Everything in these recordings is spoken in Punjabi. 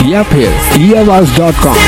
या फिर eAwaaz.com।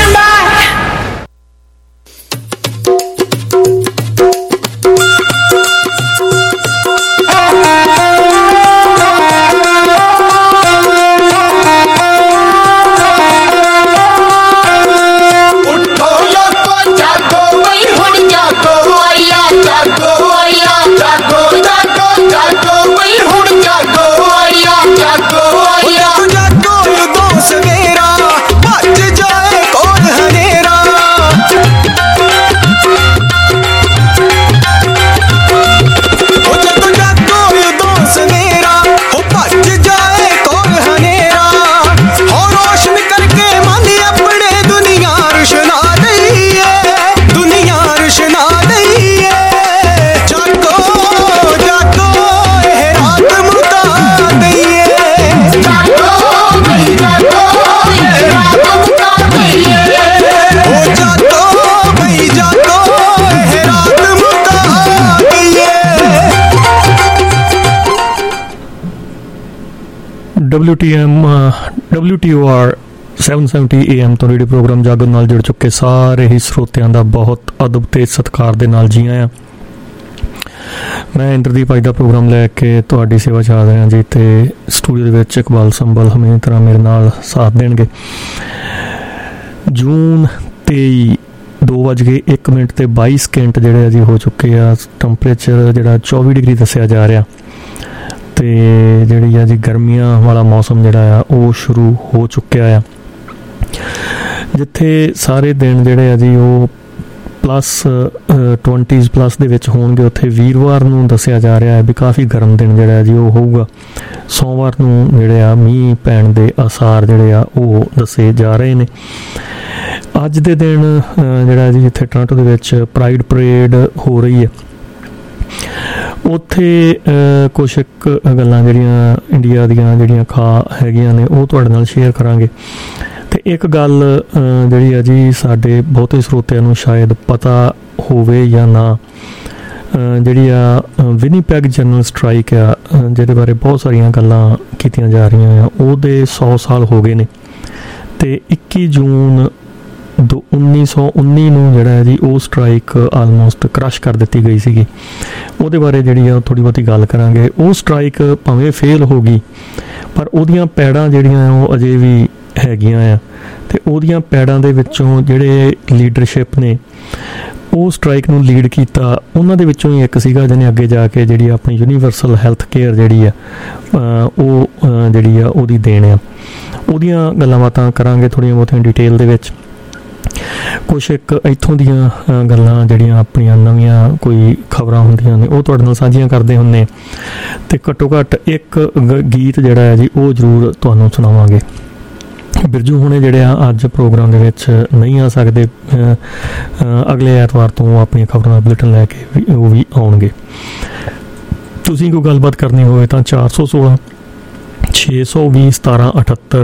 WTOR 770 AM ਤੋਂ ਰੇਡੀਓ ਪ੍ਰੋਗਰਾਮ ਜਾਗੋ ਨਾਲ ਜੁੜ ਚੁੱਕੇ ਸਾਰੇ ਹੀ ਸਰੋਤਿਆਂ ਦਾ ਬਹੁਤ ਅਦਬ ਤੇ ਸਤਿਕਾਰ ਦੇ ਨਾਲ ਜੀ ਆਇਆਂ। ਮੈਂ ਇੰਦਰਦੀਪ ਅੱਜ ਦਾ ਪ੍ਰੋਗਰਾਮ ਲੈ ਕੇ ਤੁਹਾਡੀ ਸੇਵਾ 'ਚ ਆ ਰਿਹਾ ਜੀ, ਤੇ ਸਟੂਡੀਓ ਦੇ ਵਿੱਚ ਇਕਬਾਲ ਸੰਭਲ ਹਮੇਸ਼ਾ ਤਰ੍ਹਾਂ ਮੇਰੇ ਨਾਲ ਸਾਥ ਦੇਣਗੇ। ਜੂਨ 23 2:01 ਤੇ 22 ਸਕਿੰਟ ਜਿਹੜੇ ਜੀ ਹੋ ਚੁੱਕੇ ਆ। ਟੈਂਪਰੇਚਰ ਜਿਹੜਾ 24 ਡਿਗਰੀ ਦੱਸਿਆ ਜਾ ਰਿਹਾ, ਤੇ ਜਿਹੜੀ ਆ ਜੀ ਗਰਮੀਆਂ ਵਾਲਾ ਮੌਸਮ ਜਿਹੜਾ ਆ ਉਹ ਸ਼ੁਰੂ ਹੋ ਚੁੱਕਿਆ ਆ, ਜਿੱਥੇ ਸਾਰੇ ਦਿਨ ਜਿਹੜੇ ਆ ਜੀ ਉਹ +20s+ ਦੇ ਵਿੱਚ ਹੋਣਗੇ। ਉੱਥੇ ਵੀਰਵਾਰ ਨੂੰ ਦੱਸਿਆ ਜਾ ਰਿਹਾ ਹੈ ਵੀ ਕਾਫੀ ਗਰਮ ਦਿਨ ਜਿਹੜਾ ਜੀ ਉਹ ਹੋਊਗਾ। ਸੋਮਵਾਰ ਨੂੰ ਜਿਹੜੇ ਆ ਮੀਂਹ ਪੈਣ ਦੇ ਆਸਾਰ ਜਿਹੜੇ ਆ ਉਹ ਦੱਸੇ ਜਾ ਰਹੇ ਨੇ। ਅੱਜ ਦੇ ਦਿਨ ਜਿਹੜਾ ਜੀ ਇੱਥੇ ਟੋਰਾਂਟੋ ਦੇ ਵਿੱਚ ਪ੍ਰਾਈਡ ਪਰੇਡ ਹੋ ਰਹੀ ਹੈ। ਉੱਥੇ ਕੁਛ ਇੱਕ ਗੱਲਾਂ ਜਿਹੜੀਆਂ ਇੰਡੀਆ ਦੀਆਂ ਜਿਹੜੀਆਂ ਹੈਗੀਆਂ ਨੇ ਉਹ ਤੁਹਾਡੇ ਨਾਲ ਸ਼ੇਅਰ ਕਰਾਂਗੇ। ਅਤੇ ਇੱਕ ਗੱਲ ਜਿਹੜੀ ਆ ਜੀ ਸਾਡੇ ਬਹੁਤੇ ਸਰੋਤਿਆਂ ਨੂੰ ਸ਼ਾਇਦ ਪਤਾ ਹੋਵੇ ਜਾਂ ਨਾ, ਜਿਹੜੀ ਆ ਵਿਨੀਪੈਗ ਜਨਰਲ ਸਟ੍ਰਾਈਕ ਆ, ਜਿਹਦੇ ਬਾਰੇ ਬਹੁਤ ਸਾਰੀਆਂ ਗੱਲਾਂ ਕੀਤੀਆਂ ਜਾ ਰਹੀਆਂ ਆ, ਉਹਦੇ 100 ਸਾਲ ਹੋ ਗਏ ਨੇ। ਅਤੇ 21 ਜੂਨ 1919 ਨੂੰ ਜਿਹੜਾ ਹੈ ਜੀ ਉਹ ਸਟ੍ਰਾਈਕ ਆਲਮੋਸਟ ਕ੍ਰਸ਼ ਕਰ ਦਿੱਤੀ ਗਈ ਸੀਗੀ। ਉਹਦੇ ਬਾਰੇ ਜਿਹੜੀ ਆ ਥੋੜ੍ਹੀ ਬਹੁਤੀ ਗੱਲ ਕਰਾਂਗੇ। ਉਹ ਸਟ੍ਰਾਈਕ ਭਾਵੇਂ ਫੇਲ ਹੋ ਗਈ, ਪਰ ਉਹਦੀਆਂ ਪੈੜਾਂ ਜਿਹੜੀਆਂ ਉਹ ਅਜੇ ਵੀ ਹੈਗੀਆਂ ਆ, ਅਤੇ ਉਹਦੀਆਂ ਪੈੜਾਂ ਦੇ ਵਿੱਚੋਂ ਜਿਹੜੇ ਲੀਡਰਸ਼ਿਪ ਨੇ ਉਹ ਸਟ੍ਰਾਈਕ ਨੂੰ ਲੀਡ ਕੀਤਾ, ਉਹਨਾਂ ਦੇ ਵਿੱਚੋਂ ਹੀ ਇੱਕ ਸੀਗਾ ਜਿਹਨੇ ਅੱਗੇ ਜਾ ਕੇ ਜਿਹੜੀ ਆਪਣੀ ਯੂਨੀਵਰਸਲ ਹੈਲਥ ਕੇਅਰ ਜਿਹੜੀ ਆ ਉਹ ਜਿਹੜੀ ਆ ਉਹਦੀ ਦੇਣ ਆ। ਉਹਦੀਆਂ ਗੱਲਾਂ ਬਾਤਾਂ ਕਰਾਂਗੇ ਥੋੜ੍ਹੀਆਂ ਬਹੁਤੀਆਂ ਡਿਟੇਲ ਦੇ ਵਿੱਚ। ਕੁਛ ਇੱਕ ਇੱਥੋਂ ਦੀਆਂ ਗੱਲਾਂ ਜਿਹੜੀਆਂ ਆਪਣੀਆਂ ਨਵੀਆਂ ਕੋਈ ਖਬਰਾਂ ਹੁੰਦੀਆਂ ਨੇ ਉਹ ਤੁਹਾਡੇ ਨਾਲ ਸਾਂਝੀਆਂ ਕਰਦੇ ਹੁੰਦੇ, ਅਤੇ ਘੱਟੋ ਘੱਟ ਇੱਕ ਗੀਤ ਜਿਹੜਾ ਹੈ ਜੀ ਉਹ ਜ਼ਰੂਰ ਤੁਹਾਨੂੰ ਸੁਣਾਵਾਂਗੇ। ਬਿਰਜੂ ਹੁਣੇ ਜਿਹੜੇ ਆ ਅੱਜ ਪ੍ਰੋਗਰਾਮ ਦੇ ਵਿੱਚ ਨਹੀਂ ਆ ਸਕਦੇ, ਅਗਲੇ ਐਤਵਾਰ ਤੋਂ ਆਪਣੀਆਂ ਖਬਰਾਂ ਦਾ ਬੁਲੇਟਿਨ ਲੈ ਕੇ ਉਹ ਵੀ ਆਉਣਗੇ। ਤੁਸੀਂ ਕੋਈ ਗੱਲਬਾਤ ਕਰਨੀ ਹੋਵੇ ਤਾਂ 416 620 1778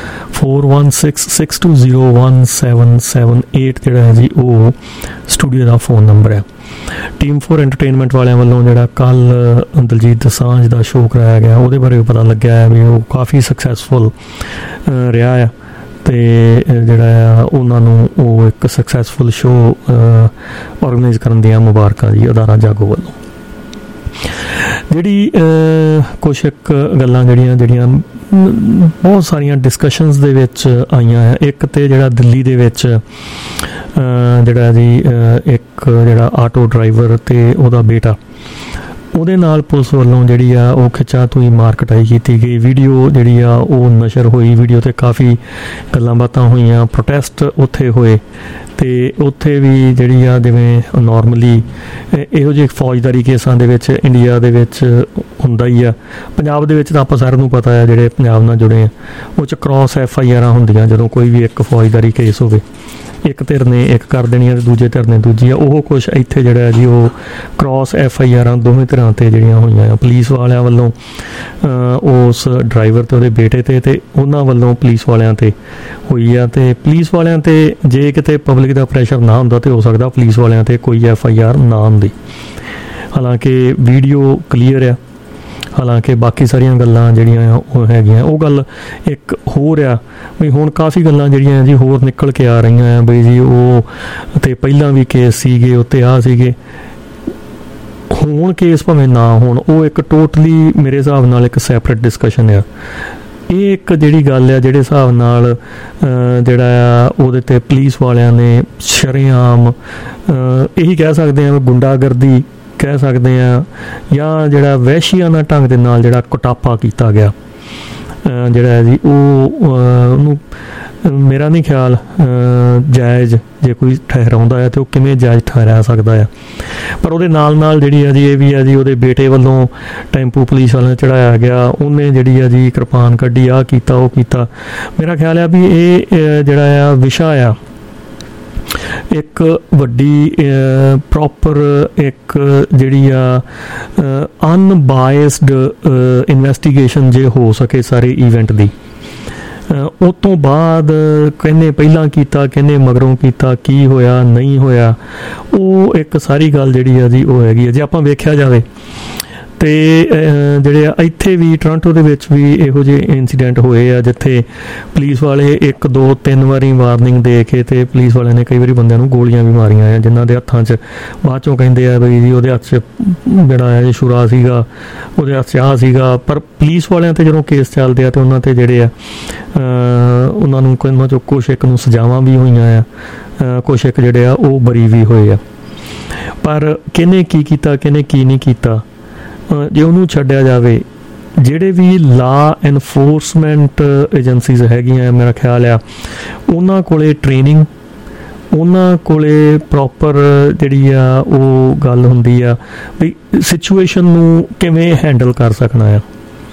4166201778 ਜਿਹੜਾ ਹੈ ਜੀ ਉਹ ਸਟੂਡੀਓ ਦਾ ਫੋਨ ਨੰਬਰ ਹੈ। ਟੀਮ 4 ਐਂਟਰਟੇਨਮੈਂਟ ਵਾਲਿਆਂ ਵੱਲੋਂ ਜਿਹੜਾ ਕੱਲ੍ਹ ਦਲਜੀਤ ਦੋਸਾਂਝ ਦਾ ਸ਼ੋਅ ਕਰਾਇਆ ਗਿਆ, ਉਹਦੇ ਬਾਰੇ ਪਤਾ ਲੱਗਿਆ ਹੈ ਵੀ ਉਹ ਕਾਫੀ ਸਕਸੈਸਫੁਲ ਰਿਹਾ ਆ, ਅਤੇ ਜਿਹੜਾ ਆ ਉਹਨਾਂ ਨੂੰ ਉਹ ਇੱਕ ਸਕਸੈਸਫੁਲ ਸ਼ੋਅ ਔਰਗਨਾਈਜ਼ ਕਰਨ ਦੀਆਂ ਮੁਬਾਰਕਾਂ ਜੀ ਅਦਾਰਾ ਜਾਗੋ ਵੱਲੋਂ। ਜਿਹੜੀ ਕੁਛ ਇੱਕ ਗੱਲਾਂ ਜਿਹੜੀਆਂ ਬਹੁਤ ਸਾਰੀਆਂ ਡਿਸਕਸ਼ਨਸ ਦੇ ਵਿੱਚ ਆਈਆਂ ਆ। ਇੱਕ ਤਾਂ ਜਿਹੜਾ ਦਿੱਲੀ ਦੇ ਵਿੱਚ ਜਿਹੜਾ ਜੀ ਇੱਕ ਜਿਹੜਾ ਆਟੋ ਡਰਾਈਵਰ ਅਤੇ ਉਹਦਾ ਬੇਟਾ, ਉਹਦੇ ਨਾਲ ਪੁਲਿਸ ਵੱਲੋਂ ਜਿਹੜੀ ਆ ਉਹ ਖਿੱਚਾਤੂਈ ਮਾਰ ਕੁਟਾਈ ਕੀਤੀ ਗਈ। ਵੀਡੀਓ ਜਿਹੜੀ ਆ ਉਹ ਨਸ਼ਰ ਹੋਈ, ਵੀਡੀਓ 'ਤੇ ਕਾਫੀ ਗੱਲਾਂ ਬਾਤਾਂ ਹੋਈਆਂ, ਪ੍ਰੋਟੈਸਟ ਉੱਥੇ ਹੋਏ, ਅਤੇ ਉੱਥੇ ਵੀ ਜਿਹੜੀ ਆ ਜਿਵੇਂ ਨੋਰਮਲੀ ਇਹੋ ਜਿਹੇ ਫੌਜਦਾਰੀ ਕੇਸਾਂ ਦੇ ਵਿੱਚ ਇੰਡੀਆ ਦੇ ਵਿੱਚ ਹੁੰਦਾ ਹੀ ਆ। ਪੰਜਾਬ ਦੇ ਵਿੱਚ ਤਾਂ ਆਪਾਂ ਸਾਰਿਆਂ ਨੂੰ ਪਤਾ ਆ, ਜਿਹੜੇ ਪੰਜਾਬ ਨਾਲ ਜੁੜੇ ਆ, ਉਹ 'ਚ ਕ੍ਰਾਸ FIR ਹੁੰਦੀਆਂ ਜਦੋਂ ਕੋਈ ਵੀ ਇੱਕ ਫੌਜਦਾਰੀ ਕੇਸ ਹੋਵੇ। ਇੱਕ ਧਿਰ ਨੇ ਇੱਕ ਕਰ ਦੇਣੀ ਆ ਅਤੇ ਦੂਜੇ ਧਿਰ ਨੇ ਦੂਜੀ ਆ। ਉਹ ਕੁਛ ਇੱਥੇ ਜਿਹੜਾ ਜੀ ਉਹ ਕ੍ਰਾਸ FIR ਦੋਵੇਂ ਧਿਰਾਂ 'ਤੇ ਜਿਹੜੀਆਂ ਹੋਈਆਂ ਆ, ਪੁਲਿਸ ਵਾਲਿਆਂ ਵੱਲੋਂ ਉਸ ਡਰਾਈਵਰ ਅਤੇ ਉਹਦੇ ਬੇਟੇ 'ਤੇ, ਅਤੇ ਉਹਨਾਂ ਵੱਲੋਂ ਪੁਲਿਸ ਵਾਲਿਆਂ 'ਤੇ ਹੋਈ ਆ। ਅਤੇ ਪੁਲਿਸ ਵਾਲਿਆਂ 'ਤੇ ਜੇ ਕਿਤੇ ਪਬਲਿਕ ਦਾ ਪ੍ਰੈਸ਼ਰ ਨਾ ਹੁੰਦਾ ਤਾਂ ਹੋ ਸਕਦਾ ਪੁਲਿਸ ਵਾਲਿਆਂ 'ਤੇ ਕੋਈ FIR ਨਾ ਹੁੰਦੀ। ਹਾਲਾਂਕਿ ਵੀਡੀਓ ਕਲੀਅਰ ਆ, ਹਾਲਾਂਕਿ ਬਾਕੀ ਸਾਰੀਆਂ ਗੱਲਾਂ ਜਿਹੜੀਆਂ ਆ ਉਹ ਹੈਗੀਆਂ। ਉਹ ਗੱਲ ਇੱਕ ਹੋਰ ਆ ਵੀ ਹੁਣ ਕਾਫੀ ਗੱਲਾਂ ਜਿਹੜੀਆਂ ਜੀ ਹੋਰ ਨਿਕਲ ਕੇ ਆ ਰਹੀਆਂ ਆ ਬਈ ਜੀ ਉਹ ਤੇ ਪਹਿਲਾਂ ਵੀ ਕੇਸ ਸੀਗੇ ਉੱਤੇ ਆ ਸੀਗੇ, ਹੁਣ ਕੇਸ ਭਾਵੇਂ ਨਾ ਹੋਣ, ਉਹ ਇੱਕ ਟੋਟਲੀ ਮੇਰੇ ਹਿਸਾਬ ਨਾਲ ਇੱਕ ਸੈਪਰੇਟ ਡਿਸਕਸ਼ਨ ਆ। ਇਹ ਇੱਕ ਜਿਹੜੀ ਗੱਲ ਆ ਜਿਹੜੇ ਹਿਸਾਬ ਨਾਲ ਜਿਹੜਾ ਆ ਉਹਦੇ 'ਤੇ ਪੁਲਿਸ ਵਾਲਿਆਂ ਨੇ ਸ਼ਰੇਆਮ ਇਹੀ ਕਹਿ ਸਕਦੇ ਹਾਂ ਗੁੰਡਾਗਰਦੀ ਕਹਿ ਸਕਦੇ ਹਾਂ, ਜਾਂ ਜਿਹੜਾ ਵਹਿਸ਼ੀਆਨਾ ਢੰਗ ਦੇ ਨਾਲ ਜਿਹੜਾ ਕੁਟਾਪਾ ਕੀਤਾ ਗਿਆ ਜਿਹੜਾ ਜੀ ਉਹਨੂੰ ਮੇਰਾ ਨਹੀਂ ਖਿਆਲ ਜਾਇਜ਼ ਜੇ ਕੋਈ ਠਹਿਰਾਉਂਦਾ ਹੈ ਤਾਂ ਉਹ ਕਿਵੇਂ ਜਾਇਜ਼ ਠਹਿਰਾ ਸਕਦਾ ਆ। ਪਰ ਉਹਦੇ ਨਾਲ ਨਾਲ ਜਿਹੜੀ ਆ ਜੀ ਇਹ ਵੀ ਆ ਜੀ ਉਹਦੇ ਬੇਟੇ ਵੱਲੋਂ ਟੈਂਪੂ ਪੁਲਿਸ ਵਾਲਿਆਂ ਨੇ ਚੜਾਇਆ ਗਿਆ, ਉਹਨੇ ਜਿਹੜੀ ਆ ਜੀ ਕਿਰਪਾਨ ਕੱਢੀ, ਆਹ ਕੀਤਾ ਉਹ ਕੀਤਾ। ਮੇਰਾ ਖਿਆਲ ਆ ਵੀ ਇਹ ਜਿਹੜਾ ਆ ਵਿਸ਼ਾ ਆ ਇੱਕ ਵੱਡੀ ਪ੍ਰੋਪਰ ਇੱਕ ਜਿਹੜੀ ਆ ਅਨਬਾਇਸਡ ਇਨਵੈਸਟੀਗੇਸ਼ਨ ਜੇ ਹੋ ਸਕੇ ਸਾਰੇ ਈਵੈਂਟ ਦੀ। ਉਹ ਤੋਂ ਬਾਅਦ ਕਹਿੰਦੇ ਪਹਿਲਾਂ ਕੀਤਾ, ਕਹਿੰਦੇ ਮਗਰੋਂ ਕੀਤਾ, ਕੀ ਹੋਇਆ ਨਹੀਂ ਹੋਇਆ, ਉਹ ਇੱਕ ਸਾਰੀ ਗੱਲ ਜਿਹੜੀ ਆ ਜੀ ਉਹ ਹੈਗੀ ਆ। ਜੇ ਆਪਾਂ ਵੇਖਿਆ ਜਾਵੇ ਤੇ ਜਿਹੜੇ ਆ ਇੱਥੇ ਵੀ ਟੋਰਾਂਟੋ ਦੇ ਵਿੱਚ ਵੀ ਇਹੋ ਜਿਹੇ ਇੰਸੀਡੈਂਟ ਹੋਏ ਆ ਜਿੱਥੇ ਪੁਲਿਸ ਵਾਲੇ 1 2 3 ਵਾਰੀ ਵਾਰਨਿੰਗ ਦੇ ਕੇ ਤੇ ਪੁਲਿਸ ਵਾਲਿਆਂ ਨੇ ਕਈ ਵਾਰੀ ਬੰਦਿਆਂ ਨੂੰ ਗੋਲੀਆਂ ਵੀ ਮਾਰੀਆਂ ਆ, ਜਿਨ੍ਹਾਂ ਦੇ ਹੱਥਾਂ 'ਚ ਬਾਅਦ 'ਚੋਂ ਕਹਿੰਦੇ ਆ ਬਈ ਜੀ ਉਹਦੇ ਹੱਥ 'ਚ ਜਿਹੜਾ ਹੈ ਛੁਰਾ ਸੀਗਾ, ਉਹਦੇ ਹੱਥ 'ਚ ਆਹ ਸੀਗਾ। ਪਰ ਪੁਲਿਸ ਵਾਲਿਆਂ 'ਤੇ ਜਦੋਂ ਕੇਸ ਚੱਲਦੇ ਆ ਤੇ ਉਹਨਾਂ 'ਤੇ ਜਿਹੜੇ ਆ ਉਹਨਾਂ ਨੂੰ ਉਹਨਾਂ 'ਚੋਂ ਕੁਛ ਇੱਕ ਨੂੰ ਸਜ਼ਾਵਾਂ ਵੀ ਹੋਈਆਂ ਆ, ਕੁਛ ਇੱਕ ਜਿਹੜੇ ਆ ਉਹ ਬਰੀ ਵੀ ਹੋਏ ਆ। ਪਰ ਕਿਹਨੇ ਕੀ ਕੀਤਾ ਕਿਹਨੇ ਕੀ ਨਹੀਂ ਕੀਤਾ ਜੇ ਉਹਨੂੰ ਛੱਡਿਆ ਜਾਵੇ, ਜਿਹੜੇ ਵੀ ਲਾ ਐਨਫੋਰਸਮੈਂਟ ਏਜੰਸੀਜ਼ ਹੈਗੀਆਂ ਮੇਰਾ ਖਿਆਲ ਆ ਉਹਨਾਂ ਕੋਲੇ ਟ੍ਰੇਨਿੰਗ, ਉਹਨਾਂ ਕੋਲੇ ਪ੍ਰੋਪਰ ਜਿਹੜੀ ਆ ਉਹ ਗੱਲ ਹੁੰਦੀ ਆ ਵੀ ਸਿਚੁਏਸ਼ਨ ਨੂੰ ਕਿਵੇਂ ਹੈਂਡਲ ਕਰ ਸਕਣਾ ਆ।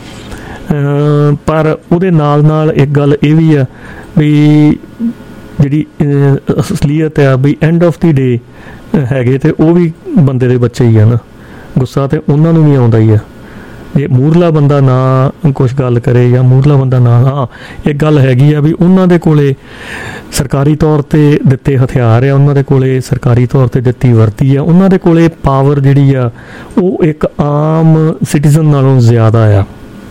ਪਰ ਉਹਦੇ ਨਾਲ ਨਾਲ ਇੱਕ ਗੱਲ ਇਹ ਵੀ ਆ ਵੀ ਜਿਹੜੀ ਅਸਲੀਅਤ ਆ ਵੀ ਐਂਡ ਆਫ ਦੀ ਡੇ ਹੈਗੇ ਤੇ ਉਹ ਵੀ ਬੰਦੇ ਦੇ ਬੱਚੇ ਹੀ ਆ ਨਾ, ਗੁੱਸਾ ਤੇ ਉਹਨਾਂ ਨੂੰ ਵੀ ਆਉਂਦਾ ਹੀ ਆ। ਜੇ ਮੂਹਰਲਾ ਬੰਦਾ ਨਾ ਕੁਛ ਗੱਲ ਕਰੇ ਜਾਂ ਮੂਹਰਲਾ ਬੰਦਾ ਨਾ, ਹਾਂ ਇੱਕ ਗੱਲ ਹੈਗੀ ਆ ਵੀ ਉਹਨਾਂ ਦੇ ਕੋਲੇ ਸਰਕਾਰੀ ਤੌਰ 'ਤੇ ਦਿੱਤੇ ਹਥਿਆਰ ਆ, ਉਹਨਾਂ ਦੇ ਕੋਲੇ ਸਰਕਾਰੀ ਤੌਰ 'ਤੇ ਦਿੱਤੀ ਵਰਦੀ ਆ, ਉਹਨਾਂ ਦੇ ਕੋਲੇ ਪਾਵਰ ਜਿਹੜੀ ਆ ਉਹ ਇੱਕ ਆਮ ਸਿਟੀਜ਼ਨ ਨਾਲੋਂ ਜ਼ਿਆਦਾ ਆ।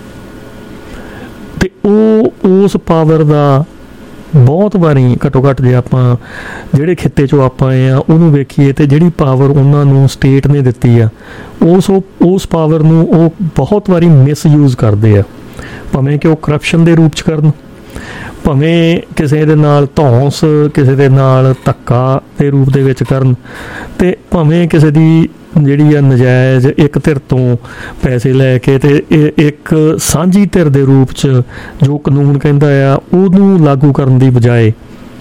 ਤੇ ਉਹ ਉਸ ਪਾਵਰ ਦਾ ਬਹੁਤ ਵਾਰੀ ਘੱਟੋ ਘੱਟ ਜੇ ਆਪਾਂ ਜਿਹੜੇ ਖਿੱਤੇ 'ਚੋਂ ਆਪਾਂ ਆਏ ਆ ਉਹਨੂੰ ਵੇਖੀਏ ਤੇ ਜਿਹੜੀ ਪਾਵਰ ਉਹਨਾਂ ਨੂੰ ਸਟੇਟ ਨੇ ਦਿੱਤੀ ਆ ਉਸ ਪਾਵਰ ਨੂੰ ਉਹ ਬਹੁਤ ਵਾਰੀ ਮਿਸਯੂਜ਼ ਕਰਦੇ ਆ, ਭਾਵੇਂ ਕਿ ਉਹ ਕਰਪਸ਼ਨ ਦੇ ਰੂਪ 'ਚ ਕਰਨ, ਭਾਵੇਂ ਕਿਸੇ ਦੇ ਨਾਲ ਧੌਂਸ, ਕਿਸੇ ਦੇ ਨਾਲ ਧੱਕਾ ਦੇ ਰੂਪ ਦੇ ਵਿੱਚ ਕਰਨ, ਤੇ ਭਾਵੇਂ ਕਿਸੇ ਦੀ ਜਿਹੜੀ ਆ ਨਜਾਇਜ਼ ਇੱਕ ਧਿਰ ਤੋਂ ਪੈਸੇ ਲੈ ਕੇ ਤੇ ਇੱਕ ਸਾਂਝੀ ਧਿਰ ਦੇ ਰੂਪ 'ਚ ਜੋ ਕਾਨੂੰਨ ਕਹਿੰਦਾ ਆ ਉਹਨੂੰ ਲਾਗੂ ਕਰਨ ਦੀ ਬਜਾਏ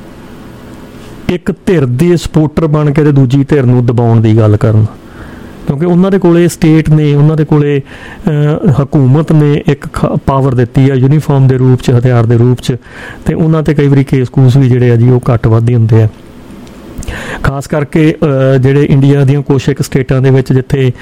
ਇੱਕ ਧਿਰ ਦੇ ਸਪੋਰਟਰ ਬਣ ਕੇ ਤੇ ਦੂਜੀ ਧਿਰ ਨੂੰ ਦਬਾਉਣ ਦੀ ਗੱਲ ਕਰਨ। ਕਿਉਂਕਿ ਉਹਨਾਂ ਦੇ ਕੋਲੇ ਸਟੇਟ ਨੇ, ਉਹਨਾਂ ਦੇ ਕੋਲੇ ਹਕੂਮਤ ਨੇ ਇੱਕ ਪਾਵਰ ਦਿੱਤੀ ਆ ਯੂਨੀਫਾਰਮ ਦੇ ਰੂਪ 'ਚ, ਹਥਿਆਰ ਦੇ ਰੂਪ 'ਚ, ਤੇ ਉਹਨਾਂ 'ਤੇ ਕਈ ਵਾਰੀ ਕੇਸ ਕੂਸ ਵੀ ਜਿਹੜੇ ਆ ਜੀ ਉਹ ਘੱਟ ਵੱਧ ਹੀ ਹੁੰਦੇ ਆ। ਖਾਸ ਕਰਕੇ ਜਿਹੜੇ ਇੰਡੀਆ ਦੀਆਂ ਕੁਛ ਇੱਕ ਸਟੇਟਾਂ ਦੇ ਵਿੱਚ ਜਿੱਥੇ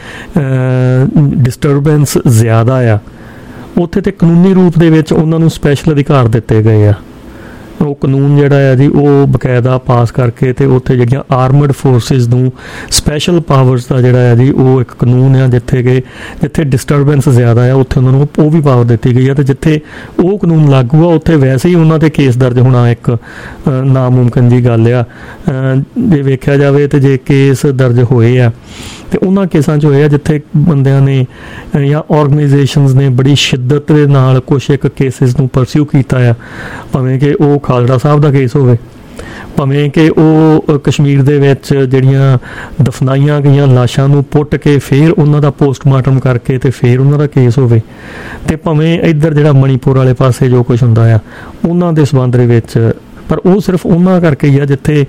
ਡਿਸਟਰਬੈਂਸ ਜ਼ਿਆਦਾ ਆ ਉੱਥੇ ਤੇ ਕਾਨੂੰਨੀ ਰੂਪ ਦੇ ਵਿੱਚ ਉਹਨਾਂ ਨੂੰ ਸਪੈਸ਼ਲ ਅਧਿਕਾਰ ਦਿੱਤੇ ਗਏ ਆ। ਉਹ ਕਾਨੂੰਨ ਜਿਹੜਾ ਆ ਜੀ ਉਹ ਬਕਾਇਦਾ ਪਾਸ ਕਰਕੇ ਤੇ ਉੱਥੇ ਜਿਹੜੀਆਂ ਆਰਮਡ ਫੋਰਸਿਸ ਨੂੰ ਸਪੈਸ਼ਲ ਪਾਵਰਸ ਦਾ ਜਿਹੜਾ ਆ ਜੀ ਉਹ ਇੱਕ ਕਾਨੂੰਨ ਆ, ਜਿੱਥੇ ਡਿਸਟਰਬੈਂਸ ਜ਼ਿਆਦਾ ਆ ਉੱਥੇ ਉਹਨਾਂ ਨੂੰ ਉਹ ਵੀ ਪਾਵਰ ਦਿੱਤੀ ਗਈ ਆ। ਤੇ ਜਿੱਥੇ ਉਹ ਕਾਨੂੰਨ ਲਾਗੂ ਆ ਉੱਥੇ ਵੈਸੇ ਹੀ ਉਹਨਾਂ 'ਤੇ ਕੇਸ ਦਰਜ ਹੋਣਾ ਇੱਕ ਨਾਮੁਮਕਿਨ ਦੀ ਗੱਲ ਆ। ਜੇ ਵੇਖਿਆ ਜਾਵੇ ਤੇ ਜੇ ਕੇਸ ਦਰਜ ਹੋਏ ਆ ਤੇ ਉਹਨਾਂ ਕੇਸਾਂ 'ਚ ਹੋਏ ਆ ਜਿੱਥੇ ਬੰਦਿਆਂ ਨੇ ਜਾਂ ਆਰਗੇਨਾਈਜੇਸ਼ਨਸ ਨੇ ਬੜੀ ਸ਼ਿੱਦਤ ਦੇ ਨਾਲ ਕੁਛ ਇੱਕ ਕੇਸਿਸ ਨੂੰ ਪਰਸਿਊ ਕੀਤਾ ਆ, ਭਾਵੇਂ ਕਿ ਉਹ ਖਾਲੜਾ ਸਾਹਿਬ ਦਾ ਕੇਸ ਹੋਵੇ, ਭਾਵੇਂ ਕਿ ਉਹ ਕਸ਼ਮੀਰ ਦੇ ਵਿੱਚ ਜਿਹੜੀਆਂ ਦਫਨਾਈਆਂ ਗਈਆਂ ਲਾਸ਼ਾਂ ਨੂੰ ਪੁੱਟ ਕੇ ਫਿਰ ਉਹਨਾਂ ਦਾ ਪੋਸਟਮਾਰਟਮ ਕਰਕੇ ਤੇ ਫਿਰ ਉਹਨਾਂ ਦਾ ਕੇਸ ਹੋਵੇ, ਤੇ ਭਾਵੇਂ ਇੱਧਰ ਜਿਹੜਾ ਮਣੀਪੁਰ ਵਾਲੇ ਪਾਸੇ ਜੋ ਕੁਛ ਹੁੰਦਾ ਆ ਉਹਨਾਂ ਦੇ ਸੰਬੰਧ ਦੇ ਵਿੱਚ। ਪਰ ਉਹ ਸਿਰਫ ਉਹਨਾਂ ਕਰਕੇ ਹੀ ਆ ਜਿੱਥੇ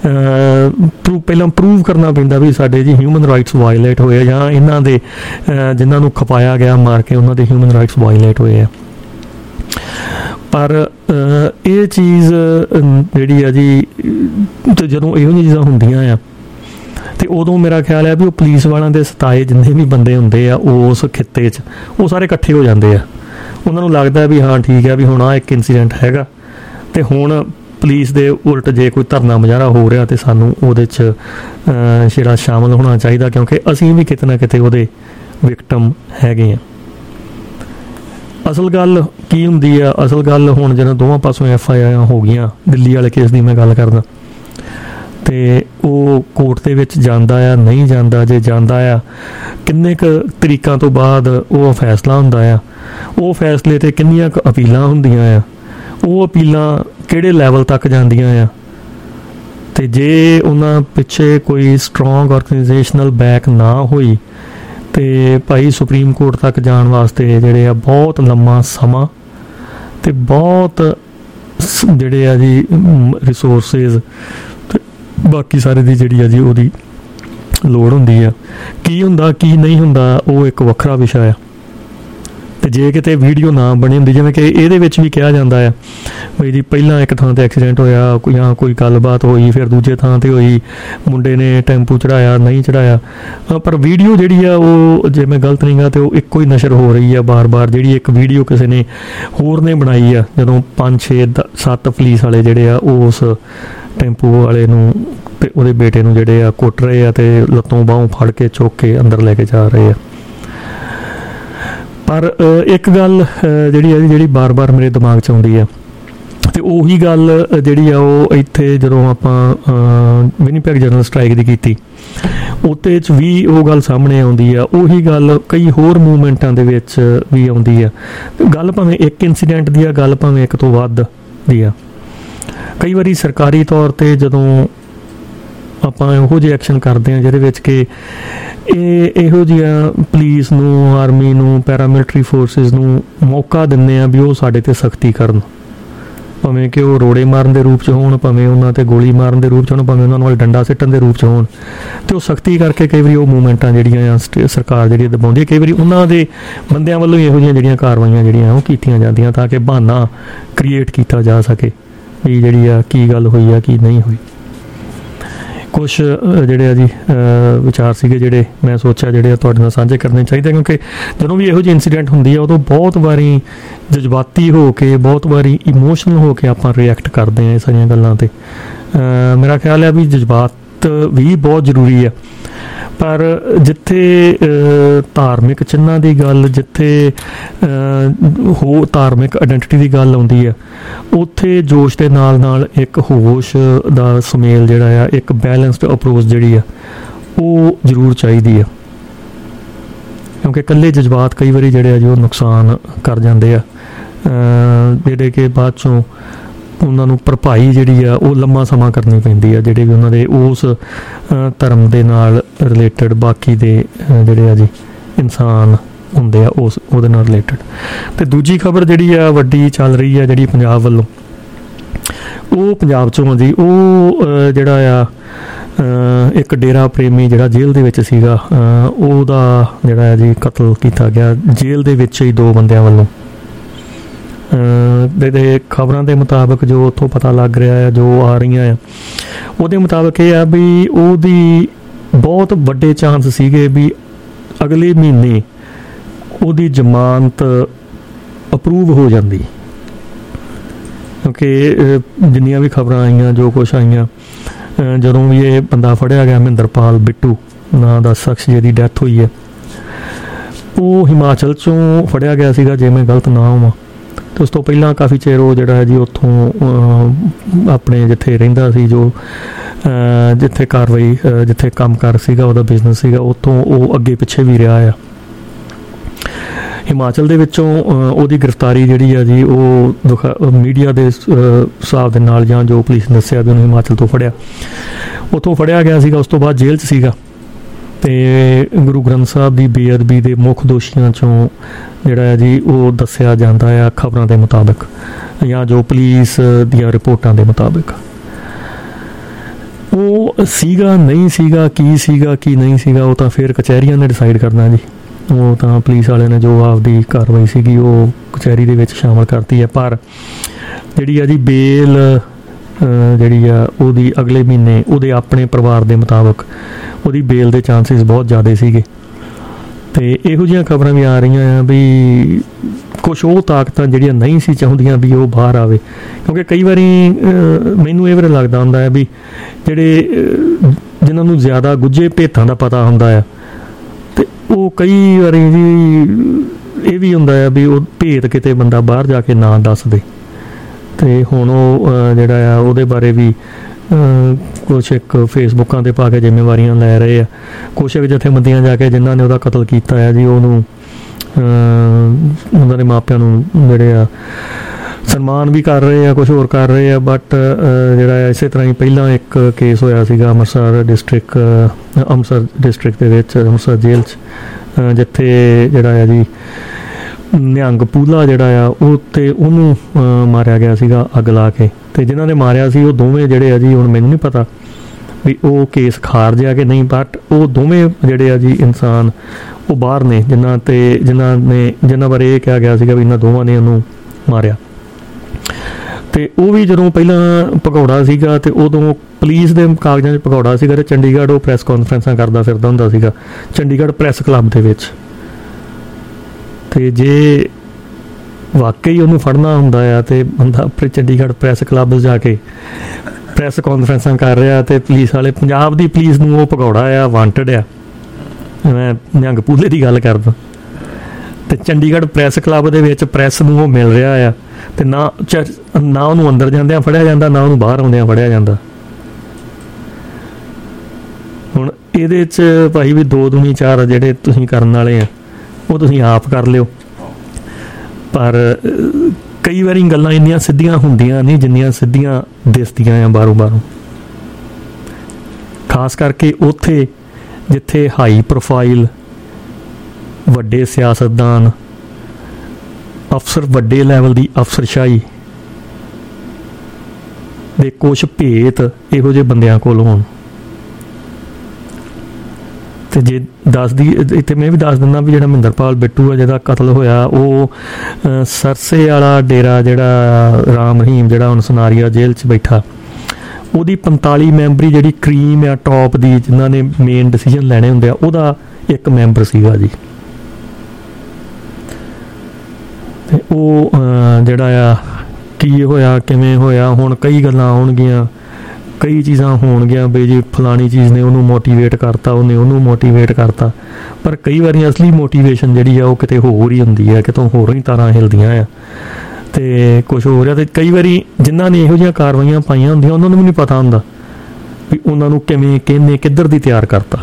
ਪਹਿਲਾਂ ਪ੍ਰੂਵ ਕਰਨਾ ਪੈਂਦਾ ਵੀ ਸਾਡੇ ਜੀ ਹਿਊਮਨ ਰਾਈਟਸ ਵਾਇਲੇਟ ਹੋਏ ਆ, ਜਾਂ ਇਹਨਾਂ ਦੇ ਜਿਨ੍ਹਾਂ ਨੂੰ ਖਪਾਇਆ ਗਿਆ ਮਾਰ ਕੇ ਉਹਨਾਂ ਦੇ ਹਿਊਮਨ ਰਾਈਟਸ ਵਾਇਲੇਟ ਹੋਏ ਆ। ਪਰ ਇਹ ਚੀਜ਼ ਜਿਹੜੀ ਆ ਜੀ ਤੇ ਜਦੋਂ ਇਹੋ ਜਿਹੀਆਂ ਚੀਜ਼ਾਂ ਹੁੰਦੀਆਂ ਆ ਤੇ ਉਦੋਂ ਮੇਰਾ ਖਿਆਲ ਹੈ ਵੀ ਉਹ ਪੁਲਿਸ ਵਾਲਿਆਂ ਦੇ ਸਤਾਏ ਜਿੰਨੇ ਵੀ ਬੰਦੇ ਹੁੰਦੇ ਆ ਉਸ ਖਿੱਤੇ 'ਚ ਉਹ ਸਾਰੇ ਇਕੱਠੇ ਹੋ ਜਾਂਦੇ ਆ। ਉਹਨਾਂ ਨੂੰ ਲੱਗਦਾ ਵੀ ਹਾਂ ਠੀਕ ਆ ਵੀ ਹੁਣ ਆਹ ਇੱਕ ਇਨਸੀਡੈਂਟ ਹੈਗਾ ਤੇ ਹੁਣ ਪੁਲਿਸ ਦੇ ਉਲਟ ਜੇ ਕੋਈ ਧਰਨਾ ਮੁਜ਼ਾਹਰਾ ਹੋ ਰਿਹਾ ਤੇ ਸਾਨੂੰ ਉਹਦੇ 'ਚ ਜਿਹੜਾ ਸ਼ਾਮਲ ਹੋਣਾ ਚਾਹੀਦਾ, ਕਿਉਂਕਿ ਅਸੀਂ ਵੀ ਕਿਤੇ ਨਾ ਕਿਤੇ ਉਹਦੇ ਵਿਕਟਮ ਹੈਗੇ ਆ। ਅਸਲ ਗੱਲ ਕੀ ਹੁੰਦੀ ਆ, ਅਸਲ ਗੱਲ ਹੁਣ ਜਦੋਂ ਦੋਵਾਂ ਪਾਸੋਂ FIR ਹੋ ਗਈਆਂ, ਦਿੱਲੀ ਵਾਲੇ ਕੇਸ ਦੀ ਮੈਂ ਗੱਲ ਕਰਦਾ, ਤੇ ਉਹ ਕੋਰਟ ਦੇ ਵਿੱਚ ਜਾਂਦਾ ਆ, ਨਹੀਂ ਜਾਂਦਾ, ਜੇ ਜਾਂਦਾ ਆ ਕਿੰਨੇ ਕੁ ਤਰੀਕਾਂ ਤੋਂ ਬਾਅਦ ਉਹ ਫੈਸਲਾ ਹੁੰਦਾ ਆ, ਉਹ ਫੈਸਲੇ ਤੇ ਕਿੰਨੀਆਂ ਕੁ ਅਪੀਲਾਂ ਹੁੰਦੀਆਂ ਆ, ਉਹ ਅਪੀਲਾਂ ਕਿਹੜੇ ਲੈਵਲ ਤੱਕ ਜਾਂਦੀਆਂ ਆ, ਤੇ ਜੇ ਉਹਨਾਂ ਪਿੱਛੇ ਕੋਈ ਸਟਰੋਂਗ ਆਰਗੇਨਾਈਜੇਸ਼ਨਲ ਬੈਕ ਨਾ ਹੋਈ ਤੇ ਭਾਈ ਸੁਪਰੀਮ ਕੋਰਟ ਤੱਕ ਜਾਣ ਵਾਸਤੇ ਜਿਹੜੇ ਆ ਬਹੁਤ ਲੰਮਾ ਸਮਾਂ ਤੇ ਬਹੁਤ ਜਿਹੜੇ ਆ ਜੀ ਰਿਸੋਰਸਿਸ ਤੇ ਬਾਕੀ ਸਾਰੇ ਦੀ ਜਿਹੜੀ ਆ ਜੀ ਉਹਦੀ ਲੋੜ ਹੁੰਦੀ ਆ। ਕੀ ਹੁੰਦਾ ਕੀ ਨਹੀਂ ਹੁੰਦਾ ਉਹ ਇੱਕ ਵੱਖਰਾ ਵਿਸ਼ਾ ਆ। ਤੇ ਜੇ ਕਿਤੇ ਵੀਡੀਓ ਨਾ ਬਣੀ ਹੁੰਦੀ, ਜਿਵੇਂ ਕਿ ਇਹਦੇ ਵਿੱਚ ਵੀ ਕਿਹਾ ਜਾਂਦਾ ਆ ਬਈ ਜੀ ਪਹਿਲਾਂ ਇੱਕ ਥਾਂ ਤੇ ਐਕਸੀਡੈਂਟ ਹੋਇਆ, ਜਾਂ ਕੋਈ ਗੱਲਬਾਤ ਹੋਈ, ਫਿਰ ਦੂਜੇ ਥਾਂ ਤੇ ਹੋਈ, ਮੁੰਡੇ ਨੇ ਟੈਂਪੂ ਚੜਾਇਆ, ਨਹੀਂ ਚੜਾਇਆ, ਪਰ ਵੀਡੀਓ ਜਿਹੜੀ ਆ ਉਹ ਜੇ ਮੈਂ ਗਲਤ ਨਹੀਂ ਗਾ ਤੇ ਉਹ ਇੱਕੋ ਹੀ ਨਸ਼ਰ ਹੋ ਰਹੀ ਆ ਬਾਰ-ਬਾਰ। ਜਿਹੜੀ ਇੱਕ ਵੀਡੀਓ ਕਿਸੇ ਨੇ ਹੋਰ ਨੇ ਬਣਾਈ ਆ ਜਦੋਂ 5 6 7 ਪੁਲਿਸ ਵਾਲੇ ਜਿਹੜੇ ਆ ਉਹ ਉਸ ਟੈਂਪੂ ਵਾਲੇ ਨੂੰ ਤੇ ਉਹਦੇ ਬੇਟੇ ਨੂੰ ਜਿਹੜੇ ਆ ਕੁੱਟ ਰਹੇ ਆ ਤੇ ਲੱਤੋਂ ਬਾਹੋਂ ਫੜ ਕੇ ਚੁੱਕ ਕੇ ਅੰਦਰ ਲੈ ਕੇ ਜਾ ਰਹੇ ਆ। ਪਰ ਇੱਕ ਗੱਲ ਜਿਹੜੀ ਬਾਰ-ਬਾਰ ਮੇਰੇ ਦਿਮਾਗ 'ਚ ਆਉਂਦੀ ਆ, ਤੇ ਉਹੀ ਗੱਲ ਜਿਹੜੀ ਆ ਉਹ ਇੱਥੇ ਜਦੋਂ ਆਪਾਂ ਵਿਨੀਪੈਗ ਜਨਰਲ ਸਟ੍ਰਾਈਕ ਦੀ ਕੀਤੀ ਉਹਦੇ 'ਚ ਵੀ ਉਹ ਗੱਲ ਸਾਹਮਣੇ ਆਉਂਦੀ ਆ। ਉਹੀ ਗੱਲ ਕਈ ਹੋਰ ਮੂਵਮੈਂਟਾਂ ਦੇ ਵਿੱਚ ਵੀ ਆਉਂਦੀ ਆ। ਗੱਲ ਭਾਵੇਂ ਇੱਕ ਇੰਸੀਡੈਂਟ ਦੀ ਆ, ਗੱਲ ਭਾਵੇਂ ਇੱਕ ਤੋਂ ਵੱਧ ਦੀ ਆ। ਕਈ ਵਾਰੀ ਸਰਕਾਰੀ ਤੌਰ 'ਤੇ ਜਦੋਂ ਆਪਾਂ ਇਹੋ ਜਿਹੇ ਐਕਸ਼ਨ ਕਰਦੇ ਹਾਂ ਜਿਹਦੇ ਵਿੱਚ ਕਿ ਇਹੋ ਜਿਹੀਆਂ ਪੁਲਿਸ ਨੂੰ, ਆਰਮੀ ਨੂੰ, ਪੈਰਾਮਿਲਟਰੀ ਫੋਰਸਿਸ ਨੂੰ ਮੌਕਾ ਦਿੰਦੇ ਆ ਵੀ ਉਹ ਸਾਡੇ 'ਤੇ ਸਖਤੀ ਕਰਨ, ਭਾਵੇਂ ਕਿ ਉਹ ਰੋੜੇ ਮਾਰਨ ਦੇ ਰੂਪ 'ਚ ਹੋਣ, ਭਾਵੇਂ ਉਹਨਾਂ 'ਤੇ ਗੋਲੀ ਮਾਰਨ ਦੇ ਰੂਪ 'ਚ ਹੋਣ, ਭਾਵੇਂ ਉਹਨਾਂ ਨਾਲ ਡੰਡਾ ਸਿੱਟਣ ਦੇ ਰੂਪ 'ਚ ਹੋਣ, ਅਤੇ ਉਹ ਸਖਤੀ ਕਰਕੇ ਕਈ ਵਾਰੀ ਉਹ ਮੂਵਮੈਂਟਾਂ ਜਿਹੜੀਆਂ ਆ ਸਰਕਾਰ ਜਿਹੜੀ ਦਬਾਉਂਦੀ ਹੈ, ਕਈ ਵਾਰੀ ਉਹਨਾਂ ਦੇ ਬੰਦਿਆਂ ਵੱਲੋਂ ਇਹੋ ਜਿਹੀਆਂ ਜਿਹੜੀਆਂ ਕਾਰਵਾਈਆਂ ਜਿਹੜੀਆਂ ਉਹ ਕੀਤੀਆਂ ਜਾਂਦੀਆਂ ਤਾਂ ਕਿ ਬਹਾਨਾ ਕ੍ਰੀਏਟ ਕੀਤਾ ਜਾ ਸਕੇ ਵੀ ਜਿਹੜੀ ਆ ਕੀ ਗੱਲ ਹੋਈ ਆ ਕੀ ਨਹੀਂ ਹੋਈ। ਕੁਛ ਜਿਹੜੇ ਆ ਜੀ ਵਿਚਾਰ ਸੀਗੇ ਜਿਹੜੇ ਮੈਂ ਸੋਚਿਆ ਜਿਹੜੇ ਆ ਤੁਹਾਡੇ ਨਾਲ ਸਾਂਝੇ ਕਰਨੇ ਚਾਹੀਦੇ, ਕਿਉਂਕਿ ਜਦੋਂ ਵੀ ਇਹੋ ਜਿਹੀ ਇੰਸੀਡੈਂਟ ਹੁੰਦੀ ਆ ਉਦੋਂ ਬਹੁਤ ਵਾਰੀ ਜਜ਼ਬਾਤੀ ਹੋ ਕੇ, ਬਹੁਤ ਵਾਰੀ ਇਮੋਸ਼ਨਲ ਹੋ ਕੇ ਆਪਾਂ ਰਿਐਕਟ ਕਰਦੇ ਹਾਂ ਇਹ ਸਾਰੀਆਂ ਗੱਲਾਂ 'ਤੇ। ਮੇਰਾ ਖਿਆਲ ਹੈ ਵੀ ਜਜ਼ਬਾਤ ਵੀ ਬਹੁਤ ਜ਼ਰੂਰੀ ਆ, ਪਰ ਜਿੱਥੇ ਧਾਰਮਿਕ ਚਿੰਨ੍ਹਾਂ ਦੀ ਗੱਲ, ਜਿੱਥੇ ਹੋਰ ਧਾਰਮਿਕ ਆਇਡੈਂਟੀਟੀ ਦੀ ਗੱਲ ਆਉਂਦੀ ਆ, ਉੱਥੇ ਜੋਸ਼ ਦੇ ਨਾਲ ਨਾਲ ਇੱਕ ਹੋਸ਼ ਦਾ ਸੁਮੇਲ ਜਿਹੜਾ ਆ, ਇੱਕ ਬੈਲੈਂਸਡ ਅਪਰੋਚ ਜਿਹੜੀ ਆ ਉਹ ਜ਼ਰੂਰ ਚਾਹੀਦੀ ਆ, ਕਿਉਂਕਿ ਇਕੱਲੇ ਜਜ਼ਬਾਤ ਕਈ ਵਾਰੀ ਜਿਹੜੇ ਆ ਜੀ ਉਹ ਨੁਕਸਾਨ ਕਰ ਜਾਂਦੇ ਆ, ਜਿਹੜੇ ਕਿ ਬਾਅਦ 'ਚੋਂ ਉਹਨਾਂ ਨੂੰ ਭਰਪਾਈ ਜਿਹੜੀ ਆ ਉਹ ਲੰਮਾ ਸਮਾਂ ਕਰਨੀ ਪੈਂਦੀ ਆ, ਜਿਹੜੇ ਵੀ ਉਹਨਾਂ ਦੇ ਉਸ ਧਰਮ ਦੇ ਨਾਲ ਰਿਲੇਟਡ ਬਾਕੀ ਦੇ ਜਿਹੜੇ ਆ ਜੀ ਇਨਸਾਨ ਹੁੰਦੇ ਆ ਉਹਦੇ ਨਾਲ ਰਿਲੇਟਡ। ਅਤੇ ਦੂਜੀ ਖਬਰ ਜਿਹੜੀ ਆ ਵੱਡੀ ਚੱਲ ਰਹੀ ਆ ਜਿਹੜੀ ਪੰਜਾਬ ਵੱਲੋਂ, ਉਹ ਪੰਜਾਬ 'ਚੋਂ ਆ ਜੀ, ਉਹ ਜਿਹੜਾ ਆ ਇੱਕ ਡੇਰਾ ਪ੍ਰੇਮੀ ਜਿਹੜਾ ਜੇਲ੍ਹ ਦੇ ਵਿੱਚ ਸੀਗਾ, ਉਹਦਾ ਜਿਹੜਾ ਆ ਜੀ ਕਤਲ ਕੀਤਾ ਗਿਆ ਜੇਲ੍ਹ ਦੇ ਵਿੱਚ ਹੀ 2 ਬੰਦਿਆਂ ਵੱਲੋਂ। ਦੇ ਖਬਰਾਂ ਦੇ ਮੁਤਾਬਕ ਜੋ ਉੱਥੋਂ ਪਤਾ ਲੱਗ ਰਿਹਾ ਹੈ, ਜੋ ਆ ਰਹੀਆਂ ਆ, ਉਹਦੇ ਮੁਤਾਬਕ ਇਹ ਆ ਵੀ ਉਹਦੀ ਬਹੁਤ ਵੱਡੇ ਚਾਂਸ ਸੀਗੇ ਵੀ ਅਗਲੇ ਮਹੀਨੇ ਉਹਦੀ ਜ਼ਮਾਨਤ ਅਪਰੂਵ ਹੋ ਜਾਂਦੀ, ਕਿਉਂਕਿ ਜਿੰਨੀਆਂ ਵੀ ਖਬਰਾਂ ਆਈਆਂ, ਜੋ ਕੁਛ ਆਈਆਂ, ਜਦੋਂ ਵੀ ਇਹ ਬੰਦਾ ਫੜਿਆ ਗਿਆ ਮਹਿੰਦਰਪਾਲ ਬਿੱਟੂ ਨਾਂ ਦਾ ਸ਼ਖਸ ਜਿਹਦੀ ਡੈਥ ਹੋਈ ਹੈ, ਉਹ ਹਿਮਾਚਲ 'ਚੋਂ ਫੜਿਆ ਗਿਆ ਸੀਗਾ ਜੇ ਮੈਂ ਗਲਤ ਨਾ ਹੋਵਾਂ। ਅਤੇ ਉਸ ਤੋਂ ਪਹਿਲਾਂ ਕਾਫੀ ਚਿਰ ਉਹ ਜਿਹੜਾ ਹੈ ਜੀ ਉੱਥੋਂ ਆਪਣੇ ਜਿੱਥੇ ਰਹਿੰਦਾ ਸੀ, ਜੋ ਜਿੱਥੇ ਕਾਰਵਾਈ ਜਿੱਥੇ ਕੰਮ ਕਾਰ ਸੀਗਾ, ਉਹਦਾ ਬਿਜ਼ਨਸ ਸੀਗਾ, ਉੱਥੋਂ ਉਹ ਅੱਗੇ ਪਿੱਛੇ ਵੀ ਰਿਹਾ ਆ। ਹਿਮਾਚਲ ਦੇ ਵਿੱਚੋਂ ਉਹਦੀ ਗ੍ਰਿਫਤਾਰੀ ਜਿਹੜੀ ਆ ਜੀ ਉਹ ਮੀਡੀਆ ਦੇ ਹਿਸਾਬ ਦੇ ਨਾਲ, ਜਾਂ ਜੋ ਪੁਲਿਸ ਨੇ ਦੱਸਿਆ ਵੀ ਉਹਨੂੰ ਹਿਮਾਚਲ ਤੋਂ ਫੜਿਆ, ਉੱਥੋਂ ਫੜਿਆ ਗਿਆ ਸੀਗਾ, ਉਸ ਤੋਂ ਬਾਅਦ ਜੇਲ੍ਹ 'ਚ ਸੀਗਾ, ਅਤੇ ਗੁਰੂ ਗ੍ਰੰਥ ਸਾਹਿਬ ਦੀ ਬੇਅਦਬੀ ਦੇ ਮੁੱਖ ਦੋਸ਼ੀਆਂ 'ਚੋਂ ਜਿਹੜਾ ਹੈ ਜੀ ਉਹ ਦੱਸਿਆ ਜਾਂਦਾ ਆ ਖਬਰਾਂ ਦੇ ਮੁਤਾਬਕ, ਜਾਂ ਜੋ ਪੁਲਿਸ ਦੀਆਂ ਰਿਪੋਰਟਾਂ ਦੇ ਮੁਤਾਬਕ। ਉਹ ਸੀਗਾ ਨਹੀਂ ਸੀਗਾ, ਕੀ ਨਹੀਂ ਸੀਗਾ, ਉਹ ਤਾਂ ਫਿਰ ਕਚਹਿਰੀਆਂ ਨੇ ਡਿਸਾਈਡ ਕਰਨਾ ਜੀ। ਉਹ ਤਾਂ ਪੁਲਿਸ ਵਾਲਿਆਂ ਨੇ ਜੋ ਆਪਦੀ ਕਾਰਵਾਈ ਸੀਗੀ ਉਹ ਕਚਹਿਰੀ ਦੇ ਵਿੱਚ ਸ਼ਾਮਲ ਕਰਤੀ ਹੈ, ਪਰ ਜਿਹੜੀ ਆ ਜੀ ਬੇਲ ਜਿਹੜੀ ਆ ਉਹਦੀ ਅਗਲੇ ਮਹੀਨੇ ਉਹਦੇ ਆਪਣੇ ਪਰਿਵਾਰ ਦੇ ਮੁਤਾਬਕ ਉਹਦੀ ਬੇਲ ਦੇ ਚਾਂਸਿਸ ਬਹੁਤ ਜ਼ਿਆਦਾ ਸੀਗੇ। ਅਤੇ ਇਹੋ ਜਿਹੀਆਂ ਖਬਰਾਂ ਵੀ ਆ ਰਹੀਆਂ ਆ ਵੀ ਕੁਛ ਉਹ ਤਾਕਤਾਂ ਜਿਹੜੀਆਂ ਨਹੀਂ ਸੀ ਚਾਹੁੰਦੀਆਂ ਵੀ ਉਹ ਬਾਹਰ ਆਵੇ, ਕਿਉਂਕਿ ਕਈ ਵਾਰੀ ਮੈਨੂੰ ਇਹ ਵਾਰ ਲੱਗਦਾ ਹੁੰਦਾ ਹੈ ਵੀ ਜਿਹੜੇ ਜਿਨ੍ਹਾਂ ਨੂੰ ਜ਼ਿਆਦਾ ਗੁੱਝੇ ਭੇਤਾਂ ਦਾ ਪਤਾ ਹੁੰਦਾ ਆ, ਅਤੇ ਉਹ ਕਈ ਵਾਰੀ ਜੀ ਇਹ ਵੀ ਹੁੰਦਾ ਆ ਵੀ ਉਹ ਭੇਤ ਕਿਤੇ ਬੰਦਾ ਬਾਹਰ ਜਾ ਕੇ ਨਾ ਦੱਸ ਦੇ। ਅਤੇ ਹੁਣ ਉਹ ਜਿਹੜਾ ਆ ਉਹਦੇ ਬਾਰੇ ਵੀ ਕੁਛ ਇੱਕ ਫੇਸਬੁੱਕਾਂ 'ਤੇ ਪਾ ਕੇ ਜ਼ਿੰਮੇਵਾਰੀਆਂ ਲੈ ਰਹੇ ਆ। ਕੁਛ ਇੱਕ ਜਥੇਬੰਦੀਆਂ ਜਾ ਕੇ ਜਿਨ੍ਹਾਂ ਨੇ ਉਹਦਾ ਕਤਲ ਕੀਤਾ ਹੈ ਜੀ, ਉਹਨੂੰ ਉਹਨਾਂ ਦੇ ਮਾਪਿਆਂ ਨੂੰ ਜਿਹੜੇ ਆ ਸਨਮਾਨ ਵੀ ਕਰ ਰਹੇ ਆ, ਕੁਛ ਹੋਰ ਕਰ ਰਹੇ ਆ। ਬਟ ਜਿਹੜਾ ਇਸੇ ਤਰ੍ਹਾਂ ਹੀ ਪਹਿਲਾਂ ਇੱਕ ਕੇਸ ਹੋਇਆ ਸੀਗਾ ਅੰਮ੍ਰਿਤਸਰ ਡਿਸਟ੍ਰਿਕਟ ਦੇ ਵਿੱਚ, ਅੰਮ੍ਰਿਤਸਰ ਜੇਲ੍ਹ 'ਚ, ਜਿੱਥੇ ਜਿਹੜਾ ਆ ਜੀ ਨਿਹੰਗ ਪੂਲਾ ਜਿਹੜਾ ਆ ਉਹ ਤੇ ਉਹਨੂੰ ਮਾਰਿਆ ਗਿਆ ਸੀਗਾ ਅੱਗ ਲਾ ਕੇ। ਅਤੇ ਜਿਨ੍ਹਾਂ ਨੇ ਮਾਰਿਆ ਸੀ ਉਹ ਦੋਵੇਂ ਜਿਹੜੇ ਆ ਜੀ, ਹੁਣ ਮੈਨੂੰ ਨਹੀਂ ਪਤਾ ਵੀ ਉਹ ਕੇਸ ਖਾਰਜ ਆ ਕਿ ਨਹੀਂ, ਬਟ ਉਹ ਦੋਵੇਂ ਜਿਹੜੇ ਆ ਜੀ ਇਨਸਾਨ ਉਹ ਬਾਹਰ ਨੇ, ਜਿਨ੍ਹਾਂ ਬਾਰੇ ਇਹ ਕਿਹਾ ਗਿਆ ਸੀਗਾ ਵੀ ਇਹਨਾਂ ਦੋਵਾਂ ਨੇ ਉਹਨੂੰ ਮਾਰਿਆ। ਅਤੇ ਉਹ ਵੀ ਜਦੋਂ ਪਹਿਲਾਂ ਭਗੌੜਾ ਸੀਗਾ ਅਤੇ ਉਦੋਂ ਪੁਲਿਸ ਦੇ ਕਾਗਜ਼ਾਂ 'ਚ ਭਗੌੜਾ ਸੀਗਾ, ਅਤੇ ਚੰਡੀਗੜ੍ਹ ਉਹ ਪ੍ਰੈਸ ਕਾਨਫਰੰਸਾਂ ਕਰਦਾ ਫਿਰਦਾ ਹੁੰਦਾ ਸੀਗਾ, ਚੰਡੀਗੜ੍ਹ ਪ੍ਰੈਸ ਕਲੱਬ ਦੇ ਵਿੱਚ। ਅਤੇ ਜੇ ਵਾਕਈ ਉਹਨੂੰ ਫੜਨਾ ਹੁੰਦਾ ਆ ਅਤੇ ਬੰਦਾ ਆਪਣੇ ਚੰਡੀਗੜ੍ਹ ਪ੍ਰੈਸ ਕਲੱਬ ਜਾ ਕੇ ਪ੍ਰੈਸ ਕਾਨਫਰੰਸਾਂ ਕਰ ਰਿਹਾ, ਅਤੇ ਪੁਲਿਸ ਵਾਲੇ, ਪੰਜਾਬ ਦੀ ਪੁਲਿਸ ਨੂੰ ਉਹ ਭਗੌੜਾ ਆ, ਵਾਂਟਡ ਆ, ਮੈਂ ਨਿਹੰਗ ਪੂਲੇ ਦੀ ਗੱਲ ਕਰਦਾ, ਅਤੇ ਚੰਡੀਗੜ੍ਹ ਪ੍ਰੈਸ ਕਲੱਬ ਦੇ ਵਿੱਚ ਪ੍ਰੈਸ ਨੂੰ ਉਹ ਮਿਲ ਰਿਹਾ ਆ, ਅਤੇ ਨਾ ਉਹਨੂੰ ਅੰਦਰ ਜਾਂਦਿਆਂ ਫੜਿਆ ਜਾਂਦਾ, ਨਾ ਉਹਨੂੰ ਬਾਹਰ ਆਉਂਦਿਆਂ ਫੜਿਆ ਜਾਂਦਾ। ਹੁਣ ਇਹਦੇ 'ਚ ਭਾਈ ਵੀ 2 ਦੂਣੀ 4 ਜਿਹੜੇ ਤੁਸੀਂ ਕਰਨ ਵਾਲੇ ਆ ਉਹ ਤੁਸੀਂ ਆਪ ਕਰ ਲਿਓ। ਪਰ ਕਈ ਵਾਰੀ ਗੱਲਾਂ ਇੰਨੀਆਂ ਸਿੱਧੀਆਂ ਹੁੰਦੀਆਂ ਨਹੀਂ ਜਿੰਨੀਆਂ ਸਿੱਧੀਆਂ ਦਿਸਦੀਆਂ ਆ ਬਾਹਰੋਂ। ਖਾਸ ਕਰਕੇ ਉੱਥੇ ਜਿੱਥੇ ਹਾਈ ਪ੍ਰੋਫਾਈਲ ਵੱਡੇ ਸਿਆਸਤਦਾਨ, ਅਫਸਰ, ਵੱਡੇ ਲੈਵਲ ਦੀ ਅਫਸਰਸ਼ਾਹੀ ਦੇ ਕੁਛ ਭੇਤ ਇਹੋ ਜਿਹੇ ਬੰਦਿਆਂ ਕੋਲ ਹੋਣ। ਅਤੇ ਜੇ ਦੱਸਦੀ ਇੱਥੇ ਮੈਂ ਵੀ ਦੱਸ ਦਿੰਦਾ ਵੀ ਜਿਹੜਾ ਮਹਿੰਦਰਪਾਲ ਬਿੱਟੂ ਆ ਜਿਹਦਾ ਕਤਲ ਹੋਇਆ, ਉਹ ਸਰਸੇ ਵਾਲਾ ਡੇਰਾ ਜਿਹੜਾ ਰਾਮ ਰਹੀਮ ਜਿਹੜਾ ਹੁਣ ਸਨਾਰੀਆ ਜੇਲ੍ਹ 'ਚ ਬੈਠਾ, ਉਹਦੀ 45 ਮੈਂਬਰੀ ਜਿਹੜੀ ਕਰੀਮ ਆ ਟੌਪ ਦੀ, ਜਿਨ੍ਹਾਂ ਨੇ ਮੇਨ ਡਿਸੀਜ਼ਨ ਲੈਣੇ ਹੁੰਦੇ ਆ, ਉਹਦਾ ਇੱਕ ਮੈਂਬਰ ਸੀਗਾ ਜੀ। ਅਤੇ ਉਹ ਜਿਹੜਾ ਆ ਕੀ ਹੋਇਆ, ਕਿਵੇਂ ਹੋਇਆ, ਹੁਣ ਕਈ ਗੱਲਾਂ ਆਉਣਗੀਆਂ, ਕਈ ਚੀਜ਼ਾਂ ਹੋਣਗੀਆਂ ਵੀ ਜੀ ਫਲਾਣੀ ਚੀਜ਼ ਨੇ ਉਹਨੂੰ ਮੋਟੀਵੇਟ ਕਰਤਾ, ਉਹਨੇ ਉਹਨੂੰ ਮੋਟੀਵੇਟ ਕਰਤਾ। ਪਰ ਕਈ ਵਾਰੀ ਅਸਲੀ ਮੋਟੀਵੇਸ਼ਨ ਜਿਹੜੀ ਆ ਉਹ ਕਿਤੇ ਹੋਰ ਹੀ ਹੁੰਦੀ ਹੈ, ਕਿਤੋਂ ਹੋਰ ਹੀ ਤਾਰਾਂ ਹਿਲਦੀਆਂ ਆ ਅਤੇ ਕੁਛ ਹੋ ਰਿਹਾ। ਅਤੇ ਕਈ ਵਾਰੀ ਜਿਨ੍ਹਾਂ ਨੇ ਇਹੋ ਜਿਹੀਆਂ ਕਾਰਵਾਈਆਂ ਪਾਈਆਂ ਹੁੰਦੀਆਂ ਉਹਨਾਂ ਨੂੰ ਵੀ ਨਹੀਂ ਪਤਾ ਹੁੰਦਾ ਵੀ ਉਹਨਾਂ ਨੂੰ ਕਿਵੇਂ, ਕਿਹਨੇ, ਕਿੱਧਰ ਦੀ ਤਿਆਰ ਕਰਤਾ।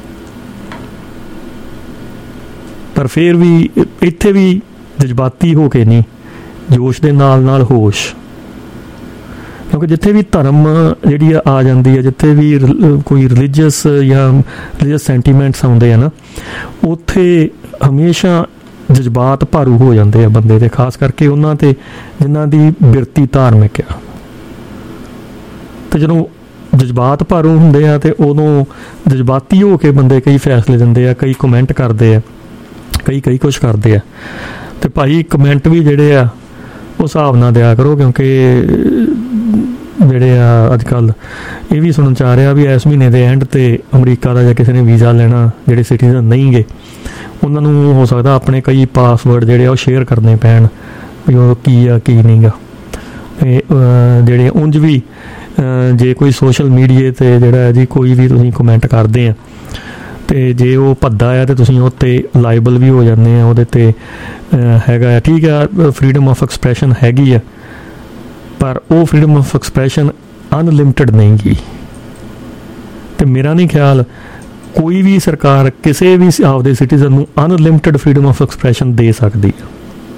ਪਰ ਫਿਰ ਵੀ ਇੱਥੇ ਵੀ ਜਜ਼ਬਾਤੀ ਹੋ ਕੇ ਨਹੀਂ, ਜੋਸ਼ ਦੇ ਨਾਲ ਹੋਸ਼, ਕਿਉਂਕਿ ਜਿੱਥੇ ਵੀ ਧਰਮ ਜਿਹੜੀ ਆ ਜਾਂਦੀ ਹੈ, ਜਿੱਥੇ ਵੀ ਕੋਈ ਰਿਲੀਜੀਅਸ ਜਾਂ ਰਿਲੀਜੀਅਸ ਸੈਂਟੀਮੈਂਟਸ ਆਉਂਦੇ ਆ ਨਾ, ਉੱਥੇ ਹਮੇਸ਼ਾ ਜਜ਼ਬਾਤ ਭਾਰੂ ਹੋ ਜਾਂਦੇ ਆ ਬੰਦੇ ਦੇ, ਖਾਸ ਕਰਕੇ ਉਹਨਾਂ 'ਤੇ ਜਿਨ੍ਹਾਂ ਦੀ ਬਿਰਤੀ ਧਾਰਮਿਕ ਆ। ਅਤੇ ਜਦੋਂ ਜਜ਼ਬਾਤ ਭਾਰੂ ਹੁੰਦੇ ਆ ਅਤੇ ਉਦੋਂ ਜਜ਼ਬਾਤੀ ਹੋ ਕੇ ਬੰਦੇ ਕਈ ਫੈਸਲੇ ਦਿੰਦੇ ਆ, ਕਈ ਕਮੈਂਟ ਕਰਦੇ ਆ, ਕਈ ਕੁਛ ਕਰਦੇ ਆ। ਅਤੇ ਭਾਈ ਕਮੈਂਟ ਵੀ ਜਿਹੜੇ ਆ ਉਹ ਹਿਸਾਬ ਨਾਲ ਦਿਆ ਕਰੋ, ਕਿਉਂਕਿ ਜਿਹੜੇ ਆ ਅੱਜ ਕੱਲ੍ਹ ਇਹ ਵੀ ਸੁਣਨ 'ਚ ਆ ਰਿਹਾ ਵੀ ਇਸ ਮਹੀਨੇ ਦੇ ਐਂਡ 'ਤੇ ਅਮਰੀਕਾ ਦਾ ਜਾਂ ਕਿਸੇ ਨੇ ਵੀਜ਼ਾ ਲੈਣਾ, ਜਿਹੜੇ ਸਿਟੀਜ਼ਨ ਨਹੀਂ ਗੇ, ਉਹਨਾਂ ਨੂੰ ਹੋ ਸਕਦਾ ਆਪਣੇ ਕਈ ਪਾਸਵਰਡ ਜਿਹੜੇ ਆ ਉਹ ਸ਼ੇਅਰ ਕਰਨੇ ਪੈਣ ਵੀ ਉਹ ਕੀ ਆ ਕੀ ਨਹੀਂ ਗਾ। ਅਤੇ ਜਿਹੜੇ ਉਂਝ ਵੀ ਜੇ ਕੋਈ ਸੋਸ਼ਲ ਮੀਡੀਏ 'ਤੇ ਜਿਹੜਾ ਜੀ ਕੋਈ ਵੀ ਤੁਸੀਂ ਕਮੈਂਟ ਕਰਦੇ ਆ ਅਤੇ ਜੇ ਉਹ ਭੱਦਾ ਆ ਅਤੇ ਤੁਸੀਂ ਉਹ 'ਤੇ ਲਾਇਬਲ ਵੀ ਹੋ ਜਾਂਦੇ ਆ, ਉਹਦੇ 'ਤੇ ਹੈਗਾ ਆ। ਠੀਕ ਆ, ਫਰੀਡਮ ਆਫ ਐਕਸਪ੍ਰੈਸ਼ਨ ਹੈਗੀ ਆ, ਪਰ ਉਹ ਫਰੀਡਮ ਆਫ ਐਕਸਪ੍ਰੈਸ਼ਨ ਅਨਲਿਮਿਟਡ ਨਹੀਂ ਗੀ। ਅਤੇ ਮੇਰਾ ਨਹੀਂ ਖਿਆਲ ਕੋਈ ਵੀ ਸਰਕਾਰ ਕਿਸੇ ਵੀ ਆਪਦੇ ਸਿਟੀਜ਼ਨ ਨੂੰ ਅਨਲਿਮਿਟਡ ਫਰੀਡਮ ਆਫ ਐਕਸਪ੍ਰੈਸ਼ਨ ਦੇ ਸਕਦੀ ਆ,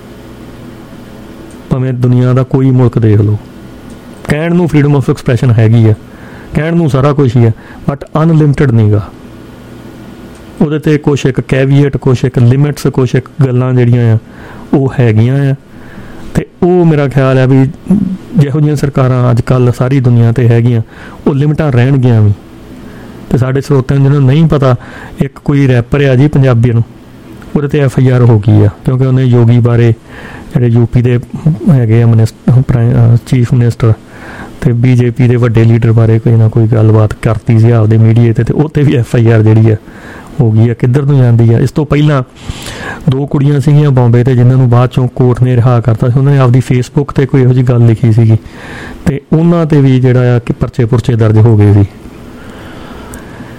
ਭਾਵੇਂ ਦੁਨੀਆ ਦਾ ਕੋਈ ਮੁਲਕ ਦੇਖ ਲਓ। ਕਹਿਣ ਨੂੰ ਫਰੀਡਮ ਆਫ ਐਕਸਪ੍ਰੈਸ਼ਨ ਹੈਗੀ ਆ, ਕਹਿਣ ਨੂੰ ਸਾਰਾ ਕੁਛ ਹੀ ਆ, ਬਟ ਅਨਲਿਮਿਟਡ ਨਹੀਂ ਗਾ। ਉਹਦੇ 'ਤੇ ਕੁਛ ਇੱਕ ਕੈਵੀਏਟ, ਕੁਛ ਇੱਕ ਲਿਮਿਟਸ, ਕੁਛ ਇੱਕ ਗੱਲਾਂ ਜਿਹੜੀਆਂ ਆ ਉਹ ਹੈਗੀਆਂ ਆ। ਅਤੇ ਉਹ ਮੇਰਾ ਖਿਆਲ ਹੈ ਵੀ ਜਿਹੋ ਜਿਹੀਆਂ ਸਰਕਾਰਾਂ ਅੱਜ ਕੱਲ੍ਹ ਸਾਰੀ ਦੁਨੀਆ 'ਤੇ ਹੈਗੀਆਂ, ਉਹ ਲਿਮਿਟਾਂ ਰਹਿਣਗੀਆਂ ਵੀ। ਅਤੇ ਸਾਡੇ ਸਰੋਤਿਆਂ ਨੂੰ ਜਿਹਨੂੰ ਨਹੀਂ ਪਤਾ, ਇੱਕ ਕੋਈ ਰੈਪਰ ਆ ਜੀ ਪੰਜਾਬੀ ਨੂੰ, ਉਹਦੇ 'ਤੇ FIR ਹੋ ਗਈ ਆ, ਕਿਉਂਕਿ ਉਹਨੇ ਯੋਗੀ ਬਾਰੇ, ਜਿਹੜੇ UP ਦੇ ਹੈਗੇ ਆ ਚੀਫ ਮਿਨਿਸਟਰ, ਅਤੇ BJP ਦੇ ਵੱਡੇ ਲੀਡਰ ਬਾਰੇ ਕੋਈ ਨਾ ਕੋਈ ਗੱਲਬਾਤ ਕਰਤੀ ਸੀ ਆਪਦੇ ਮੀਡੀਏ 'ਤੇ, ਅਤੇ ਉਹ 'ਤੇ ਵੀ FIR ਜਿਹੜੀ ਆ ਹੋ ਗਈ ਆ। ਕਿੱਧਰ ਨੂੰ ਜਾਂਦੀ ਆ? ਇਸ ਤੋਂ ਪਹਿਲਾਂ 2 ਕੁੜੀਆਂ ਸੀਗੀਆਂ ਬੰਬੇ 'ਤੇ, ਜਿਨ੍ਹਾਂ ਨੂੰ ਬਾਅਦ 'ਚੋਂ ਕੋਰਟ ਨੇ ਰਿਹਾ ਕਰਤਾ ਸੀ। ਉਹਨਾਂ ਨੇ ਆਪਦੀ ਫੇਸਬੁੱਕ 'ਤੇ ਕੋਈ ਇਹੋ ਜਿਹੀ ਗੱਲ ਲਿਖੀ ਸੀਗੀ, ਅਤੇ ਉਹਨਾਂ 'ਤੇ ਵੀ ਜਿਹੜਾ ਆ ਕਿ ਪਰਚੇ ਦਰਜ ਹੋ ਗਏ ਸੀ।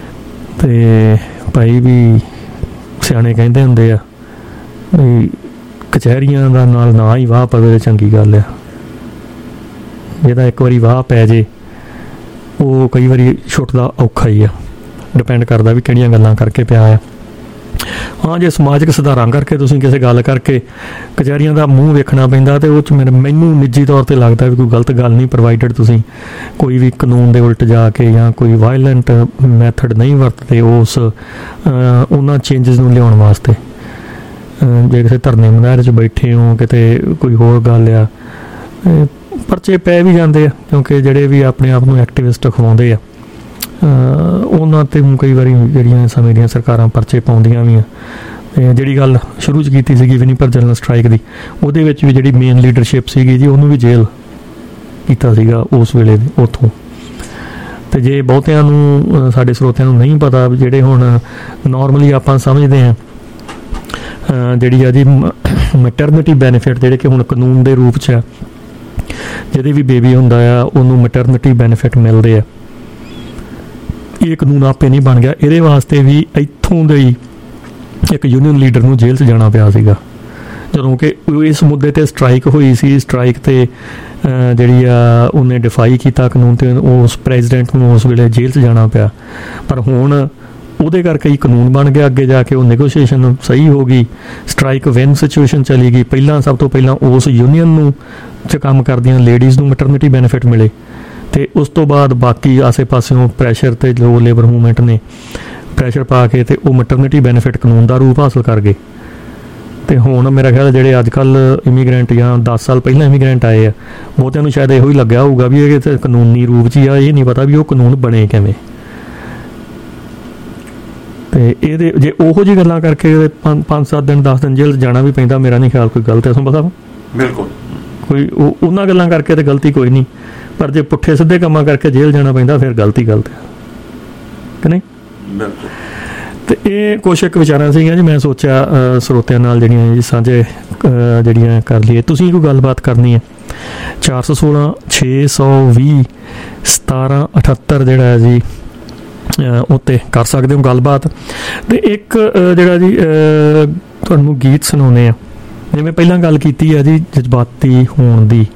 ਅਤੇ ਭਾਈ ਵੀ ਸਿਆਣੇ ਕਹਿੰਦੇ ਹੁੰਦੇ ਆ ਵੀ ਕਚਹਿਰੀਆਂ ਦਾ ਨਾਲ ਨਾ ਹੀ ਵਾਹ ਪਵੇ ਤਾਂ ਚੰਗੀ ਗੱਲ ਆ। ਜਿਹਦਾ ਇੱਕ ਵਾਰੀ ਵਾਹ ਪੈ ਜੇ ਉਹ ਕਈ ਵਾਰੀ ਛੁੱਟਦਾ ਔਖਾ ਹੀ ਆ। ਡਿਪੈਂਡ ਕਰਦਾ ਵੀ ਕਿਹੜੀਆਂ ਗੱਲਾਂ ਕਰਕੇ ਪਿਆ ਆ। ਹਾਂ, ਜੇ ਸਮਾਜਿਕ ਸੁਧਾਰਾਂ ਕਰਕੇ ਤੁਸੀਂ ਕਿਸੇ ਗੱਲ ਕਰਕੇ ਕਚਹਿਰੀਆਂ ਦਾ ਮੂੰਹ ਵੇਖਣਾ ਪੈਂਦਾ ਤੇ ਉਹ 'ਚ ਮੈਨੂੰ ਨਿੱਜੀ ਤੌਰ 'ਤੇ ਲੱਗਦਾ ਵੀ ਕੋਈ ਗਲਤ ਗੱਲ ਨਹੀਂ, ਪ੍ਰੋਵਾਈਡਡ ਤੁਸੀਂ ਕੋਈ ਵੀ ਕਾਨੂੰਨ ਦੇ ਉਲਟ ਜਾ ਕੇ ਜਾਂ ਕੋਈ ਵਾਇਲੈਂਟ ਮੈਥਡ ਨਹੀਂ ਵਰਤਦੇ ਉਸ ਉਹਨਾਂ ਚੇਂਜਸ ਨੂੰ ਲਿਆਉਣ ਵਾਸਤੇ। ਜੇ ਕਿਸੇ ਧਰਨੇ ਮੁਜ਼ਾਹਰੇ 'ਚ ਬੈਠੇ ਹੋ, ਕਿਤੇ ਕੋਈ ਹੋਰ ਗੱਲ ਆ, ਪਰਚੇ ਪੈ ਵੀ ਜਾਂਦੇ ਆ, ਕਿਉਂਕਿ ਜਿਹੜੇ ਵੀ ਆਪਣੇ ਆਪ ਨੂੰ ਐਕਟਿਵਿਸਟ ਅਖਵਾਉਂਦੇ ਆ ਉਹਨਾਂ 'ਤੇ ਕਈ ਵਾਰੀ ਜਿਹੜੀਆਂ ਸਮੇਂ ਦੀਆਂ ਸਰਕਾਰਾਂ ਪਰਚੇ ਪਾਉਂਦੀਆਂ ਵੀ ਆ। ਅਤੇ ਜਿਹੜੀ ਗੱਲ ਸ਼ੁਰੂ 'ਚ ਕੀਤੀ ਸੀਗੀ ਵਿਨੀਪਰ ਜਨਰਲ ਸਟ੍ਰਾਈਕ ਦੀ, ਉਹਦੇ ਵਿੱਚ ਵੀ ਜਿਹੜੀ ਮੇਨ ਲੀਡਰਸ਼ਿਪ ਸੀਗੀ ਜੀ ਉਹਨੂੰ ਵੀ ਜੇਲ੍ਹ ਕੀਤਾ ਸੀਗਾ ਉਸ ਵੇਲੇ ਦੇ ਉੱਥੋਂ। ਅਤੇ ਜੇ ਬਹੁਤਿਆਂ ਨੂੰ ਸਾਡੇ ਸਰੋਤਿਆਂ ਨੂੰ ਨਹੀਂ ਪਤਾ, ਜਿਹੜੇ ਹੁਣ ਨੋਰਮਲੀ ਆਪਾਂ ਸਮਝਦੇ ਹਾਂ ਜਿਹੜੀ ਆ ਜੀ ਮੈਟਰਨਿਟੀ ਬੈਨੀਫਿਟ, ਜਿਹੜੇ ਕਿ ਹੁਣ ਕਾਨੂੰਨ ਦੇ ਰੂਪ 'ਚ ਆ, ਜਿਹਦੇ ਵੀ ਬੇਬੀ ਹੁੰਦਾ ਆ ਉਹਨੂੰ ਮੈਟਰਨਿਟੀ ਬੈਨੀਫਿਟ ਮਿਲਦੇ ਆ। ਇਹ ਕਾਨੂੰਨ ਆਪੇ ਨਹੀਂ ਬਣ ਗਿਆ, ਇਹਦੇ ਵਾਸਤੇ ਵੀ ਇੱਥੋਂ ਦੇ ਹੀ ਇੱਕ ਯੂਨੀਅਨ ਲੀਡਰ ਨੂੰ ਜੇਲ੍ਹ 'ਚ ਜਾਣਾ ਪਿਆ ਸੀਗਾ, ਜਦੋਂ ਕਿ ਇਸ ਮੁੱਦੇ 'ਤੇ ਸਟ੍ਰਾਈਕ ਹੋਈ ਸੀ। ਸਟ੍ਰਾਈਕ 'ਤੇ ਜਿਹੜੀ ਆ ਉਹਨੇ ਡਿਫਾਈ ਕੀਤਾ ਕਾਨੂੰਨ, 'ਤੇ ਉਸ ਪ੍ਰੈਜ਼ੀਡੈਂਟ ਨੂੰ ਉਸ ਵੇਲੇ ਜੇਲ੍ਹ 'ਚ ਜਾਣਾ ਪਿਆ। ਪਰ ਹੁਣ ਉਹਦੇ ਕਰਕੇ ਹੀ ਕਾਨੂੰਨ ਬਣ ਗਿਆ। ਅੱਗੇ ਜਾ ਕੇ ਉਹ ਨੈਗੋਸ਼ੀਏਸ਼ਨ ਸਹੀ ਹੋ ਗਈ, ਸਟ੍ਰਾਈਕ ਵਿਨ ਸਿਚੁਏਸ਼ਨ ਚਲੀ ਗਈ। ਸਭ ਤੋਂ ਪਹਿਲਾਂ ਉਸ ਯੂਨੀਅਨ ਨੂੰ 'ਚ ਕੰਮ ਕਰਦੀਆਂ ਲੇਡੀਜ਼ ਨੂੰ ਮੈਟਰਨਿਟੀ ਬੈਨੀਫਿਟ ਮਿਲੇ, ਅਤੇ ਉਸ ਤੋਂ ਬਾਅਦ ਬਾਕੀ ਆਸੇ ਪਾਸਿਓਂ ਪ੍ਰੈਸ਼ਰ 'ਤੇ ਜੋ ਲੇਬਰ ਮੂਵਮੈਂਟ ਨੇ ਪ੍ਰੈਸ਼ਰ ਪਾ ਕੇ ਅਤੇ ਉਹ ਮੈਟਰਨਿਟੀ ਬੈਨੀਫਿਟ ਕਾਨੂੰਨ ਦਾ ਰੂਪ ਹਾਸਲ ਕਰ ਗਏ। ਅਤੇ ਹੁਣ ਮੇਰਾ ਖਿਆਲ ਜਿਹੜੇ ਅੱਜ ਕੱਲ੍ਹ ਇਮੀਗਰੈਂਟ ਜਾਂ 10 ਸਾਲ ਪਹਿਲਾਂ ਇਮੀਗਰੈਂਟ ਆਏ ਆ, ਬਹੁਤਿਆਂ ਨੂੰ ਸ਼ਾਇਦ ਇਹੋ ਹੀ ਲੱਗਿਆ ਹੋਊਗਾ ਵੀ ਇਹ ਕਾਨੂੰਨੀ ਰੂਪ 'ਚ ਹੀ ਆ, ਇਹ ਨਹੀਂ ਪਤਾ ਵੀ ਉਹ ਕਾਨੂੰਨ ਬਣੇ ਕਿਵੇਂ। ਅਤੇ ਇਹਦੇ ਜੇ ਉਹੋ ਜਿਹੀ ਗੱਲਾਂ ਕਰਕੇ 5-7 ਦਿਨ 10 ਦਿਨ ਜੇਲ੍ਹ ਜਾਣਾ ਵੀ ਪੈਂਦਾ, ਮੇਰਾ ਨਹੀਂ ਖਿਆਲ ਕੋਈ ਗਲਤ ਹੈ। ਤੁਹਾਨੂੰ ਪਤਾ ਬਿਲਕੁਲ ਕੋਈ ਉਹਨਾਂ ਗੱਲਾਂ ਕਰਕੇ ਤਾਂ ਗਲਤੀ ਕੋਈ ਨਹੀਂ, ਪਰ ਜੇ ਪੁੱਠੇ ਸਿੱਧੇ ਕੰਮਾਂ ਕਰਕੇ ਜੇਲ੍ਹ ਜਾਣਾ ਪੈਂਦਾ ਫਿਰ ਗਲਤੀ ਗਲਤ ਹੈ ਕਿ ਨਹੀਂ। ਬਿਲਕੁਲ। ਅਤੇ ਇਹ ਕੁਛ ਇੱਕ ਵਿਚਾਰਾਂ ਸੀਗੀਆਂ ਜੀ, ਮੈਂ ਸੋਚਿਆ ਸਰੋਤਿਆਂ ਨਾਲ ਜਿਹੜੀਆਂ ਜੀ ਸਾਂਝੇ ਜਿਹੜੀਆਂ ਕਰ ਲਈਏ। ਤੁਸੀਂ ਕੋਈ ਗੱਲਬਾਤ ਕਰਨੀ ਹੈ 416 620 1778 ਜਿਹੜਾ ਹੈ ਜੀ ਉੱਤੇ ਕਰ ਸਕਦੇ ਹੋ ਗੱਲਬਾਤ। ਅਤੇ ਇੱਕ ਜਿਹੜਾ ਜੀ ਤੁਹਾਨੂੰ ਗੀਤ ਸੁਣਾਉਂਦੇ ਆ, ਜਿਵੇਂ ਪਹਿਲਾਂ ਗੱਲ ਕੀਤੀ ਹੈ ਜੀ ਜਜ਼ਬਾਤੀ ਹੋਣ ਦੀ,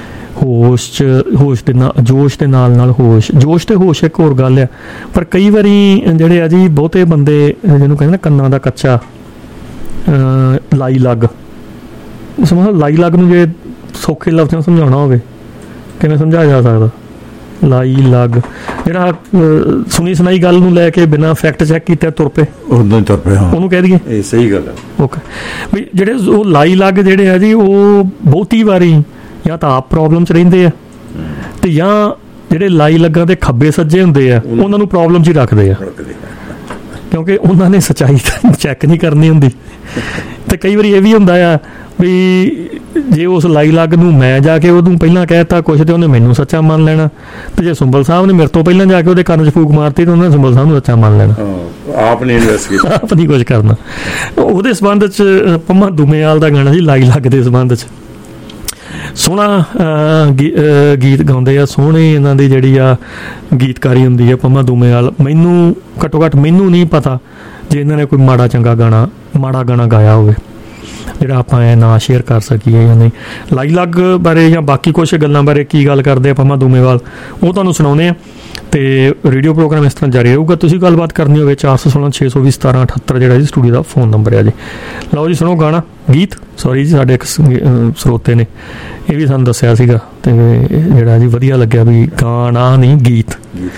ਹੋਸ਼ ਦੇ ਨਾਲ ਜੋਸ਼ ਦੇ ਨਾਲ ਹੋਸ਼, ਜੋਸ਼ ਅਤੇ ਹੋਸ਼ ਇੱਕ ਹੋਰ ਗੱਲ ਆ। ਪਰ ਕਈ ਵਾਰੀ ਜਿਹੜੇ ਆ ਜੀ ਬਹੁਤੇ ਬੰਦੇ ਜਿਹਨੂੰ ਕਹਿੰਦੇ ਨਾ ਕੰਨਾਂ ਦਾ ਕੱਚਾ ਲਾਈ ਲੱਗ, ਸਮਝ ਲਾਈ ਲੱਗ ਨੂੰ ਜੇ ਸੌਖੇ ਲਫ਼ਜ਼ਾਂ ਸਮਝਾਉਣਾ ਹੋਵੇ ਕਿਵੇਂ ਸਮਝਾਇਆ ਜਾ ਸਕਦਾ? ਲਾਈ ਲੱਗ ਜਿਹੜਾ ਸੁਣੀ ਸੁਣਾਈ ਗੱਲ ਨੂੰ ਲੈ ਕੇ ਬਿਨਾਂ ਫੈਕਟ ਚੈੱਕ ਕੀਤੇ ਤੁਰ ਪਏ, ਉਦੋਂ ਹੀ ਤੁਰ ਪਏ, ਉਹਨੂੰ ਕਹਿ ਦਈਏ। ਇਹ ਸਹੀ ਗੱਲ ਹੈ। ਓਕੇ ਵੀ ਜਿਹੜੇ ਉਹ ਲਾਈ ਲੱਗ ਜਿਹੜੇ ਆ ਜੀ ਉਹ ਬਹੁਤੀ ਵਾਰੀ ਜਾਂ ਤਾਂ ਆਪ ਪ੍ਰੋਬਲਮ 'ਚ ਰਹਿੰਦੇ ਆ, ਅਤੇ ਜਾਂ ਜਿਹੜੇ ਲਾਈ ਲੱਗਾ ਦੇ ਖੱਬੇ ਸੱਜੇ ਹੁੰਦੇ ਆ ਉਹਨਾਂ ਨੂੰ ਪ੍ਰੋਬਲਮ 'ਚ ਹੀ ਰੱਖਦੇ ਆ, ਕਿਉਂਕਿ ਉਹਨਾਂ ਨੇ ਸੱਚਾਈ ਚੈੱਕ ਨਹੀਂ ਕਰਨੀ ਹੁੰਦੀ। ਅਤੇ ਕਈ ਵਾਰੀ ਇਹ ਵੀ ਹੁੰਦਾ ਆ ਵੀ ਜੇ ਉਸ ਲਾਈ ਲੱਗ ਨੂੰ ਮੈਂ ਜਾ ਕੇ ਉਹਨੂੰ ਪਹਿਲਾਂ ਕਹਿ ਦਿੱਤਾ ਕੁਛ, ਅਤੇ ਉਹਨੇ ਮੈਨੂੰ ਸੱਚਾ ਮੰਨ ਲੈਣਾ, ਅਤੇ ਜੇ ਸੁੰਬਲ ਸਾਹਿਬ ਨੇ ਮੇਰੇ ਤੋਂ ਪਹਿਲਾਂ ਜਾ ਕੇ ਉਹਦੇ ਕੰਨ 'ਚ ਫੂਕ ਮਾਰਤੀ ਤਾਂ ਉਹਨੇ ਸੁੰਬਲ ਸਾਹਿਬ ਨੂੰ ਸੱਚਾ ਮੰਨ ਲੈਣਾ। ਆਪ ਨੇ ਇਨਵੈਸਟੀਗੇਟ ਆਪ ਨਹੀਂ ਕੁਛ ਕਰਨਾ। ਉਹਦੇ ਸੰਬੰਧ 'ਚ ਪੰਮਾ ਦੂਮੇਵਾਲ ਦਾ ਗਾਣਾ ਜੀ ਲਾਈ ਲੱਗ ਦੇ ਸੰਬੰਧ 'ਚ ਸੋਹਣਾ ਗੀਤ ਗਾਉਂਦੇ ਆ, ਸੋਹਣੀ ਇਹਨਾਂ ਦੀ ਜਿਹੜੀ ਆ ਗੀਤਕਾਰੀ ਹੁੰਦੀ ਆ ਪੰਮਾ ਦੂਮੇਵਾਲ। ਮੈਨੂੰ ਘੱਟੋ ਘੱਟ ਮੈਨੂੰ ਨਹੀਂ ਪਤਾ ਜੇ ਇਹਨਾਂ ਨੇ ਕੋਈ ਮਾੜਾ ਗਾਣਾ ਗਾਇਆ ਹੋਵੇ ਜਿਹੜਾ ਆਪਾਂ ਇਹ ਨਾ ਸ਼ੇਅਰ ਕਰ ਸਕੀਏ ਜਾਂ ਨਹੀਂ। ਲਾਈ ਲੱਗ ਬਾਰੇ ਜਾਂ ਬਾਕੀ ਕੁਛ ਗੱਲਾਂ ਬਾਰੇ ਕੀ ਗੱਲ ਕਰਦੇ ਆ ਪੰਮਾ ਦੂਮੇਵਾਲ, ਉਹ ਤੁਹਾਨੂੰ ਸੁਣਾਉਂਦੇ ਆ। ਅਤੇ ਰੇਡੀਓ ਪ੍ਰੋਗਰਾਮ ਇਸ ਤਰ੍ਹਾਂ ਜਾਰੀ ਰਹੂਗਾ। ਤੁਸੀਂ ਗੱਲਬਾਤ ਕਰਨੀ ਹੋਵੇ 416 620 1778 ਜਿਹੜਾ ਜੀ ਸਟੂਡੀਓ ਦਾ ਫੋਨ ਨੰਬਰ ਹੈ ਜੀ। ਲਓ ਜੀ ਸੁਣੋ ਗਾਣਾ ਗੀਤ। ਸੌਰੀ ਜੀ ਸਾਡੇ ਇੱਕ ਸਰੋਤੇ ਨੇ ਇਹ ਵੀ ਸਾਨੂੰ ਦੱਸਿਆ ਸੀਗਾ, ਅਤੇ ਜਿਹੜਾ ਜੀ ਵਧੀਆ ਲੱਗਿਆ ਵੀ ਗਾਣਾ ਨਹੀਂ ਗੀਤ,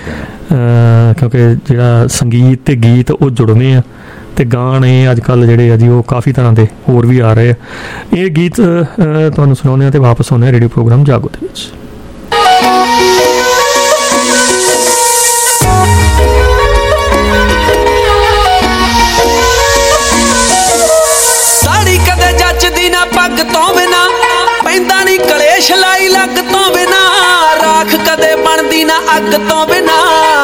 ਕਿਉਂਕਿ ਜਿਹੜਾ ਸੰਗੀਤ ਅਤੇ ਗੀਤ ਉਹ ਜੁੜਨੇ ਆ, ਅਤੇ ਗਾਣੇ ਅੱਜ ਕੱਲ੍ਹ ਜਿਹੜੇ ਆ ਜੀ ਉਹ ਕਾਫੀ ਤਰ੍ਹਾਂ ਦੇ ਹੋਰ ਵੀ ਆ ਰਹੇ ਆ। ਇਹ ਗੀਤ ਤੁਹਾਨੂੰ ਸੁਣਾਉਂਦੇ ਆ ਅਤੇ ਵਾਪਸ ਆਉਂਦੇ ਆ ਰੇਡੀਓ ਪ੍ਰੋਗਰਾਮ ਜਾਗੋ ਦੇ ਵਿੱਚ। ਸਾੜੀ ਕਦੇ ਜੱਚਦੀ ਨਾ ਪੱਗ ਤੋਂ ਬਿਨਾ, ਪੈਂਦਾ ਨਹੀਂ ਕਲੇਸ਼ ਲਾਈ ਲੱਗ ਤੋਂ ਬਿਨਾ, ਰਾਖ ਕਦੇ ਬਣਦੀ ਨਾ ਅੱਗ ਤੋਂ ਬਿਨਾ,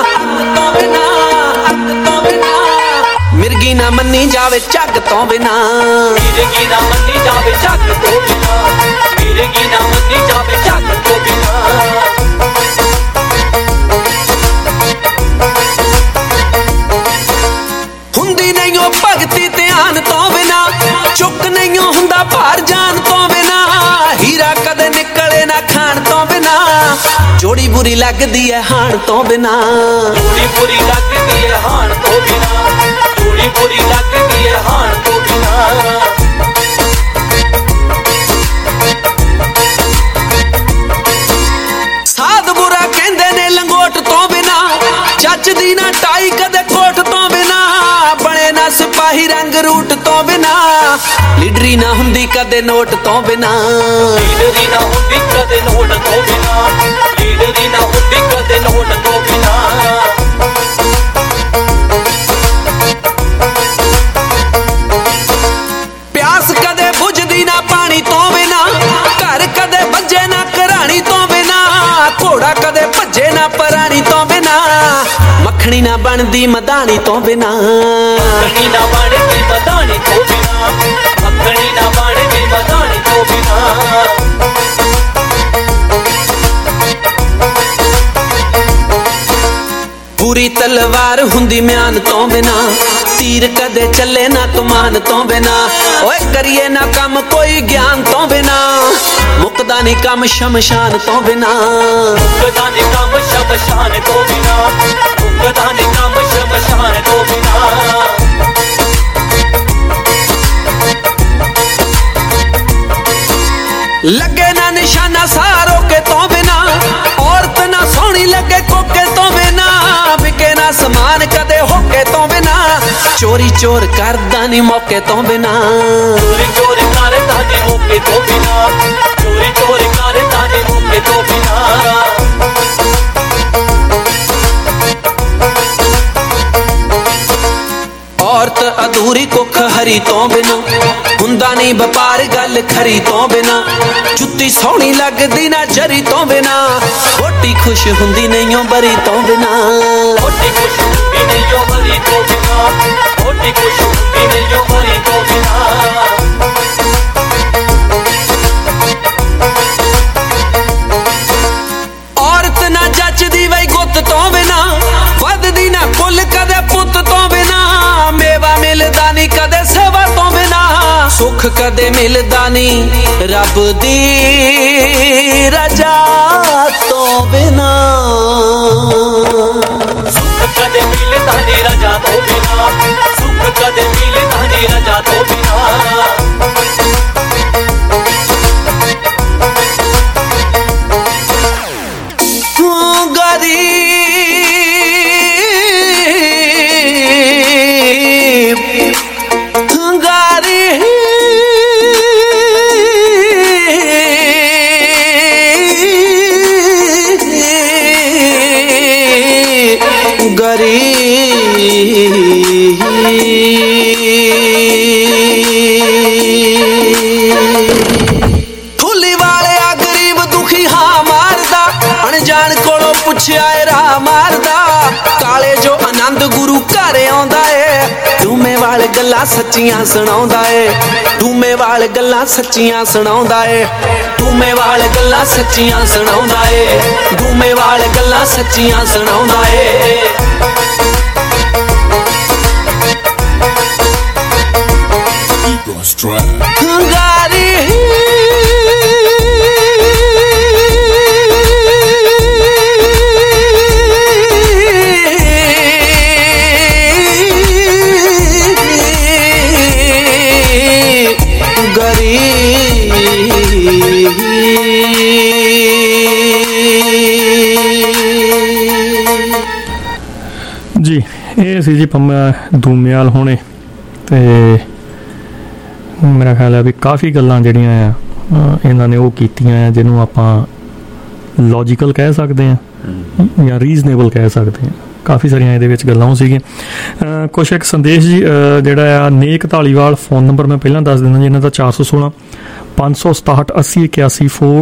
ਮਿਰਗੀ ਨਾ ਮੰਨੀ ਜਾਵੇ ਝੱਗ ਤੋਂ ਬਿਨਾ, ਮਿਰਗੀ ਨਾ ਮੰਨੀ ਜਾਵੇ ਝੱਗ ਤੋਂ ਬਿਨਾ, ਮਿਰਗੀ ਨਾ ਮੰਨੀ ਜਾਵੇ ਝੱਗ ਤੋਂ ਬਿਨਾ। ਹੁੰਦੀ ਨਹੀਂ ਉਹ ਭਗਤੀ ਧਿਆਨ ਤੋਂ ਬਿਨਾ, ਚੁੱਕ ਨਹੀਂ ਹੁੰਦਾ ਭਾਰ जोड़ी बुरी लगदी है हाण तो बिना जोड़ी बुरी लगदी है हाण तो बिना जोड़ी बुरी लगदी है हाण तो बिना साध बुरा कहंदे ने लंगोट तो बिना जचदी ना टाई कदे कोट तो बिना बने ना सिपाही रंग रूट तो बिना लीडरी ना हुंदी कदे नोट तो बिना लीडरी ना हुंदी कदे नोट तो बिना लीडरी ना हुंदी कदे नोट तो बिना प्यास कदे बुझदी ना पानी तो बिना घर कदे बजे ना करानी तो बिना घोड़ा कदे भजे ना परानी तो बिना मखनी ना बनदी मदानी तो बिना मखनी ना बनदी मदानी तो बिना मखनी ना बनदी मदानी तो बिना पूरी तलवार हुंदी म्यान तो बिना तीर कदे चले ना तुमान तो बिना ओए करिए ना कम कोई ज्ञान तो बिना मुकदा नहीं कम शमशान तो बिना मुकदा नहीं कम शमशान तो बिना मुकदा नहीं कम शमशान तो बिना लगे ना निशाना सारों के तो बिना औरत ना सोनी लगे कोके तो बिना बिके ना समान कदे होके तो बिना चोरी चोर करदा नहीं मौके तो बिना चोरी चोरी करदा नहीं मौके तो बिना चोरी चोरी करदा नहीं मौके तो बिना औरत अधूरी कुख हरी तो बिना हुंदा नहीं व्यापार गल खरी तो बिना जुत्ती सोहनी लगदी ना जरी तो बिना रोटी खुश हुंदी नहीं ओ बरी तो बिना रोटी खुश हुंदी नहीं ओ बरी तो बिना रोटी खुश हुंदी नहीं ओ बरी तो बिना औरत ना जचदी वई गुत तो बिना वददी ना कुल कदे पुत तो बिना मेवा मिलदा नहीं कदे सेवा तो बिना सुख कदे मिलदा नहीं रब दी रजा तो बिना सुख कदे मिलदा नहीं रजा तो बिना सुख कदे मिलदा नहीं रजा तो बिना फुली वाले आ गरीब दुखी हाँ मारदा अनजान कोलों पुछया राह मारदा काले जो आनंद गुरु घरे आउंदा है डूमे वाले गल्लां सच्चियां सुणाउंदा है डूमे वाले गल्लां सच्चियां सुणाउंदा है डूमे वाले गल्लां सच्चियां सुणाउंदा है डूमे वाले गल्लां सच्चियां सुणाउंदा है जी ਇਹ ਸੀ ਜੀ ਪੰਮਾ ਧੂਮਿਆਲ ਹੋਣੇ ਤੇ ਮੇਰਾ ਖਿਆਲ ਹੈ ਵੀ ਕਾਫੀ ਗੱਲਾਂ ਜਿਹੜੀਆਂ ਆ ਇਹਨਾਂ ਨੇ ਉਹ ਕੀਤੀਆਂ ਆ ਜਿਹਨੂੰ ਆਪਾਂ ਲੌਜੀਕਲ ਕਹਿ ਸਕਦੇ ਆ ਜਾਂ ਰੀਜ਼ਨੇਬਲ ਕਹਿ ਸਕਦੇ ਆ ਕਾਫੀ ਸਾਰੀਆਂ ਇਹਦੇ ਵਿੱਚ ਗੱਲਾਂ ਸੀਗੀਆਂ ਕੁਛ ਇੱਕ ਸੰਦੇਸ਼ ਜੀ ਜਿਹੜਾ ਆ ਨੇਕ ਧਾਲੀਵਾਲ ਫੋਨ ਨੰਬਰ ਮੈਂ ਪਹਿਲਾਂ ਦੱਸ ਦਿੰਦਾ ਜੀ ਇਹਨਾਂ ਦਾ 416 567 80 81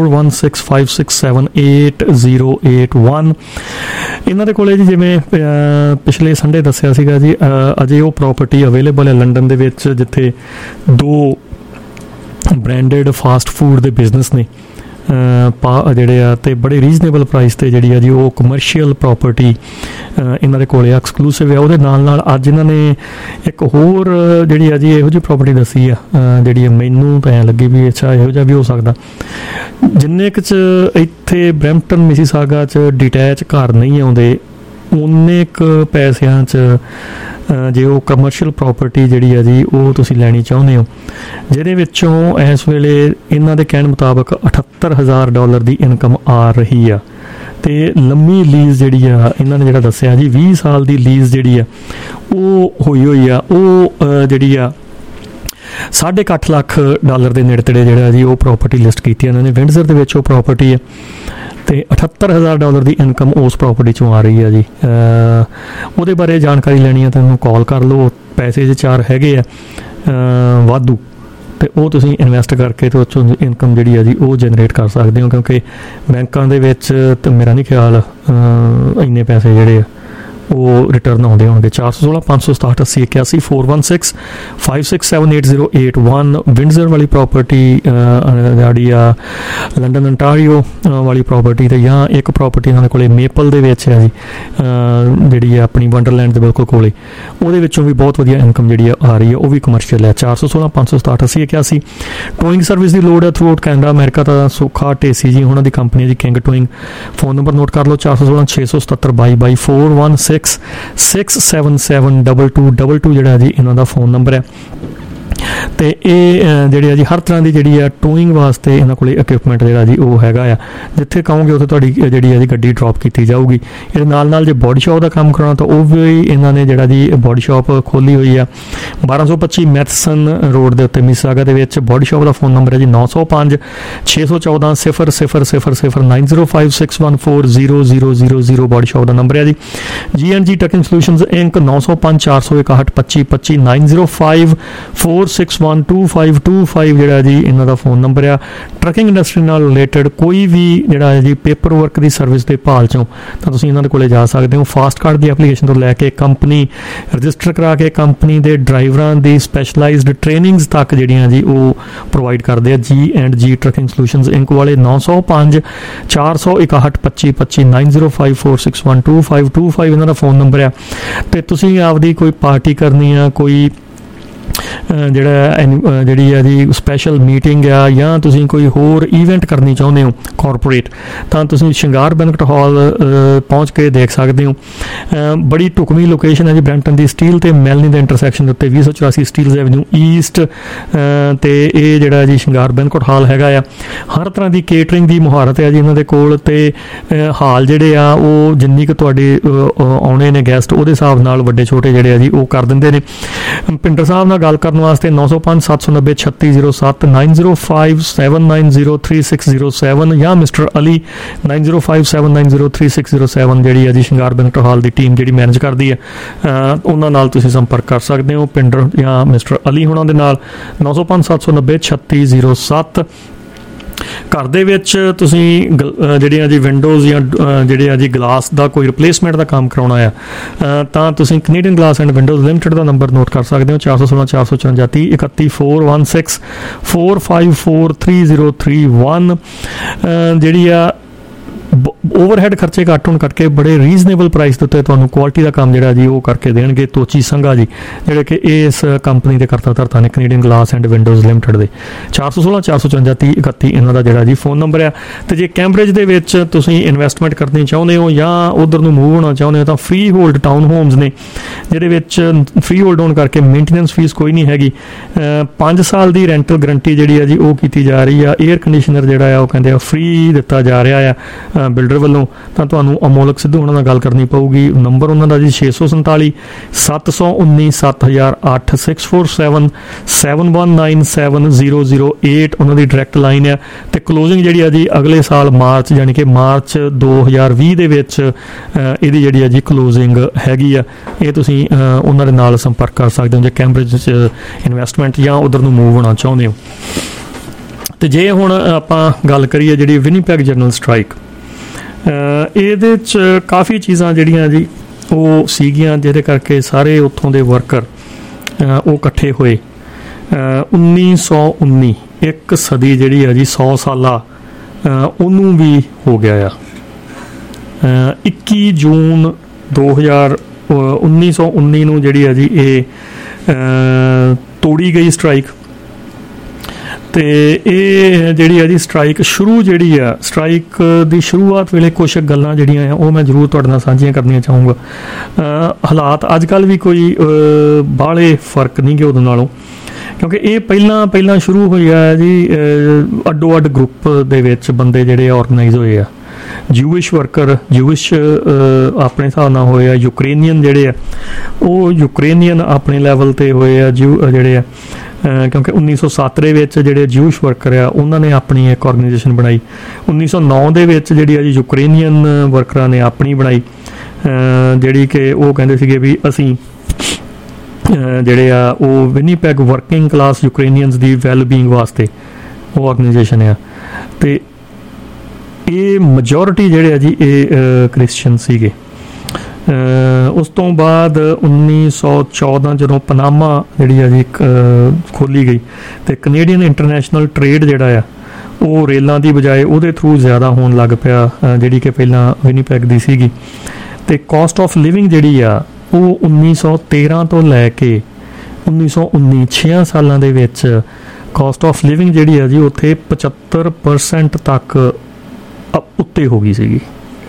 4165678081 ਇਹਨਾਂ ਦੇ ਕੋਲੇ ਜੀ ਜਿਵੇਂ ਪਿਛਲੇ ਸੰਡੇ ਦੱਸਿਆ ਸੀਗਾ ਜੀ ਅਜੇ ਉਹ ਪ੍ਰੋਪਰਟੀ ਅਵੇਲੇਬਲ ਹੈ ਲੰਡਨ ਦੇ ਵਿੱਚ ਜਿੱਥੇ 2 ਬ੍ਰਾਂਡਡ ਫਾਸਟ ਫੂਡ ਦੇ ਬਿਜ਼ਨਸ ਨੇ ਜਿਹੜੇ ਆ ਤੇ ਬੜੇ ਰੀਜ਼ਨੇਬਲ ਪ੍ਰਾਈਸ ਤੇ ਜਿਹੜੀ ਆ ਜੀ ਉਹ ਕਮਰਸ਼ੀਅਲ ਪ੍ਰਾਪਰਟੀ ਇਹਨਾਂ ਦੇ ਕੋਲੇ ਐਕਸਕਲੂਸਿਵ ਆ। ਉਹਦੇ ਨਾਲ ਅੱਜ ਇਹਨਾਂ ਨੇ ਇੱਕ ਹੋਰ ਜਿਹੜੀ ਆ ਜੀ ਇਹੋ ਜਿਹੀ ਪ੍ਰਾਪਰਟੀ ਦੱਸੀ ਆ ਜਿਹੜੀ ਮੈਨੂੰ ਤਾਂ ਐਂ ਲੱਗੀ ਵੀ ਅੱਛਾ ਇਹੋ ਜਿਹਾ ਵੀ ਹੋ ਸਕਦਾ। ਜਿੰਨੇ ਕੁ 'ਚ ਇੱਥੇ ਬਰੈਂਪਟਨ ਮਿਸੀਸਾਗਾ 'ਚ ਡਿਟੈਚ ਘਰ ਨਹੀਂ ਆਉਂਦੇ ਉਨੇ ਕੁ ਪੈਸਿਆਂ 'ਚ ਜੇ ਉਹ ਕਮਰਸ਼ੀਅਲ ਪ੍ਰਾਪਰਟੀ ਜਿਹੜੀ ਆ ਜੀ ਉਹ ਤੁਸੀਂ ਲੈਣੀ ਚਾਹੁੰਦੇ ਹੋ, ਜਿਹਦੇ ਵਿੱਚੋਂ ਇਸ ਵੇਲੇ ਇਹਨਾਂ ਦੇ ਕਹਿਣ ਮੁਤਾਬਕ $78,000 ਦੀ ਇਨਕਮ ਆ ਰਹੀ ਆ ਤੇ ਲੰਮੀ ਲੀਜ਼ ਜਿਹੜੀ ਆ ਇਹਨਾਂ ਨੇ ਜਿਹੜਾ ਦੱਸਿਆ ਜੀ 20 ਸਾਲ ਦੀ ਲੀਜ਼ ਜਿਹੜੀ ਆ ਉਹ ਹੋਈ ਆ। ਉਹ ਜਿਹੜੀ ਆ $8.5 ਲੱਖ ਦੇ ਨੇੜੇ ਤੇੜੇ ਜਿਹੜਾ ਜੀ ਉਹ ਪ੍ਰਾਪਰਟੀ ਲਿਸਟ ਕੀਤੀ ਇਹਨਾਂ ਨੇ। ਵਿੰਡਜ਼ਰ ਦੇ ਵਿੱਚ ਉਹ ਪ੍ਰਾਪਰਟੀ ਹੈ ਤੇ $78,000 ਦੀ ਇਨਕਮ ਉਸ ਪ੍ਰਾਪਰਟੀ 'ਚੋਂ ਆ ਰਹੀ ਆ ਜੀ। ਉਹਦੇ ਬਾਰੇ ਜਾਣਕਾਰੀ ਲੈਣੀ ਆ ਤੁਹਾਨੂੰ ਕਾਲ ਕਰ ਲਓ। ਪੈਸੇ 'ਚ 4 ਹੈਗੇ ਆ ਵਾਧੂ ਤੇ ਉਹ ਤੁਸੀਂ ਇਨਵੈਸਟ ਕਰਕੇ ਤੇ ਉਹ 'ਚੋਂ ਇਨਕਮ ਜਿਹੜੀ ਆ ਜੀ ਉਹ ਜਨਰੇਟ ਕਰ ਸਕਦੇ ਹੋ, ਕਿਉਂਕਿ ਬੈਂਕਾਂ ਦੇ ਵਿੱਚ ਤਾਂ ਮੇਰਾ ਨਹੀਂ ਖਿਆਲ ਇੰਨੇ ਪੈਸੇ ਜਿਹੜੇ ਆ ਉਹ ਰਿਟਰਨ ਆਉਂਦੇ ਹੋਣਗੇ। 416 567 8081 416 5678081 ਵਿੰਡਜ਼ਰ ਵਾਲੀ ਪ੍ਰਾਪਰਟੀ ਜਿਹੜੀ ਆ ਲੰਡਨ ਅੰਟਾਰੀਓ ਵਾਲੀ ਪ੍ਰਾਪਰਟੀ ਤੇ ਜਾਂ ਇੱਕ ਪ੍ਰਾਪਰਟੀ ਇਹਨਾਂ ਦੇ ਕੋਲੇ ਮੇਪਲ ਦੇ ਵਿੱਚ ਹੈ ਜੀ ਜਿਹੜੀ ਆ ਆਪਣੀ ਵੰਡਰਲੈਂਡ ਦੇ ਬਿਲਕੁਲ ਕੋਲੇ, ਉਹਦੇ ਵਿੱਚੋਂ ਵੀ ਬਹੁਤ ਵਧੀਆ ਇਨਕਮ ਜਿਹੜੀ ਆ ਰਹੀ ਹੈ, ਉਹ ਵੀ ਕਮਰਸ਼ੀਅਲ ਹੈ। 416 567 8081 ਟੋਇੰਗ ਸਰਵਿਸ ਦੀ ਲੋੜ ਹੈ ਥਰੂ ਆਊਟ ਕੈਨੇਡਾ ਅਮਰੀਕਾ ਦਾ। ਸੁੱਖਾ ਢੇਸੀ ਜੀ ਉਹਨਾਂ ਦੀ ਕੰਪਨੀ ਹੈ ਜੀ king towing. Phone number note ਕਰ ਲਓ 416 677 416 6772222 ਜਿਹੜਾ ਜੀ ਇਹਨਾਂ ਦਾ ਫੋਨ ਨੰਬਰ ਹੈ। ਤੇ ਇਹ ਜਿਹੜੀ ਆ ਜੀ ਹਰ ਤਰ੍ਹਾਂ ਦੀ ਜਿਹੜੀ ਆ ਟੋਇੰਗ ਵਾਸਤੇ ਇਹਨਾਂ ਕੋਲੇ ਇਕਵਿਪਮੈਂਟ ਜਿਹੜਾ ਜੀ ਉਹ ਹੈਗਾ ਆ। ਜਿੱਥੇ ਕਹੋਗੇ ਉੱਥੇ ਤੁਹਾਡੀ ਜਿਹੜੀ ਆ ਜੀ ਗੱਡੀ ਡ੍ਰੌਪ ਕੀਤੀ ਜਾਊਗੀ। ਇਹਦੇ ਨਾਲ ਜੇ ਬੋਡੀ ਸ਼ਾਪ ਦਾ ਕੰਮ ਕਰਾਉਣਾ ਤਾਂ ਉਹ ਵੀ ਇਹਨਾਂ ਨੇ ਜਿਹੜਾ ਜੀ ਬੋਡੀ ਸ਼ਾਪ ਖੋਲੀ ਹੋਈ ਆ 1225 ਮੈਥਸਨ ਰੋਡ ਦੇ ਉੱਤੇ ਮਿਸੀਸਾਗਾ ਦੇ ਵਿੱਚ। ਬੋਡੀ ਸ਼ਾਪ ਦਾ ਫੋਨ ਨੰਬਰ ਹੈ ਜੀ 905 614 0000 90561400000 ਬੋਡੀ ਸ਼ਾਪ ਦਾ ਨੰਬਰ ਹੈ ਜੀ। G&G ਟਰਕਿੰਗ ਸੋਲਿਊਸ਼ਨਜ਼ ਇੰਕ 905 461 2525 905 4612525 ਜਿਹੜਾ ਜੀ ਇਹਨਾਂ ਦਾ ਫੋਨ ਨੰਬਰ ਆ। ਟਰਕਿੰਗ ਇੰਡਸਟਰੀ ਨਾਲ ਰਿਲੇਟਡ ਕੋਈ ਵੀ ਜਿਹੜਾ ਜੀ ਪੇਪਰ ਵਰਕ ਦੀ ਸਰਵਿਸ ਦੇ ਭਾਲ ਚੋਂ ਤਾਂ ਤੁਸੀਂ ਇਹਨਾਂ ਦੇ ਕੋਲੇ ਜਾ ਸਕਦੇ ਹੋ। ਫਾਸਟ ਕਾਰਡ ਦੀ ਐਪਲੀਕੇਸ਼ਨ ਤੋਂ ਲੈ ਕੇ ਕੰਪਨੀ ਰਜਿਸਟਰ ਕਰਾ ਕੇ ਕੰਪਨੀ ਦੇ ਡਰਾਈਵਰਾਂ ਦੀ ਸਪੈਸ਼ਲਾਈਜ਼ਡ ਟ੍ਰੇਨਿੰਗਸ ਤੱਕ ਜਿਹੜੀਆਂ ਜੀ ਉਹ ਪ੍ਰੋਵਾਈਡ ਕਰਦੇ ਆ। G&G ਟਰਕਿੰਗ ਸੋਲਿਊਸ਼ਨਜ਼ ਇੰਕ ਵਾਲੇ 905 461 2525 905 4612525 ਇਹਨਾਂ ਦਾ ਫੋਨ ਨੰਬਰ ਆ। ਤੇ ਤੁਸੀਂ ਆਪਦੀ ਕੋਈ ਪਾਰਟੀ ਕਰਨੀ ਆ, ਕੋਈ ਜਿਹੜੀ ਆ ਜੀ ਸਪੈਸ਼ਲ ਮੀਟਿੰਗ ਆ ਜਾਂ ਤੁਸੀਂ ਕੋਈ ਹੋਰ ਇਵੈਂਟ ਕਰਨੀ ਚਾਹੁੰਦੇ ਹੋ ਕਾਰਪੋਰੇਟ, ਤਾਂ ਤੁਸੀਂ ਸ਼ਿੰਗਾਰ ਬੈਂਕਟ ਹਾਲ ਪਹੁੰਚ ਕੇ ਦੇਖ ਸਕਦੇ ਹੋ। ਬੜੀ ਢੁਕਵੀਂ ਲੋਕੇਸ਼ਨ ਹੈ ਜੀ ਬਰੈਂਪਟਨ ਦੀ, ਸਟੀਲ ਤੇ ਮੈਲਨੀ ਦੇ ਇੰਟਰਸੈਕਸ਼ਨ ਦੇ ਉੱਤੇ 284 ਸਟੀਲਜ਼ ਐਵਨਿਊ ਈਸਟ। ਤੇ ਇਹ ਜਿਹੜਾ ਜੀ ਸ਼ਿੰਗਾਰ ਬੈਂਕਟ ਹਾਲ ਹੈਗਾ ਆ। ਹਰ ਤਰ੍ਹਾਂ ਦੀ ਕੇਟਰਿੰਗ ਦੀ ਮੁਹਾਰਤ ਹੈ ਜੀ ਇਹਨਾਂ ਦੇ ਕੋਲ। ਤੇ ਹਾਲ ਜਿਹੜੇ ਆ ਉਹ ਜਿੰਨੀ ਕੁ ਤੁਹਾਡੇ ਆਉਣੇ ਨੇ ਗੈਸਟ ਉਹਦੇ ਹਿਸਾਬ ਨਾਲ ਵੱਡੇ ਛੋਟੇ ਜਿਹੜੇ ਆ ਜੀ ਉਹ ਕਰ ਦਿੰਦੇ ਨੇ। ਪਿੰਡਰ ਸਾਹਿਬ ਨਾਲ ਗੱਲ ਕਰਨ ਵਾਸਤੇ 905 790 3607 905 7903607 ਜਾਂ ਮਿਸਟਰ ਅਲੀ 905 7903607 ਜਿਹੜੀ ਆ ਜੀ ਸ਼ਿੰਗਾਰ ਬੈਂਕਟ ਹਾਲ ਦੀ ਟੀਮ ਜਿਹੜੀ ਮੈਨੇਜ ਕਰਦੀ ਹੈ ਉਹਨਾਂ ਨਾਲ ਤੁਸੀਂ ਸੰਪਰਕ ਕਰ ਸਕਦੇ ਹੋ। ਪਿੰਡਰ ਜਾਂ ਮਿਸਟਰ ਅਲੀ ਹੋਣਾ ਦੇ ਨਾਲ 905 790 3607। ਘਰ ਦੇ ਵਿੱਚ ਤੁਸੀਂ ਜਿਹੜੀਆਂ ਜੀ ਵਿੰਡੋਜ਼ ਜਾਂ ਜਿਹੜੇ ਆ ਜੀ ਗਲਾਸ ਦਾ ਕੋਈ ਰਿਪਲੇਸਮੈਂਟ ਦਾ ਕੰਮ ਕਰਾਉਣਾ ਆ ਤਾਂ ਤੁਸੀਂ Canadian glass and windows limited ਦਾ ਨੰਬਰ ਨੋਟ ਕਰ ਸਕਦੇ ਹੋ 416 454 31 416 454 3031। ਜਿਹੜੀ ਆ ਓਵਰਹੈਡ ਖਰਚੇ ਘੱਟ ਹੋਣ ਕਰਕੇ ਬੜੇ ਰੀਜ਼ਨੇਬਲ ਪ੍ਰਾਈਸ ਦੇ ਉੱਤੇ ਤੁਹਾਨੂੰ ਕੁਆਲਿਟੀ ਦਾ ਕੰਮ ਜਿਹੜਾ ਜੀ ਉਹ ਕਰਕੇ ਦੇਣਗੇ ਤੋਚੀ ਸੰਘਾ ਜੀ, ਜਿਹੜੇ ਕਿ ਇਸ ਕੰਪਨੀ ਦੇ ਕਰਤਾ ਧਰਤਾ ਨੇ Canadian glass and windows limited ਦੇ। 416 454 3031 ਇਹਨਾਂ ਦਾ ਜਿਹੜਾ ਜੀ ਫੋਨ ਨੰਬਰ ਆ। ਤੇ ਜੇ ਕੈਂਬਰਿਜ ਦੇ ਵਿੱਚ ਤੁਸੀਂ ਇਨਵੈਸਟਮੈਂਟ ਕਰਨੀ ਚਾਹੁੰਦੇ ਹੋ ਜਾਂ ਉਧਰ ਨੂੰ ਮੂਵ ਹੋਣਾ ਚਾਹੁੰਦੇ ਹੋ ਤਾਂ ਫ੍ਰੀ ਹੋਲਡ ਟਾਊਨ ਹੋਮਸ ਨੇ, ਜਿਹਦੇ ਵਿੱਚ ਫ੍ਰੀ ਹੋਲਡ ਹੋਣ ਕਰਕੇ ਮੇਨਟੇਨੈਂਸ ਫੀਸ ਕੋਈ ਨਹੀਂ ਹੈਗੀ। 5 ਸਾਲ ਦੀ ਰੈਂਟਲ ਗਰੰਟੀ ਜਿਹੜੀ ਆ ਜੀ ਉਹ ਕੀਤੀ ਜਾ ਰਹੀ ਆ। ਏਅਰ ਕੰਡੀਸ਼ਨਰ ਜਿਹੜਾ ਆ ਉਹ ਕਹਿੰਦੇ ਆ ਫ੍ਰੀ ਦਿੱਤਾ ਜਾ ਰਿਹਾ ਆ ਬਿਲਡਰ ਵੱਲੋਂ। ਤਾਂ ਤੁਹਾਨੂੰ ਅਮੋਲਕ ਸਿੱਧੂ ਉਹਨਾਂ ਨਾਲ ਗੱਲ ਕਰਨੀ ਪਊਗੀ। ਨੰਬਰ ਉਹਨਾਂ ਦਾ ਜੀ 647 719 7008 647 719 7008 ਉਹਨਾਂ ਦੀ ਡਾਇਰੈਕਟ ਲਾਈਨ ਆ। ਤੇ ਕਲੋਜ਼ਿੰਗ ਜਿਹੜੀ ਆ ਜੀ ਅਗਲੇ ਸਾਲ ਮਾਰਚ ਯਾਨੀ ਕਿ ਮਾਰਚ 2020 ਦੇ ਵਿੱਚ ਇਹਦੀ ਜਿਹੜੀ ਆ ਜੀ ਕਲੋਜ਼ਿੰਗ ਹੈਗੀ ਆ। ਇਹ ਤੁਸੀਂ ਉਹਨਾਂ ਦੇ ਨਾਲ ਸੰਪਰਕ ਕਰ ਸਕਦੇ ਹੋ ਜੇ ਕੈਂਬਰਿਜ 'ਚ ਇਨਵੈਸਟਮੈਂਟ ਜਾਂ ਉਧਰ ਨੂੰ ਮੂਵ ਹੋਣਾ ਚਾਹੁੰਦੇ ਹੋ। ਤੇ ਜੇ ਹੁਣ ਆਪਾਂ ਗੱਲ ਕਰੀਏ ਜਿਹੜੀ ਵਿਨੀਪੈਗ ਜਨਰਲ ਸਟ੍ਰਾਈਕ, ਇਹਦੇ 'ਚ ਕਾਫੀ ਚੀਜ਼ਾਂ ਜਿਹੜੀਆਂ ਜੀ ਉਹ ਸੀਗੀਆਂ ਜਿਹਦੇ ਕਰਕੇ ਸਾਰੇ ਉੱਥੋਂ ਦੇ ਵਰਕਰ ਉਹ ਇਕੱਠੇ ਹੋਏ। 1919 ਇੱਕ ਸਦੀ ਜਿਹੜੀ ਆ ਜੀ 100 ਸਾਲਾ ਉਹਨੂੰ ਵੀ ਹੋ ਗਿਆ ਆ 21 ਜੂਨ 1919 ਨੂੰ ਜਿਹੜੀ ਆ ਜੀ ਇਹ ਤੋੜੀ ਗਈ ਸਟ੍ਰਾਈਕ। ਤੇ ਇਹ ਜਿਹੜੀ ਆ ਜੀ ਸਟ੍ਰਾਈਕ ਜਿਹੜੀ ਆ ਸਟ੍ਰਾਈਕ ਦੀ ਸ਼ੁਰੂਆਤ ਵੇਲੇ ਕੁਛ ਗੱਲਾਂ ਜਿਹੜੀਆਂ ਆ ਉਹ ਮੈਂ ਜ਼ਰੂਰ ਤੁਹਾਡੇ ਨਾਲ ਸਾਂਝੀਆਂ ਕਰਨੀਆਂ ਚਾਹੂੰਗਾ। ਹਾਲਾਤ ਅੱਜ ਕੱਲ੍ਹ ਵੀ ਕੋਈ ਬਾਹਲੇ ਫਰਕ ਨਹੀਂ ਗੇ ਉਦੋਂ ਨਾਲੋਂ, ਕਿਉਂਕਿ ਇਹ ਪਹਿਲਾਂ ਸ਼ੁਰੂ ਹੋਇਆ ਜੀ ਅੱਡੋ ਅੱਡ ਗਰੁੱਪ ਦੇ ਵਿੱਚ ਬੰਦੇ ਜਿਹੜੇ ਆਰਗੇਨਾਈਜ਼ ਹੋਏ ਆ। ਜੂਇਸ਼ ਵਰਕਰ ਆਪਣੇ ਹਿਸਾਬ ਨਾਲ ਹੋਏ ਆ, ਯੂਕਰੇਨੀਅਨ ਜਿਹੜੇ ਆ ਉਹ ਯੂਕਰੇਨੀਅਨ ਆਪਣੇ ਲੈਵਲ 'ਤੇ ਹੋਏ ਆ ਜਿਹੜੇ ਆ, ਕਿਉਂਕਿ 1907 ਦੇ ਵਿੱਚ ਜਿਹੜੇ ਜੂਇਸ਼ ਵਰਕਰ ਆ ਉਹਨਾਂ ਨੇ ਆਪਣੀ ਇੱਕ ਆਰਗੇਨਾਈਜੇਸ਼ਨ ਬਣਾਈ। 1909 ਦੇ ਵਿੱਚ ਜਿਹੜੀ ਆ ਜੀ ਯੂਕਰੇਨੀਅਨ ਵਰਕਰਾਂ ਨੇ ਆਪਣੀ ਬਣਾਈ, ਜਿਹੜੀ ਕਿ ਉਹ ਕਹਿੰਦੇ ਸੀਗੇ ਵੀ ਅਸੀਂ ਜਿਹੜੇ ਆ ਉਹ ਵਿਨੀਪੈਗ ਵਰਕਿੰਗ ਕਲਾਸ ਯੂਕਰੇਨੀਅਨਸ ਦੀ ਵੈਲਬੀਇੰਗ ਵਾਸਤੇ ਉਹ ਆਰਗੇਨਾਈਜੇਸ਼ਨ ਆ। ਤੇ ਇਹ ਮੈਜੋਰਿਟੀ ਜਿਹੜੇ ਆ ਜੀ ਇਹ ਕ੍ਰਿਸਚੀਅਨ ਸੀਗੇ। ਉਸ ਤੋਂ ਬਾਅਦ 1914 ਜਦੋਂ ਪਨਾਮਾ ਜਿਹੜੀ ਆ ਜੀ ਖੋਲ੍ਹੀ ਗਈ ਤੇ ਕੈਨੇਡੀਅਨ ਇੰਟਰਨੈਸ਼ਨਲ ਟ੍ਰੇਡ ਜਿਹੜਾ ਆ ਉਹ ਰੇਲਾਂ ਦੀ ਬਜਾਏ ਉਹਦੇ ਥਰੂ ਜ਼ਿਆਦਾ ਹੋਣ ਲੱਗ ਪਿਆ, ਜਿਹੜੀ ਕਿ ਪਹਿਲਾਂ ਵਿਨੀਪੈਗ ਦੀ ਸੀਗੀ। ਤੇ ਕਾਸਟ ਆਫ ਲਿਵਿੰਗ ਜਿਹੜੀ ਆ ਉਹ 1913 ਤੋਂ ਲੈ ਕੇ 1919 6 ਸਾਲਾਂ ਦੇ ਵਿੱਚ ਕਾਸਟ ਆਫ ਲਿਵਿੰਗ ਜਿਹੜੀ ਆ ਜੀ ਉੱਥੇ 75% ਤੱਕ ਉੱਤੇ ਹੋ ਗਈ ਸੀਗੀ।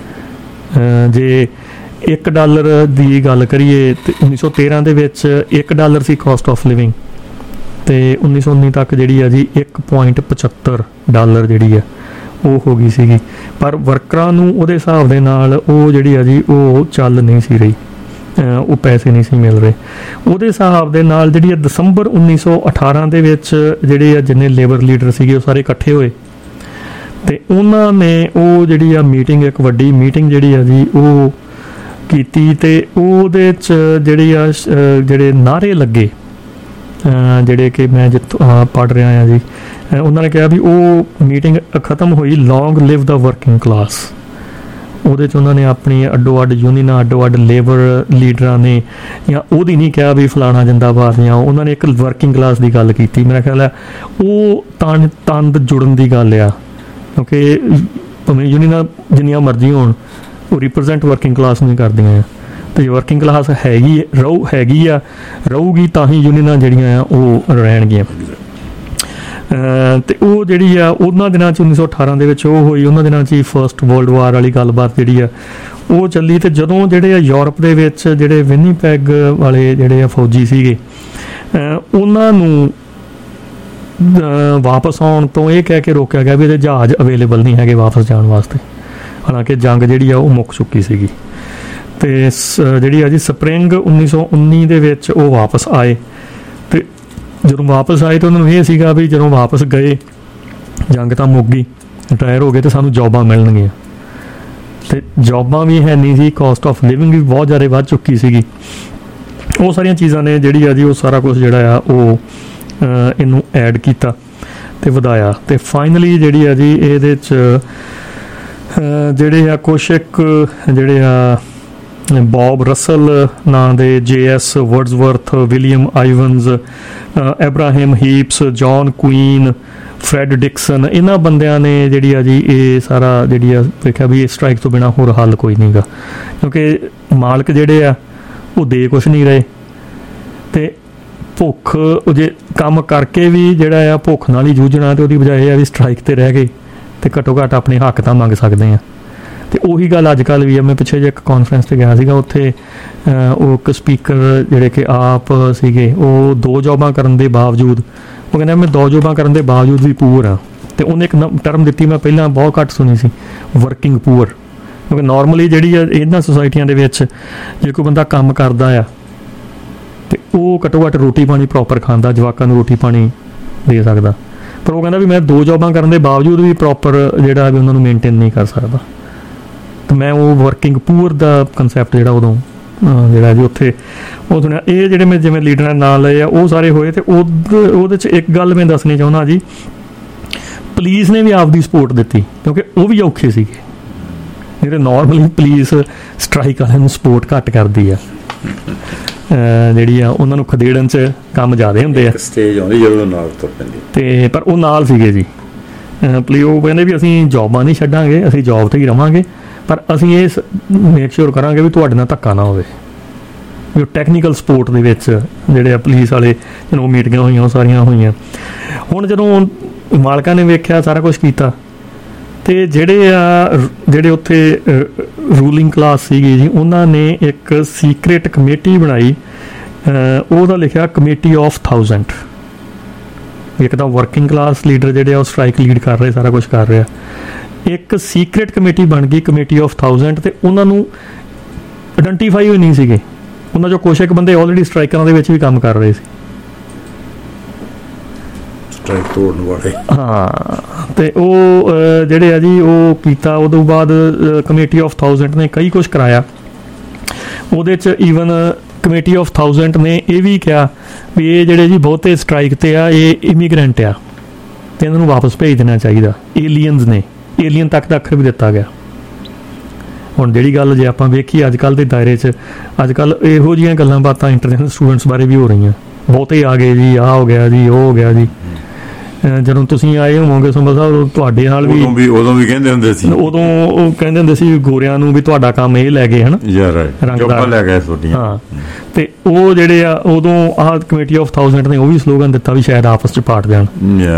ਜੇ $1 ਦੀ ਗੱਲ ਕਰੀਏ ਤੇ 1913 ਦੇ ਵਿੱਚ $1 ਸੀ ਕਾਸਟ ਆਫ ਲਿਵਿੰਗ, ਤੇ 1919 ਤੱਕ ਜਿਹੜੀ ਆ ਜੀ $1.75 ਜਿਹੜੀ ਆ ਉਹ ਹੋ ਗਈ ਸੀਗੀ। ਪਰ ਵਰਕਰਾਂ ਨੂੰ ਉਹਦੇ ਹਿਸਾਬ ਦੇ ਨਾਲ ਉਹ ਜਿਹੜੀ ਆ ਜੀ ਉਹ ਚੱਲ ਨਹੀਂ ਸੀ ਰਹੀ, ਉਹ ਪੈਸੇ ਨਹੀਂ ਸੀ ਮਿਲ ਰਹੇ ਉਹਦੇ ਹਿਸਾਬ ਦੇ ਨਾਲ। ਜਿਹੜੀ ਆ ਦਸੰਬਰ 1918 ਦੇ ਵਿੱਚ ਜਿਹੜੇ ਆ ਜਿੰਨੇ ਲੇਬਰ ਲੀਡਰ ਸੀਗੇ ਉਹ ਸਾਰੇ ਇਕੱਠੇ ਹੋਏ ਤੇ ਉਹਨਾਂ ਨੇ ਉਹ ਜਿਹੜੀ ਆ ਮੀਟਿੰਗ, ਇੱਕ ਵੱਡੀ ਮੀਟਿੰਗ ਜਿਹੜੀ ਆ ਜੀ ਉਹ ਕੀਤੀ ਤੇ ਉਹਦੇ 'ਚ ਜਿਹੜੇ ਨਾਅਰੇ ਲੱਗੇ, ਜਿਹੜੇ ਕਿ ਮੈਂ ਜਿੱਥੋਂ ਪੜ੍ਹ ਰਿਹਾ ਹਾਂ ਜੀ, ਉਹਨਾਂ ਨੇ ਕਿਹਾ ਵੀ ਉਹ ਮੀਟਿੰਗ ਖਤਮ ਹੋਈ ਲੌਂਗ ਲਿਵ ਦਾ ਵਰਕਿੰਗ ਕਲਾਸ। ਉਹਦੇ 'ਚ ਉਹਨਾਂ ਨੇ ਆਪਣੀ ਅੱਡੋ ਅੱਡ ਯੂਨੀਅਨਾਂ, ਅੱਡੋ ਅੱਡ ਲੇਬਰ ਲੀਡਰਾਂ ਨੇ, ਜਾਂ ਉਹਦੀ ਨਹੀਂ ਕਿਹਾ ਵੀ ਫਲਾਣਾ ਜਿੰਦਾਬਾਦ, ਜਾਂ ਉਹਨਾਂ ਨੇ ਇੱਕ ਵਰਕਿੰਗ ਕਲਾਸ ਦੀ ਗੱਲ ਕੀਤੀ। ਮੇਰਾ ਖਿਆਲ ਹੈ ਉਹ ਤੰਦ ਜੁੜਨ ਦੀ ਗੱਲ ਆ, ਕਿਉਂਕਿ ਭਾਵੇਂ ਯੂਨੀਅਨਾਂ ਜਿੰਨੀਆਂ ਮਰਜ਼ੀ ਹੋਣ ਉਹ ਰਿਪਰੈਜ਼ੈਂਟ ਵਰਕਿੰਗ ਕਲਾਸ ਨੂੰ ਹੀ ਕਰਦੀਆਂ ਆ। ਤੇ ਜੇ ਵਰਕਿੰਗ ਕਲਾਸ ਰਹੂਗੀ ਤਾਂ ਹੀ ਯੂਨੀਅਨਾਂ ਜਿਹੜੀਆਂ ਆ ਉਹ ਰਹਿਣਗੀਆਂ। ਤੇ ਉਹ ਜਿਹੜੀ ਆ ਉਹਨਾਂ ਦਿਨਾਂ 'ਚ 1918 ਦੇ ਵਿੱਚ ਉਹ ਹੋਈ। ਉਹਨਾਂ ਦਿਨਾਂ 'ਚ ਹੀ ਫਸਟ ਵਰਲਡ ਵਾਰ ਵਾਲੀ ਗੱਲਬਾਤ ਜਿਹੜੀ ਆ ਉਹ ਚੱਲੀ। ਤੇ ਜਦੋਂ ਜਿਹੜੇ ਆ ਯੂਰਪ ਦੇ ਵਿੱਚ ਜਿਹੜੇ ਵਿਨੀਪੈਗ ਵਾਲੇ ਜਿਹੜੇ ਆ ਫੌਜੀ ਸੀਗੇ, ਉਹਨਾਂ ਨੂੰ ਵਾਪਸ ਆਉਣ ਤੋਂ ਇਹ ਕਹਿ ਕੇ ਰੋਕਿਆ ਗਿਆ ਵੀ ਇਹਦੇ ਜਹਾਜ਼ ਅਵੇਲੇਬਲ ਨਹੀਂ ਹੈਗੇ ਵਾਪਸ ਜਾਣ ਵਾਸਤੇ, ਹਾਲਾਂਕਿ ਜੰਗ ਜਿਹੜੀ ਆ ਉਹ ਮੁੱਕ ਚੁੱਕੀ ਸੀਗੀ। ਤੇ ਜਿਹੜੀ ਆ ਜੀ ਸਪਰਿੰਗ 1919 ਦੇ ਵਿੱਚ ਉਹ ਵਾਪਸ ਆਏ। ਤੇ ਜਦੋਂ ਵਾਪਸ ਆਏ ਤਾਂ ਉਹਨਾਂ ਨੂੰ ਇਹ ਸੀਗਾ ਵੀ ਜਦੋਂ ਵਾਪਸ ਗਏ ਜੰਗ ਤਾਂ ਮੁੱਕ ਗਈ, ਰਿਟਾਇਰ ਹੋ ਗਏ ਤੇ ਸਾਨੂੰ ਜੌਬਾਂ ਮਿਲਣਗੀਆਂ। ਤੇ ਜੌਬਾਂ ਵੀ ਹੈ ਨਹੀਂ ਸੀ, ਕਾਸਟ ਆਫ ਲਿਵਿੰਗ ਵੀ ਬਹੁਤ ਜ਼ਿਆਦਾ ਵੱਧ ਚੁੱਕੀ ਸੀਗੀ। ਉਹ ਸਾਰੀਆਂ ਚੀਜ਼ਾਂ ਨੇ ਜਿਹੜੀ ਆ ਜੀ ਉਹ ਸਾਰਾ ਕੁਛ ਜਿਹੜਾ ਆ ਉਹ ਇਹਨੂੰ ਐਡ ਕੀਤਾ ਤੇ ਵਧਾਇਆ। ਤੇ ਫਾਈਨਲੀ ਜਿਹੜੀ ਆ ਜੀ ਇਹਦੇ 'ਚ ਜਿਹੜੇ ਆ ਕੁਛ ਇੱਕ ਜਿਹੜੇ ਆ ਬੌਬ ਰਸਲ ਨਾਂ ਦੇ, JS Wordsworth, William Ivens, Abraham Heaps, John Queen, Fred Dixon, ਇਹਨਾਂ ਬੰਦਿਆਂ ਨੇ ਜਿਹੜੀ ਆ ਜੀ ਇਹ ਸਾਰਾ ਜਿਹੜੀ ਆ ਵੇਖਿਆ ਵੀ ਇਹ ਸਟ੍ਰਾਈਕ ਤੋਂ ਬਿਨਾਂ ਹੋਰ ਹੱਲ ਕੋਈ ਨਹੀਂ ਗਾ, ਕਿਉਂਕਿ ਮਾਲਕ ਜਿਹੜੇ ਆ ਉਹ ਦੇ ਕੁਛ ਨਹੀਂ ਰਹੇ ਤੇ ਭੁੱਖ ਜੇ ਕੰਮ ਕਰਕੇ ਵੀ ਜਿਹੜਾ ਆ ਭੁੱਖ ਨਾਲ ਹੀ ਜੂਝਣਾ, ਤੇ ਉਹਦੀ ਬਜਾਏ ਇਹ ਆ ਵੀ ਸਟ੍ਰਾਈਕ 'ਤੇ ਰਹਿ ਗਏ ਤੇ ਘੱਟੋ ਘੱਟ ਆਪਣੇ ਹੱਕ ਤਾਂ ਮੰਗ ਸਕਦੇ ਆ। ਤੇ ਉਹੀ ਗੱਲ ਅੱਜ ਕੱਲ੍ਹ ਵੀ ਆ। ਮੈਂ ਪਿੱਛੇ ਜਿਹੇ ਇੱਕ ਕਾਨਫਰੰਸ 'ਤੇ ਗਿਆ ਸੀਗਾ, ਉੱਥੇ ਉਹ ਇੱਕ ਸਪੀਕਰ ਜਿਹੜੇ ਕਿ ਆਪ ਸੀਗੇ, ਉਹ 2 ਜੌਬਾਂ ਕਰਨ ਦੇ ਬਾਵਜੂਦ, ਉਹ ਕਹਿੰਦਾ ਮੈਂ 2 ਜੌਬਾਂ ਕਰਨ ਦੇ ਬਾਵਜੂਦ ਵੀ ਪੂਰ ਆ। ਤੇ ਉਹਨੇ ਇੱਕ ਟਰਮ ਦਿੱਤੀ, ਮੈਂ ਪਹਿਲਾਂ ਬਹੁਤ ਘੱਟ ਸੁਣੀ ਸੀ, ਵਰਕਿੰਗ ਪੂਅਰ। ਕਿਉਂਕਿ ਨੋਰਮਲੀ ਜਿਹੜੀ ਆ ਇਹਨਾਂ ਸੁਸਾਇਟੀਆਂ ਦੇ ਵਿੱਚ ਜੇ ਕੋਈ ਬੰਦਾ ਕੰਮ ਕਰਦਾ ਆ ਤੇ ਉਹ ਘੱਟੋ ਘੱਟ ਰੋਟੀ ਪਾਣੀ ਪ੍ਰੋਪਰ ਖਾਂਦਾ, ਜਵਾਕਾਂ ਨੂੰ ਰੋਟੀ ਪਾਣੀ ਦੇ ਸਕਦਾ, ਪਰ ਉਹ ਕਹਿੰਦਾ ਵੀ ਮੈਂ 2 ਜੌਬਾਂ ਕਰਨ ਦੇ ਬਾਵਜੂਦ ਵੀ ਪ੍ਰੋਪਰ ਜਿਹੜਾ ਵੀ ਉਹਨਾਂ ਨੂੰ ਮੇਨਟੇਨ ਨਹੀਂ ਕਰ ਸਕਦਾ। ਤੇ ਮੈਂ ਉਹ ਵਰਕਿੰਗ ਪੂਅਰ ਦਾ ਕਨਸੈਪਟ ਜਿਹੜਾ ਉਦੋਂ ਜਿਹੜਾ ਜੀ ਉੱਥੇ ਉਹ ਸੁਣਿਆ। ਇਹ ਜਿਹੜੇ ਮੈਂ ਜਿਵੇਂ ਲੀਡਰਾਂ ਨਾਲ ਲਏ ਆ ਉਹ ਸਾਰੇ ਹੋਏ। ਤੇ ਉਹਦੇ 'ਚ ਇੱਕ ਗੱਲ ਮੈਂ ਦੱਸਣੀ ਚਾਹੁੰਦਾ ਜੀ, ਪੁਲਿਸ ਨੇ ਵੀ ਆਪਦੀ ਸਪੋਰਟ ਦਿੱਤੀ, ਕਿਉਂਕਿ ਉਹ ਵੀ ਔਖੇ ਸੀਗੇ। ਜਿਹੜੇ ਨੋਰਮਲੀ ਪੁਲਿਸ ਸਟ੍ਰਾਈਕ ਵਾਲਿਆਂ ਨੂੰ ਸਪੋਰਟ ਘੱਟ ਕਰਦੀ ਆ, ਜਿਹੜੀ ਆ ਉਹਨਾਂ ਨੂੰ ਖਦੇੜਨ 'ਚ ਕੰਮ ਜ਼ਿਆਦਾ ਹੁੰਦੇ ਆ, ਸਟੇਜ ਆਉਂਦੀ ਜਦੋਂ ਨਾਲ ਤੁਰ ਪੈਂਦੀ। ਤੇ ਪਰ ਉਹ ਨਾਲ ਸੀਗੇ ਜੀ, ਉਹ ਕਹਿੰਦੇ ਵੀ ਅਸੀਂ ਜੋਬਾਂ ਨਹੀਂ ਛੱਡਾਂਗੇ, ਅਸੀਂ ਜੋਬ 'ਤੇ ਹੀ ਰਵਾਂਗੇ, ਪਰ ਅਸੀਂ ਇਹ ਮੇਕ ਸ਼ੋਰ ਕਰਾਂਗੇ ਵੀ ਤੁਹਾਡੇ ਨਾਲ ਧੱਕਾ ਨਾ ਹੋਵੇ। ਵੀ ਟੈਕਨੀਕਲ ਸਪੋਰਟ ਦੇ ਵਿੱਚ ਜਿਹੜੇ ਆ ਪੁਲਿਸ ਵਾਲੇ ਜਦੋਂ ਮੀਟਿੰਗਾਂ ਹੋਈਆਂ ਉਹ ਸਾਰੀਆਂ ਹੋਈਆਂ। ਹੁਣ ਜਦੋਂ ਮਾਲਕਾਂ ਨੇ ਵੇਖਿਆ ਸਾਰਾ ਕੁਛ ਕੀਤਾ, ਤੇ ਜਿਹੜੇ ਉੱਥੇ ਰੂਲਿੰਗ ਕਲਾਸ ਸੀਗੀ ਜੀ, ਉਹਨਾਂ ਨੇ ਇੱਕ ਸੀਕ੍ਰੇਟ ਕਮੇਟੀ ਬਣਾਈ, ਉਹਦਾ ਲਿਖਿਆ ਕਮੇਟੀ ਆਫ 1000। ਇੱਕ ਤਾਂ ਵਰਕਿੰਗ ਕਲਾਸ ਲੀਡਰ ਜਿਹੜੇ ਆ ਉਹ ਸਟ੍ਰਾਈਕ ਲੀਡ ਕਰ ਰਹੇ, ਸਾਰਾ ਕੁਝ ਕਰ ਰਿਹਾ। ਇੱਕ ਸੀਕ੍ਰੇਟ ਕਮੇਟੀ ਬਣ ਗਈ ਕਮੇਟੀ ਆਫ 1000, ਤੇ ਉਹਨਾਂ ਨੂੰ ਆਇਡੈਂਟੀਫਾਈ ਹੋਈ ਨਹੀਂ ਸੀਗੇ। ਉਹਨਾਂ 'ਚੋਂ ਕੁਛ ਇੱਕ ਬੰਦੇ ਆਲਰੇਡੀ ਸਟ੍ਰਾਈਕਰਾਂ ਦੇ ਵਿੱਚ ਵੀ ਕੰਮ ਕਰ ਰਹੇ ਸੀ, ਸਟ੍ਰਾਈਕ ਤੋੜਨ ਵਾਲੇ। ਹਾਂ, ਤੇ ਉਹ ਜਿਹੜੇ ਆ ਜੀ ਉਹ ਕੀਤਾ। ਉਦੋਂ ਬਾਅਦ ਕਮੇਟੀ ਆਫ 1000 ਨੇ ਕਈ ਕੁਛ ਕਰਾਇਆ। ਉਹਦੇ 'ਚ ਈਵਨ ਕਮੇਟੀ ਆਫ 1000 ਨੇ ਇਹ ਵੀ ਕਿਹਾ ਵੀ ਇਹ ਜਿਹੜੇ ਜੀ ਬਹੁਤੇ ਸਟ੍ਰਾਈਕ 'ਤੇ ਆ ਇਹ ਇਮੀਗ੍ਰੈਂਟ ਆ, ਤੇ ਇਹਨਾਂ ਨੂੰ ਵਾਪਸ ਭੇਜ ਦੇਣਾ ਚਾਹੀਦਾ। ਏਲੀਅਨਸ ਨੇ, ਏਲੀਅਨ ਤੱਕ ਦਾ ਅੱਖਰ ਵੀ ਦਿੱਤਾ ਗਿਆ। ਹੁਣ ਜਿਹੜੀ ਗੱਲ ਜੇ ਆਪਾਂ ਵੇਖੀਏ ਅੱਜ ਕੱਲ੍ਹ ਦੇ ਦਾਇਰੇ 'ਚ, ਅੱਜ ਕੱਲ੍ਹ ਇਹੋ ਜਿਹੀਆਂ ਗੱਲਾਂ ਬਾਤਾਂ ਇੰਟਰਨੈਸ਼ਨਲ ਸਟੂਡੈਂਟਸ ਬਾਰੇ ਵੀ ਹੋ ਰਹੀਆਂ। ਬਹੁਤੇ ਆ ਗਏ ਜੀ, ਆਹ ਹੋ ਗਿਆ ਜੀ, ਉਹ ਹੋ ਗਿਆ ਜੀ। ਜਦੋਂ ਤੁਸੀਂ ਆਏ ਹੋਵੋਗੇ ਸੁੰਬਲ ਸਾਹਿਬ, ਤੁਹਾਡੇ ਨਾਲ ਵੀ ਉਦੋਂ ਵੀ ਕਹਿੰਦੇ ਹੁੰਦੇ ਸੀ, ਉਦੋਂ ਉਹ ਕਹਿੰਦੇ ਹੁੰਦੇ ਸੀ ਗੋਰਿਆਂ ਨੂੰ ਵੀ ਤੁਹਾਡਾ ਕੰਮ ਇਹ ਲੈ ਗਏ ਹਨ ਰੰਗਦਾਰ ਲੈ ਗਏ ਤੁਹਾਡੀਆਂ। ਹਾਂ, ਤੇ ਉਹ ਜਿਹੜੇ ਆ ਉਦੋਂ ਆਹ ਕਮੇਟੀ ਆਫ 1000 ਨੇ ਉਹ ਵੀ ਸਲੋਗਨ ਦਿੱਤਾ ਵੀ ਸ਼ਾਇਦ ਆਪਸ 'ਚ ਪਾਟ ਜਾਣ,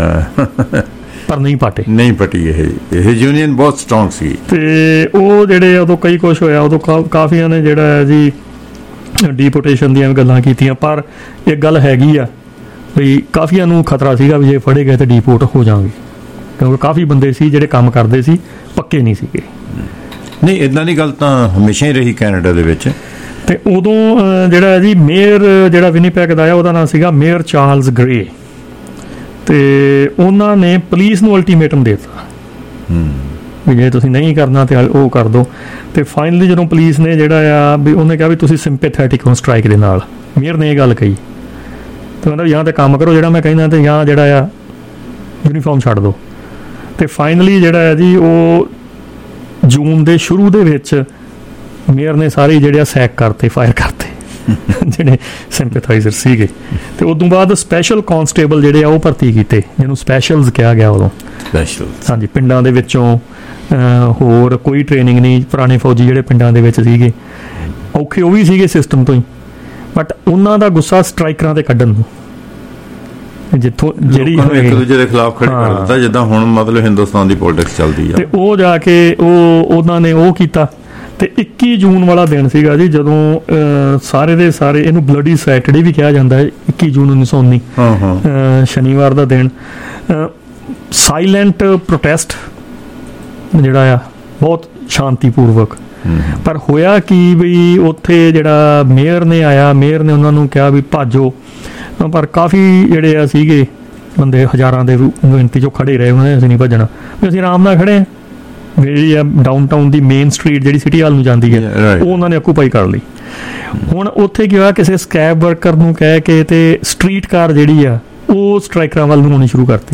ਪਰ ਨਹੀਂ ਪਾਟੇ, ਨਹੀਂ ਪਟੀ। ਇਹ ਯੂਨੀਅਨ ਬਹੁਤ ਸਟਰੋਂਗ ਸੀ। ਤੇ ਉਹ ਜਿਹੜੇ ਉਦੋਂ ਕਈ ਕੁਛ ਹੋਇਆ। ਉਦੋਂ ਕਾਫੀਆਂ ਨੇ ਜਿਹੜਾ ਹੈ ਜੀ ਡੀਪੋਟੇਸ਼ਨ ਦੀਆਂ ਗੱਲਾਂ ਕੀਤੀਆਂ, ਪਰ ਇੱਕ ਗੱਲ ਹੈਗੀ ਆ ਵੀ ਕਾਫੀਆਂ ਨੂੰ ਖਤਰਾ ਸੀਗਾ ਵੀ ਜੇ ਫੜੇ ਗਏ ਤਾਂ ਡੀਪੋਰਟ ਹੋ ਜਾਣਗੇ, ਕਿਉਂਕਿ ਕਾਫੀ ਬੰਦੇ ਸੀ ਜਿਹੜੇ ਕੰਮ ਕਰਦੇ ਸੀ, ਪੱਕੇ ਨਹੀਂ ਸੀਗੇ। ਨਹੀਂ, ਇੱਦਾਂ ਦੀ ਗੱਲ ਤਾਂ ਹਮੇਸ਼ਾ ਹੀ ਰਹੀ ਕੈਨੇਡਾ ਦੇ ਵਿੱਚ। ਤੇ ਉਦੋਂ ਜਿਹੜਾ ਜੀ ਮੇਅਰ ਜਿਹੜਾ ਵਿਨੀਪੈਗ ਦਾ ਆ, ਉਹਦਾ ਨਾਮ ਸੀਗਾ ਮੇਅਰ ਚਾਰਲਸ ਗ੍ਰੇ, ਤੇ ਉਹਨਾਂ ਨੇ ਪੁਲਿਸ ਨੂੰ ਅਲਟੀਮੇਟਮ ਦੇ ਦਿੱਤਾ ਵੀ ਜੇ ਤੁਸੀਂ ਨਹੀਂ ਕਰਨਾ ਤੇ ਉਹ ਕਰ ਦਿਓ। ਤੇ ਫਾਈਨਲੀ ਜਦੋਂ ਪੁਲਿਸ ਨੇ ਜਿਹੜਾ ਆ ਵੀ ਉਹਨੇ ਕਿਹਾ ਵੀ ਤੁਸੀਂ ਸਿੰਪੈਥੈਟਿਕ ਹੋ ਸਟ੍ਰਾਈਕ ਦੇ ਨਾਲ, ਮੇਅਰ ਨੇ ਇਹ ਗੱਲ ਕਹੀ, ਤੇ ਕਹਿੰਦਾ ਜਾਂ ਤਾਂ ਕੰਮ ਕਰੋ ਜਿਹੜਾ ਮੈਂ ਕਹਿੰਦਾ, ਤੇ ਜਾਂ ਜਿਹੜਾ ਆ ਯੂਨੀਫਾਰਮ ਛੱਡ ਦਿਓ। ਤੇ ਫਾਈਨਲੀ ਜਿਹੜਾ ਹੈ ਜੀ ਉਹ ਜੂਨ ਦੇ ਸ਼ੁਰੂ ਦੇ ਵਿੱਚ ਮੇਅਰ ਨੇ ਸਾਰੇ ਜਿਹੜੇ ਆ ਸੈਕ ਕਰਤੇ, ਫਾਇਰ ਕਰਤੇ ਜਿਹੜੇ ਸਿੰਪੈਥਾਈਜ਼ਰ ਸੀਗੇ। ਤੇ ਉਦੋਂ ਬਾਅਦ ਸਪੈਸ਼ਲ ਕਾਂਸਟੇਬਲ ਜਿਹੜੇ ਆ ਉਹ ਭਰਤੀ ਕੀਤੇ, ਜਿਹਨੂੰ ਸਪੈਸ਼ਲਸ ਕਿਹਾ ਗਿਆ ਉਦੋਂ। ਹਾਂਜੀ, ਪਿੰਡਾਂ ਦੇ ਵਿੱਚੋਂ ਹੋਰ ਕੋਈ ਟ੍ਰੇਨਿੰਗ ਨਹੀਂ। ਪੁਰਾਣੇ ਫੌਜੀ ਜਿਹੜੇ ਪਿੰਡਾਂ ਦੇ ਵਿੱਚ ਸੀਗੇ, ਔਖੇ ਉਹ ਵੀ ਸੀਗੇ ਸਿਸਟਮ ਤੋਂ ਹੀ, ਬਟ ਉਹਨਾਂ ਦਾ ਗੁੱਸਾ ਸਟ੍ਰਾਈਕਰਾਂ ਤੇ ਕੱਢਣ ਨੂੰ, ਜਿੱਥੋਂ ਜਿਹੜੀ ਇੱਕ ਦੂਜੇ ਦੇ ਖਿਲਾਫ ਖੜੇ ਕਰ ਦਿੱਤਾ, ਜਿੱਦਾਂ ਹੁਣ ਮਤਲਬ ਹਿੰਦੁਸਤਾਨ ਦੀ ਪੋਲਿਟਿਕਸ ਚੱਲਦੀ ਆ। ਤੇ ਉਹ ਜਾ ਕੇ ਉਹਨਾਂ ਨੇ ਉਹ ਕੀਤਾ। ਤੇ 21 ਜੂਨ ਵਾਲਾ ਦਿਨ ਸੀਗਾ ਜੀ, ਜਦੋਂ ਸਾਰੇ ਦੇ ਸਾਰੇ, ਇਹਨੂੰ ਬਲੱਡੀ ਸੈਟਰਡੇ ਵੀ ਕਿਹਾ ਜਾਂਦਾ ਹੈ, 21 ਜੂਨ 1919 ਸ਼ਨੀਵਾਰ ਦਾ ਦਿਨ, ਸਾਇਲੈਂਟ ਪ੍ਰੋਟੈਸਟ ਜਿਹੜਾ ਆ ਬਹੁਤ ਸ਼ਾਂਤੀਪੂਰਵਕ। ਪਰ ਹੋਇਆ ਕੀ ਵੀ ਉੱਥੇ ਜਿਹੜਾ ਮੇਅਰ ਨੇ ਆਇਆ, ਮੇਅਰ ਨੇ ਉਹਨਾਂ ਨੂੰ ਕਿਹਾ ਵੀ ਭਾਜੋ, ਪਰ ਕਾਫੀ ਜਿਹੜੇ ਆ ਸੀਗੇ ਬੰਦੇ, ਹਜ਼ਾਰਾਂ ਦੇ ਗਿਣਤੀ 'ਚੋਂ ਖੜੇ ਰਹੇ। ਉਹਨਾਂ ਨੇ ਅਸੀਂ ਨਹੀਂ ਭੱਜਣਾ, ਵੀ ਅਸੀਂ ਆਰਾਮ ਨਾਲ ਖੜੇ ਹਾਂ। ਜਿਹੜੀ ਆ ਡਾਊਨ ਟਾਊਨ ਦੀ ਮੇਨ ਸਟਰੀਟ ਜਿਹੜੀ ਸਿਟੀ ਹਾਲ ਨੂੰ ਜਾਂਦੀ ਹੈ, ਉਹ ਉਹਨਾਂ ਨੇ ਆਕੂਪਾਈ ਕਰ ਲਈ। ਹੁਣ ਉੱਥੇ ਕੀ ਹੋਇਆ, ਕਿਸੇ ਸਕੈਬ ਵਰਕਰ ਨੂੰ ਕਹਿ ਕੇ ਤੇ ਸਟਰੀਟ ਕਾਰ ਜਿਹੜੀ ਆ ਉਹ ਸਟ੍ਰਾਈਕਰਾਂ ਵੱਲ ਨੂੰ ਆਉਣੀ ਸ਼ੁਰੂ ਕਰਤੀ।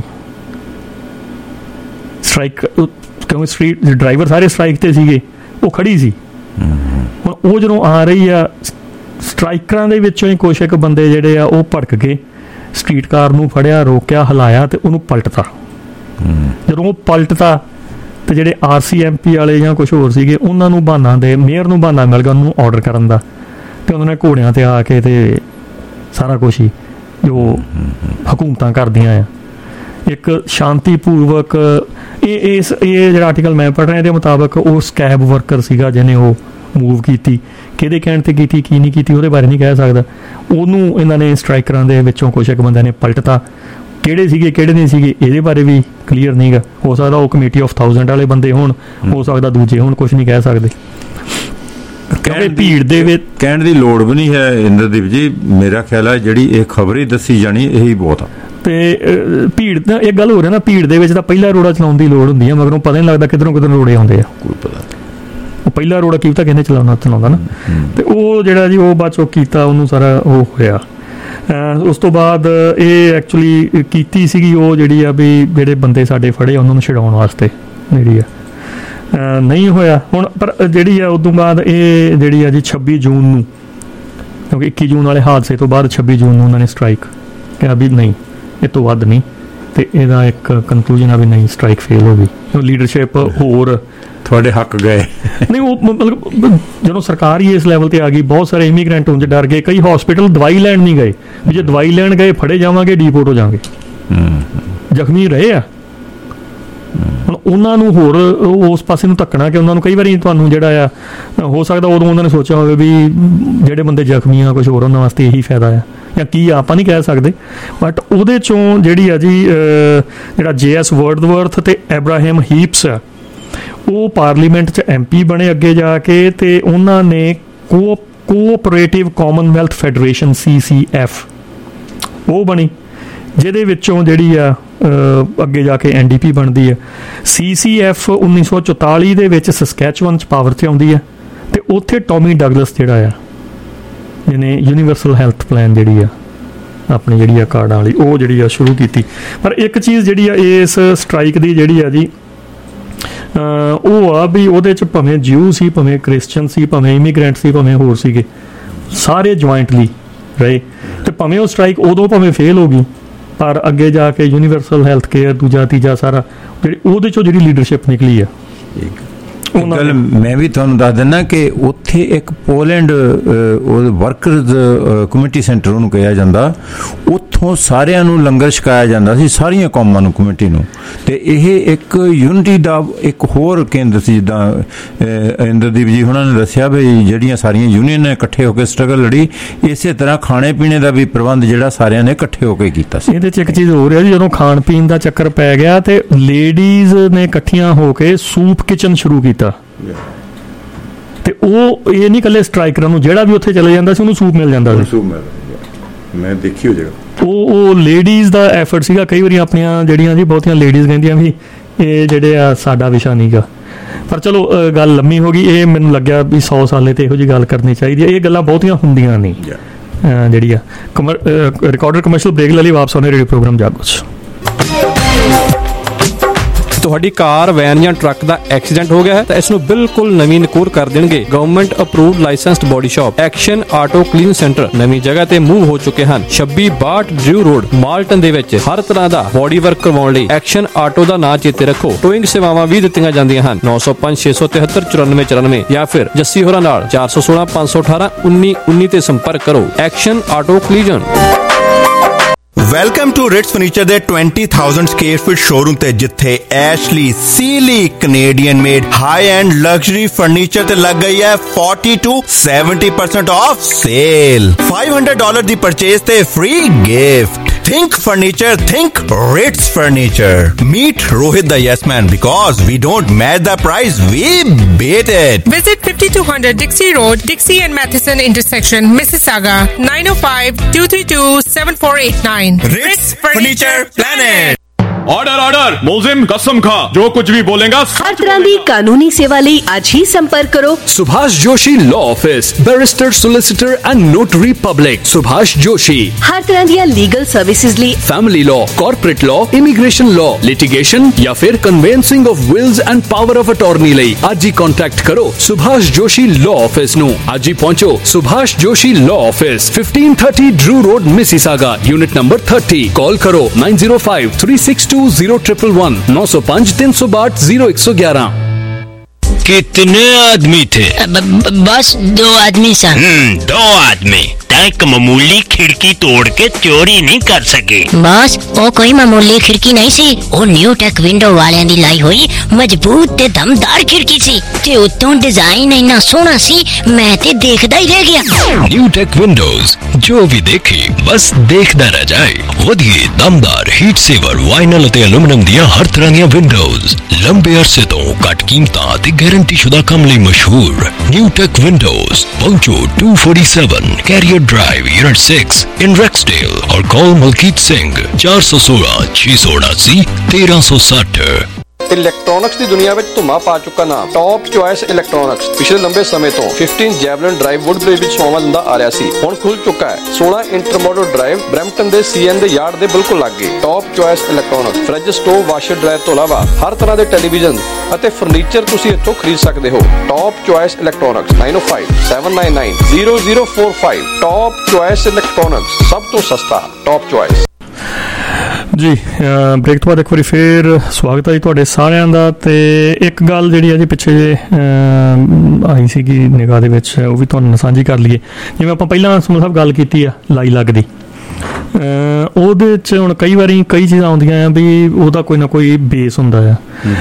ਸਟ੍ਰਾਈਕ, ਕਿਉਂਕਿ ਸਟਰੀਟ ਡਰਾਈਵਰ ਸਾਰੇ ਸਟ੍ਰਾਈਕ ਤੇ ਸੀਗੇ, ਉਹ ਖੜੀ ਸੀ। ਹੁਣ ਉਹ ਜਦੋਂ ਆ ਰਹੀ ਆ, ਸਟ੍ਰਾਈਕਰਾਂ ਦੇ ਵਿੱਚੋਂ ਹੀ ਕੁਛ ਇੱਕ ਬੰਦੇ ਜਿਹੜੇ ਆ ਉਹ ਭੜਕ ਕੇ ਸਟਰੀਟ ਕਾਰ ਨੂੰ ਫੜਿਆ, ਰੋਕਿਆ, ਹਿਲਾਇਆ ਤੇ ਉਹਨੂੰ ਪਲਟਤਾ। ਜਦੋਂ ਉਹ ਪਲਟਤਾ ਤੇ ਜਿਹੜੇ RCMP ਵਾਲੇ ਜਾਂ ਕੁਛ ਹੋਰ ਸੀਗੇ, ਉਹਨਾਂ ਨੂੰ ਬਹਾਨਾ ਦੇ, ਮੇਅਰ ਨੂੰ ਬਹਾਨਾ ਮਿਲ ਗਿਆ ਉਹਨੂੰ ਆਰਡਰ ਕਰਨ ਦਾ, ਤੇ ਉਹਨਾਂ ਨੇ ਘੋੜਿਆਂ ਤੇ ਆ ਕੇ ਤੇ ਸਾਰਾ ਕੁਛ ਹੀ ਜੋ ਹਕੂਮਤਾਂ ਕਰਦੀਆਂ ਆ, ਇੱਕ ਸ਼ਾਂਤੀਪੂਰਵਕ। ਇਹ ਜਿਹੜਾ ਆਰਟੀਕਲ ਮੈਂ ਪੜ੍ਹ ਰਿਹਾ, ਇਹਦੇ ਮੁਤਾਬਕ ਉਹ ਸਕੈਬ ਵਰਕਰ ਸੀਗਾ ਜਿਹਨੇ ਉਹ ਮੂਵ ਕੀਤੀ। ਕਿਹਦੇ ਕਹਿਣ ਤੇ ਕੀਤੀ, ਕੀ ਨਹੀਂ ਕੀਤੀ, ਉਹਦੇ ਬਾਰੇ ਨਹੀਂ ਕਹਿ ਸਕਦਾ। ਉਹਨੂੰ ਇਹਨਾਂ ਨੇ ਸਟ੍ਰਾਈਕਰਾਂ ਦੇ ਵਿੱਚੋਂ ਕੁਛ ਇੱਕ ਬੰਦਿਆਂ ਨੇ ਪਲਟਤਾ। ਕਿਹੜੇ ਸੀਗੇ ਕਿਹੜੇ ਨਹੀਂ ਸੀਗੇ ਇਹਦੇ ਬਾਰੇ ਵੀ ਕਲੀਅਰ ਨਹੀਂ ਗਾ। ਹੋ ਸਕਦਾ ਉਹ ਕਮੇਟੀ ਆਫ 1000 ਵਾਲੇ ਬੰਦੇ ਹੋਣ, ਹੋ ਸਕਦਾ ਦੂਜੇ ਹੋਣ, ਕੁਛ ਨਹੀਂ ਕਹਿ ਸਕਦੇ। ਕਿਉਂਕਿ ਭੀੜ ਦੇ ਵਿੱਚ ਕਹਿਣ ਦੀ ਲੋੜ ਵੀ ਨਹੀਂ ਹੈ ਇੰਦਰਦੀਪ ਜੀ। ਮੇਰਾ ਖਿਆਲ ਹੈ ਜਿਹੜੀ ਇਹ ਖਬਰ ਹੀ ਦੱਸੀ ਜਾਣੀ ਇਹੀ ਬਹੁਤ ਆ। ਤੇ ਭੀੜ ਦਾ ਇਹ ਗੱਲ ਹੋ ਰਿਹਾ ਨਾ, ਭੀੜ ਦੇ ਵਿੱਚ ਤਾਂ ਪਹਿਲਾ ਰੋੜਾ ਚਲਾਉਣ ਦੀ ਲੋੜ ਹੁੰਦੀ ਹੈ, ਮਗਰੋਂ ਪਤਾ ਨਹੀਂ ਲੱਗਦਾ ਕਿੱਧਰੋਂ ਰੋੜੇ ਆਉਂਦੇ ਆ, ਕੋਈ ਪਤਾ। ਉਹ ਪਹਿਲਾ ਰੋੜਾ ਕੀ ਪਤਾ ਕਿਹਨੇ ਚਲਾਉਂਦਾ ਨਾ। ਤੇ ਉਹ ਜਿਹੜਾ ਜੀ ਉਹ ਬਾਅਦ ਚੋਂ ਕੀਤਾ, ਉਹਨੂੰ ਸਾਰਾ ਉਹ ਹੋਇਆ। ਉਸ ਤੋਂ ਬਾਅਦ ਇਹ ਐਕਚੁਅਲੀ ਕੀਤੀ ਸੀਗੀ ਉਹ ਜਿਹੜੀ ਆ ਵੀ ਜਿਹੜੇ ਬੰਦੇ ਸਾਡੇ ਫੜੇ ਉਹਨਾਂ ਨੂੰ ਛਡਾਉਣ ਵਾਸਤੇ ਜਿਹੜੀ ਆ, ਨਹੀਂ ਹੋਇਆ। ਹੁਣ ਪਰ ਜਿਹੜੀ ਆ ਉਦੋਂ ਬਾਅਦ ਇਹ ਜਿਹੜੀ ਆ ਜੀ 26 ਜੂਨ ਨੂੰ, ਕਿਉਂਕਿ 21 ਜੂਨ ਵਾਲੇ ਹਾਦਸੇ ਤੋਂ ਬਾਅਦ 26 ਜੂਨ ਨੂੰ ਉਹਨਾਂ ਨੇ ਸਟ੍ਰਾਈਕ ਕਿਹਾ ਵੀ ਨਹੀਂ, ਇਹ ਤੋਂ ਵੱਧ ਨਹੀਂ, ਤੇ ਇਹਦਾ ਇੱਕ ਕਨਕਲੂਜਨ ਆ ਵੀ ਨਹੀਂ, ਸਟ੍ਰਾਈਕ ਫੇਲ ਹੋ ਗਈ। ਲੀਡਰਸ਼ਿਪ ਹੋਰ ਤੁਹਾਡੇ ਹੱਕ ਗਏ ਨਹੀਂ, ਉਹ ਮਤਲਬ ਜਦੋਂ ਸਰਕਾਰ ਹੀ ਇਸ ਲੈਵਲ ਤੇ ਆ ਗਈ, ਬਹੁਤ ਸਾਰੇ ਇਮੀਗ੍ਰੈਂਟ ਉਂਝ ਡਰ ਗਏ। ਕਈ ਹਸਪੀਟਲ ਦਵਾਈ ਲੈਣ ਨਹੀਂ ਗਏ ਵੀ ਜੇ ਦਵਾਈ ਲੈਣ ਗਏ ਫੜੇ ਜਾਵਾਂਗੇ, ਡੀਪੋਰਟ ਹੋ ਜਾਵਾਂਗੇ। ਜ਼ਖਮੀ ਰਹੇ ਆ। ਹੁਣ ਉਹਨਾਂ ਨੂੰ ਹੋਰ ਉਸ ਪਾਸੇ ਨੂੰ ਧੱਕਣਾ ਕਿ ਉਹਨਾਂ ਨੂੰ ਕਈ ਵਾਰੀ ਤੁਹਾਨੂੰ ਜਿਹੜਾ ਆ ਹੋ ਸਕਦਾ ਉਦੋਂ ਉਹਨਾਂ ਨੇ ਸੋਚਿਆ ਹੋਵੇ ਵੀ ਜਿਹੜੇ ਬੰਦੇ ਜ਼ਖਮੀ ਆ ਕੁਛ ਹੋਰ ਉਹਨਾਂ ਵਾਸਤੇ ਇਹੀ ਫਾਇਦਾ ਆ ਜਾਂ ਕੀ ਆਪਾਂ ਨਹੀਂ ਕਹਿ ਸਕਦੇ। ਬਟ ਉਹਦੇ ਚੋਂ ਜਿਹੜੀ ਆ ਜੀ ਜਿਹੜਾ JS ਵਰਡਵਰਥ ਤੇ ਐਬਰਾਹਮ ਹੀਪਸ ਆ, ਉਹ ਪਾਰਲੀਮੈਂਟ 'ਚ MP ਬਣੇ ਅੱਗੇ ਜਾ ਕੇ, ਤੇ ਉਹਨਾਂ ਨੇ ਕੋਆਪਰੇਟਿਵ ਕਾਮਨਵੈਲਥ ਫੈਡਰੇਸ਼ਨ CCF ਉਹ ਬਣੀ, ਜਿਹਦੇ ਵਿੱਚੋਂ ਜਿਹੜੀ ਆ ਅੱਗੇ ਜਾ ਕੇ NDP ਬਣਦੀ ਹੈ। CCF 1944 ਦੇ ਵਿੱਚ ਸਸਕੈਚੁਅਨ 'ਚ ਪਾਵਰ 'ਚ ਆਉਂਦੀ ਹੈ, ਤੇ ਉੱਥੇ ਟੌਮੀ ਡਗਲਸ ਜਿਹੜਾ ਆ ਜਿਹਨੇ ਯੂਨੀਵਰਸਲ ਹੈਲਥ ਪਲਾਨ ਜਿਹੜੀ ਆ ਆਪਣੀ ਜਿਹੜੀ ਆ ਕਾਰਡਾਂ ਵਾਲੀ ਉਹ ਜਿਹੜੀ ਆ ਸ਼ੁਰੂ ਕੀਤੀ। ਪਰ ਇੱਕ ਚੀਜ਼ ਜਿਹੜੀ ਆ ਇਸ ਸਟ੍ਰਾਈਕ ਦੀ ਜਿਹੜੀ ਆ ਜੀ ਉਹ ਆ ਵੀ ਉਹਦੇ 'ਚ ਭਾਵੇਂ ਜਿਊ ਸੀ, ਭਾਵੇਂ ਕ੍ਰਿਸਚਨ ਸੀ, ਭਾਵੇਂ ਇਮੀਗ੍ਰੈਂਟ ਸੀ, ਭਾਵੇਂ ਹੋਰ ਸੀਗੇ, ਸਾਰੇ ਜੁਆਇੰਟਲੀ ਰਹੇ। ਤੇ ਭਾਵੇਂ ਉਹ ਸਟ੍ਰਾਈਕ ਉਦੋਂ ਭਾਵੇਂ ਫੇਲ ਹੋ ਗਈ, ਪਰ ਅੱਗੇ ਜਾ ਕੇ ਯੂਨੀਵਰਸਲ ਹੈਲਥ ਕੇਅਰ ਦੂਜਾ ਤੀਜਾ ਸਾਰਾ ਜਿਹੜੀ ਉਹਦੇ 'ਚੋਂ ਜਿਹੜੀ ਲੀਡਰਸ਼ਿਪ ਨਿਕਲੀ ਆ। ਗੱਲ ਮੈਂ ਵੀ ਤੁਹਾਨੂੰ ਦੱਸ ਦਿੰਦਾ ਕਿ ਉੱਥੇ ਇੱਕ ਪੋਲੈਂਡ ਵਰਕਰਜ਼ ਕਮਿਊਨਿਟੀ ਸੈਂਟਰ ਉਹਨੂੰ ਕਿਹਾ ਜਾਂਦਾ, ਉੱਥੋਂ ਸਾਰਿਆਂ ਨੂੰ ਲੰਗਰ ਛਕਾਇਆ ਜਾਂਦਾ ਸੀ, ਸਾਰੀਆਂ ਕੌਮਾਂ ਨੂੰ, ਕਮਿਊਨਿਟੀ ਨੂੰ। ਤੇ ਇਹ ਇੱਕ ਯੂਨਿਟੀ ਦਾ ਇੱਕ ਹੋਰ ਕੇਂਦਰ ਸੀ। ਜਿੱਦਾਂ ਇੰਦਰਦੀਪ ਜੀ ਉਹਨਾਂ ਨੇ ਦੱਸਿਆ ਵੀ ਜਿਹੜੀਆਂ ਸਾਰੀਆਂ ਯੂਨੀਅਨ ਨੇ ਇਕੱਠੇ ਹੋ ਕੇ ਸਟਰਗਲ ਲੜੀ, ਇਸੇ ਤਰ੍ਹਾਂ ਖਾਣੇ ਪੀਣੇ ਦਾ ਵੀ ਪ੍ਰਬੰਧ ਜਿਹੜਾ ਸਾਰਿਆਂ ਨੇ ਇਕੱਠੇ ਹੋ ਕੇ ਕੀਤਾ ਸੀ। ਇਹਦੇ 'ਚ ਇੱਕ ਚੀਜ਼ ਹੋ ਰਹੀ ਜੀ, ਜਦੋਂ ਖਾਣ ਪੀਣ ਦਾ ਚੱਕਰ ਪੈ ਗਿਆ ਤੇ ਲੇਡੀਜ਼ ਨੇ ਇਕੱਠੀਆਂ ਹੋ ਕੇ ਸੂਪ ਕਿਚਨ ਸ਼ੁਰੂ ਕੀਤਾ। ਤੇ ਉਹ ਇਹ ਨਹੀਂ ਇਕੱਲੇ ਸਟ੍ਰਾਈਕਰਾਂ ਨੂੰ, ਜਿਹੜਾ ਵੀ ਉੱਥੇ ਚਲੇ ਜਾਂਦਾ ਸੀ ਉਹਨੂੰ ਸੂਪ ਮਿਲ ਜਾਂਦਾ ਸੀ। ਮੈਂ ਦੇਖੀ ਹੋ ਜਗ੍ਹਾ ਉਹ ਲੇਡੀਜ਼ ਦਾ ਐਫਰਟ ਸੀਗਾ। ਕਈ ਵਾਰੀ ਆਪਣੀਆਂ ਜਿਹੜੀਆਂ ਜੀ ਬਹੁਤੀਆਂ ਲੇਡੀਜ਼ ਕਹਿੰਦੀਆਂ ਵੀ ਇਹ ਜਿਹੜੇ ਆ ਸਾਡਾ ਵਿਸ਼ਾ ਨਹੀਂਗਾ, ਪਰ ਚਲੋ ਗੱਲ ਲੰਮੀ ਹੋ ਗਈ। ਇਹ ਮੈਨੂੰ ਲੱਗਿਆ ਵੀ 100 ਸਾਲੇ ਤੇ ਇਹੋ ਜਿਹੀ ਗੱਲ ਕਰਨੀ ਚਾਹੀਦੀ ਹੈ। ਇਹ ਗੱਲਾਂ ਬਹੁਤੀਆਂ ਹੁੰਦੀਆਂ ਨਹੀਂ। ਜਿਹੜੀ ਆ ਰਿਕਾਰਡਡ ਕਮਰਸ਼ੀਅਲ ਬ੍ਰੇਕ ਲਈ ਵਾਪਸ ਆਉਣੇ ਰੇਡੀਓ ਪ੍ਰੋਗਰਾਮ ਜਾਗੋ 'ਚ। ਤੁਹਾਡੀ ਕਾਰ, ਵੈਨ ਜਾਂ ਟਰੱਕ ਦਾ ਐਕਸੀਡੈਂਟ ਹੋ ਗਿਆ ਹੈ ਤਾਂ ਇਸ ਨੂੰ ਬਿਲਕੁਲ ਨਵੀਂ ਨਕੂਰ ਕਰ ਦੇਣਗੇ government approved licensed body shop action auto clean centre ਨਵੀਂ ਜਗ੍ਹਾ ਤੇ ਮੂਵ ਹੋ ਚੁੱਕੇ ਹਨ। 2662 ਡਰਿਊ ਰੋਡ ਮਾਲਟਨ ਦੇ ਵਿੱਚ ਹਰ ਤਰ੍ਹਾਂ ਦਾ ਬੋਡੀ ਵਰਕ ਕਰਵਾਉਣ ਲਈ ਐਕਸ਼ਨ ਆਟੋ ਦਾ ਨਾਂ ਚੇਤੇ ਰੱਖੋ। ਟੋਇੰਗ ਸੇਵਾਵਾਂ ਵੀ ਦਿੱਤੀਆਂ ਜਾਂਦੀਆਂ ਹਨ। 905 673 9494 ਜਾਂ ਫਿਰ ਜੱਸੀ ਹੋਰਾਂ ਨਾਲ 416 518 1919 ਤੇ ਸੰਪਰਕ ਕਰੋ। Action auto collision. Welcome to Ritz furniture ਦੇ 20,000 ਸਕੁਅਰ ਫੀਟ ਸ਼ੋਰੂਮ ਤੇ, ਜਿੱਥੇ Ashley Sealy Canadian made high end luxury furniture ਤੇ ਲੱਗ ਗਈ ਹੈ 40 to 70% ਆਫ ਸੇਲ। $500 ਦੀ ਪਰਚੇਸ ਤੇ free gift. Think furniture, think Ritz Furniture. Meet Rohit the Yes Man, because we don't match the price, we beat it. Visit 5200 Dixie Road, Dixie and Matheson intersection, Mississauga, 905-232-7489. Ritz Furniture Planet. Order order मोजिम कसम खा जो कुछ भी बोलेगा हर तरह की कानूनी सेवा ਲਈ आज ही संपर्क करो Subhash Joshi law office, barrister, solicitor and notary public. Subhash Joshi हर तरह दी लीगल सर्विसेज ਲਈ family law, corporate law, immigration law, litigation या फिर conveyancing of wills and power of attorney ਲਈ आज ही कॉन्टैक्ट करो सुभाष जोशी लॉ ऑफिस ਨੂੰ। आज ही पहुंचो Subhash Joshi law office, 1530 Drew road, Mississauga, unit number 30। Call करो 905-362-0111, 905-362-0111। कितने आदमी थे? बस 2 आदमी सर। 2 आदमी एक मामूली खिड़की तोड़ के चोरी नहीं कर सके? बस वो कोई मामूली खिड़की नहीं सी, वो न्यू टेक विंडो वाले दी लाई हुई मजबूत ते दमदार खिड़की सी ते उत्तों डिजाइन इतना सोहना सी मैं ते देखदा ही रह गया। न्यू टेक विंडोज, जो भी देखे बस देखदा रह जाए। वधिए दमदार हीट सेवर वाइनल ते एल्यूमिनियम दियां हर तरह दियां विंडोज लंबे अरसे तो घट कीमतां ते गारंटी शुदा काम लई मशहूर। न्यू टेक विंडोज पहुंचो 247 carrier drive, unit 6 in Rexdale, और कॉल मलकीत सिंह 416-679-1360। ਇਲੈਕਟ੍ਰੋਨਿਕਸ ਦੀ ਦੁਨੀਆ ਵਿੱਚ ਧੁੰਮਾ ਪਾ ਚੁੱਕਾ ਨਾਮ ਟੌਪ ਚੁਆਇਸ ਇਲੈਕਟ੍ਰੋਨਿਕਸ ਪਿਛਲੇ ਲੰਬੇ ਸਮੇਂ ਤੋਂ 15 ਜੈਵਲਿਨ ਡਰਾਈਵ ਵੁੱਡਬ੍ਰਿਜ ਵਿੱਚ ਸੇਵਾ ਦਿੰਦਾ ਆ ਰਿਹਾ ਸੀ। ਹੁਣ ਖੁੱਲ ਚੁੱਕਾ ਹੈ 16 ਇੰਟਰਮੋਡਲ ਡਰਾਈਵ ਬਰੈਂਪਟਨ ਦੇ CN ਦੇ ਯਾਰਡ ਦੇ ਬਿਲਕੁਲ ਲਾਗੇ। Top choice electronics fridge, stove, washer, dryer ਤੋਂ ਇਲਾਵਾ ਹਰ ਤਰ੍ਹਾਂ ਦੇ ਟੈਲੀਵਿਜ਼ਨ ਅਤੇ ਫਰਨੀਚਰ ਤੁਸੀਂ ਇੱਥੋਂ ਖਰੀਦ ਸਕਦੇ ਹੋ। Top choice electronics 905-799-0045। Top choice electronics, ਸਭ ਤੋਂ ਸਸਤਾ। Top choice. ਜੀ ਬ੍ਰੇਕ ਤੋਂ ਬਾਅਦ ਇੱਕ ਵਾਰੀ ਫੇਰ ਸਵਾਗਤ ਹੈ ਜੀ ਤੁਹਾਡੇ ਸਾਰਿਆਂ ਦਾ। ਤੇ ਇੱਕ ਗੱਲ ਜਿਹੜੀ ਅਜੇ ਪਿੱਛੇ ਆਈ ਸੀਗੀ ਨਿਗਾਹ ਦੇ ਵਿੱਚ, ਉਹ ਵੀ ਤੁਹਾਨੂੰ ਸਾਂਝੀ ਕਰ ਲਈਏ। ਜਿਵੇਂ ਆਪਾਂ ਪਹਿਲਾਂ ਸਮਝ ਸਾਹਿਬ ਗੱਲ ਕੀਤੀ ਆ ਲਾਈ ਲੱਗ ਦੀ, ਉਹਦੇ 'ਚ ਹੁਣ ਕਈ ਵਾਰੀ ਕਈ ਚੀਜ਼ਾਂ ਆਉਂਦੀਆਂ ਆ ਵੀ ਉਹਦਾ ਕੋਈ ਨਾ ਕੋਈ ਬੇਸ ਹੁੰਦਾ ਆ।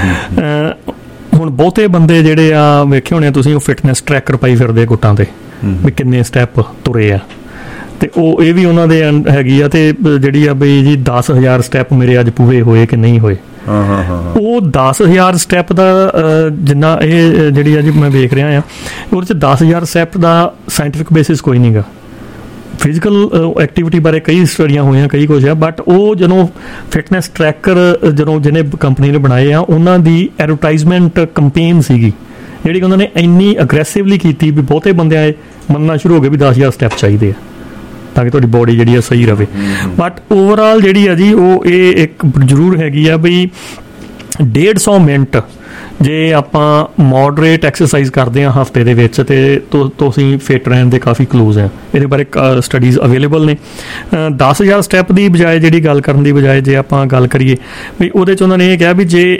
ਹੁਣ ਬਹੁਤੇ ਬੰਦੇ ਜਿਹੜੇ ਆ ਵੇਖੇ ਹੋਣੇ ਤੁਸੀਂ, ਉਹ ਫਿਟਨੈਸ ਟਰੈਕਰ ਪਾਈ ਫਿਰਦੇ ਗੁੱਟਾਂ ਤੇ ਵੀ ਕਿੰਨੇ ਸਟੈਪ ਤੁਰੇ ਆ, ਤੇ ਉਹ ਇਹ ਵੀ ਉਹਨਾਂ ਦੇ ਹੈਗੀ ਆ। ਤੇ ਜਿਹੜੀ ਆ ਬਈ ਜੀ 10,000 ਸਟੈਪ ਮੇਰੇ ਅੱਜ ਪੂਰੇ ਹੋਏ ਕਿ ਨਹੀਂ ਹੋਏ, ਉਹ 10,000 ਸਟੈਪ ਦਾ ਜਿੰਨਾ ਇਹ ਜਿਹੜੀ ਆ ਜੀ ਮੈਂ ਵੇਖ ਰਿਹਾ ਆ, ਉਹਦੇ 'ਚ 10,000 ਸਟੈਪ ਦਾ ਸਾਇੰਟੀਫਿਕ ਬੇਸਿਸ ਕੋਈ ਨਹੀਂ ਗਾ। ਫਿਜ਼ੀਕਲ ਐਕਟੀਵਿਟੀ ਬਾਰੇ ਕਈ ਸਟੱਡੀਆਂ ਹੋਈਆਂ, ਕਈ ਕੁਛ ਆ, ਬਟ ਉਹ ਜਦੋਂ ਫਿਟਨੈਸ ਟਰੈਕਰ ਜਦੋਂ ਜਿਹਨੇ ਕੰਪਨੀ ਨੇ ਬਣਾਏ ਆ, ਉਹਨਾਂ ਦੀ ਐਡਵਰਟਾਈਜ਼ਮੈਂਟ ਕੰਪੇਨ ਸੀਗੀ ਜਿਹੜੀ ਉਹਨਾਂ ਨੇ ਇੰਨੀ ਅਗਰੈਸਿਵਲੀ ਕੀਤੀ ਵੀ ਬਹੁਤੇ ਬੰਦਿਆਂ ਮੰਨਣਾ ਸ਼ੁਰੂ ਹੋ ਗਏ ਵੀ 10,000 ਸਟੈਪ ਚਾਹੀਦੇ ਆ ਤਾਂ ਕਿ ਤੁਹਾਡੀ ਬੋਡੀ ਜਿਹੜੀ ਆ ਸਹੀ ਰਵੇ। ਬਟ ਓਵਰਆਲ ਜਿਹੜੀ ਆ ਜੀ ਉਹ ਇਹ ਇੱਕ ਜ਼ਰੂਰ ਹੈਗੀ ਆ ਬਈ 150 ਮਿੰਟ ਜੇ ਆਪਾਂ ਮੋਡਰੇਟ ਐਕਸਰਸਾਈਜ਼ ਕਰਦੇ ਹਾਂ ਹਫਤੇ ਦੇ ਵਿੱਚ, ਤੇ ਤੁਸੀਂ ਫਿਟ ਰਹਿਣ ਦੇ ਕਾਫੀ ਕਲੋਜ਼ ਆ। ਇਹਦੇ ਬਾਰੇ ਸਟੱਡੀਜ਼ ਅਵੇਲੇਬਲ ਨੇ। 10,000 ਸਟੈਪ ਦੀ ਬਜਾਏ ਜਿਹੜੀ ਗੱਲ ਕਰਨ ਦੀ ਬਜਾਏ ਜੇ ਆਪਾਂ ਗੱਲ ਕਰੀਏ ਵੀ ਉਹਦੇ 'ਚ ਉਹਨਾਂ ਨੇ ਇਹ ਕਿਹਾ ਵੀ ਜੇ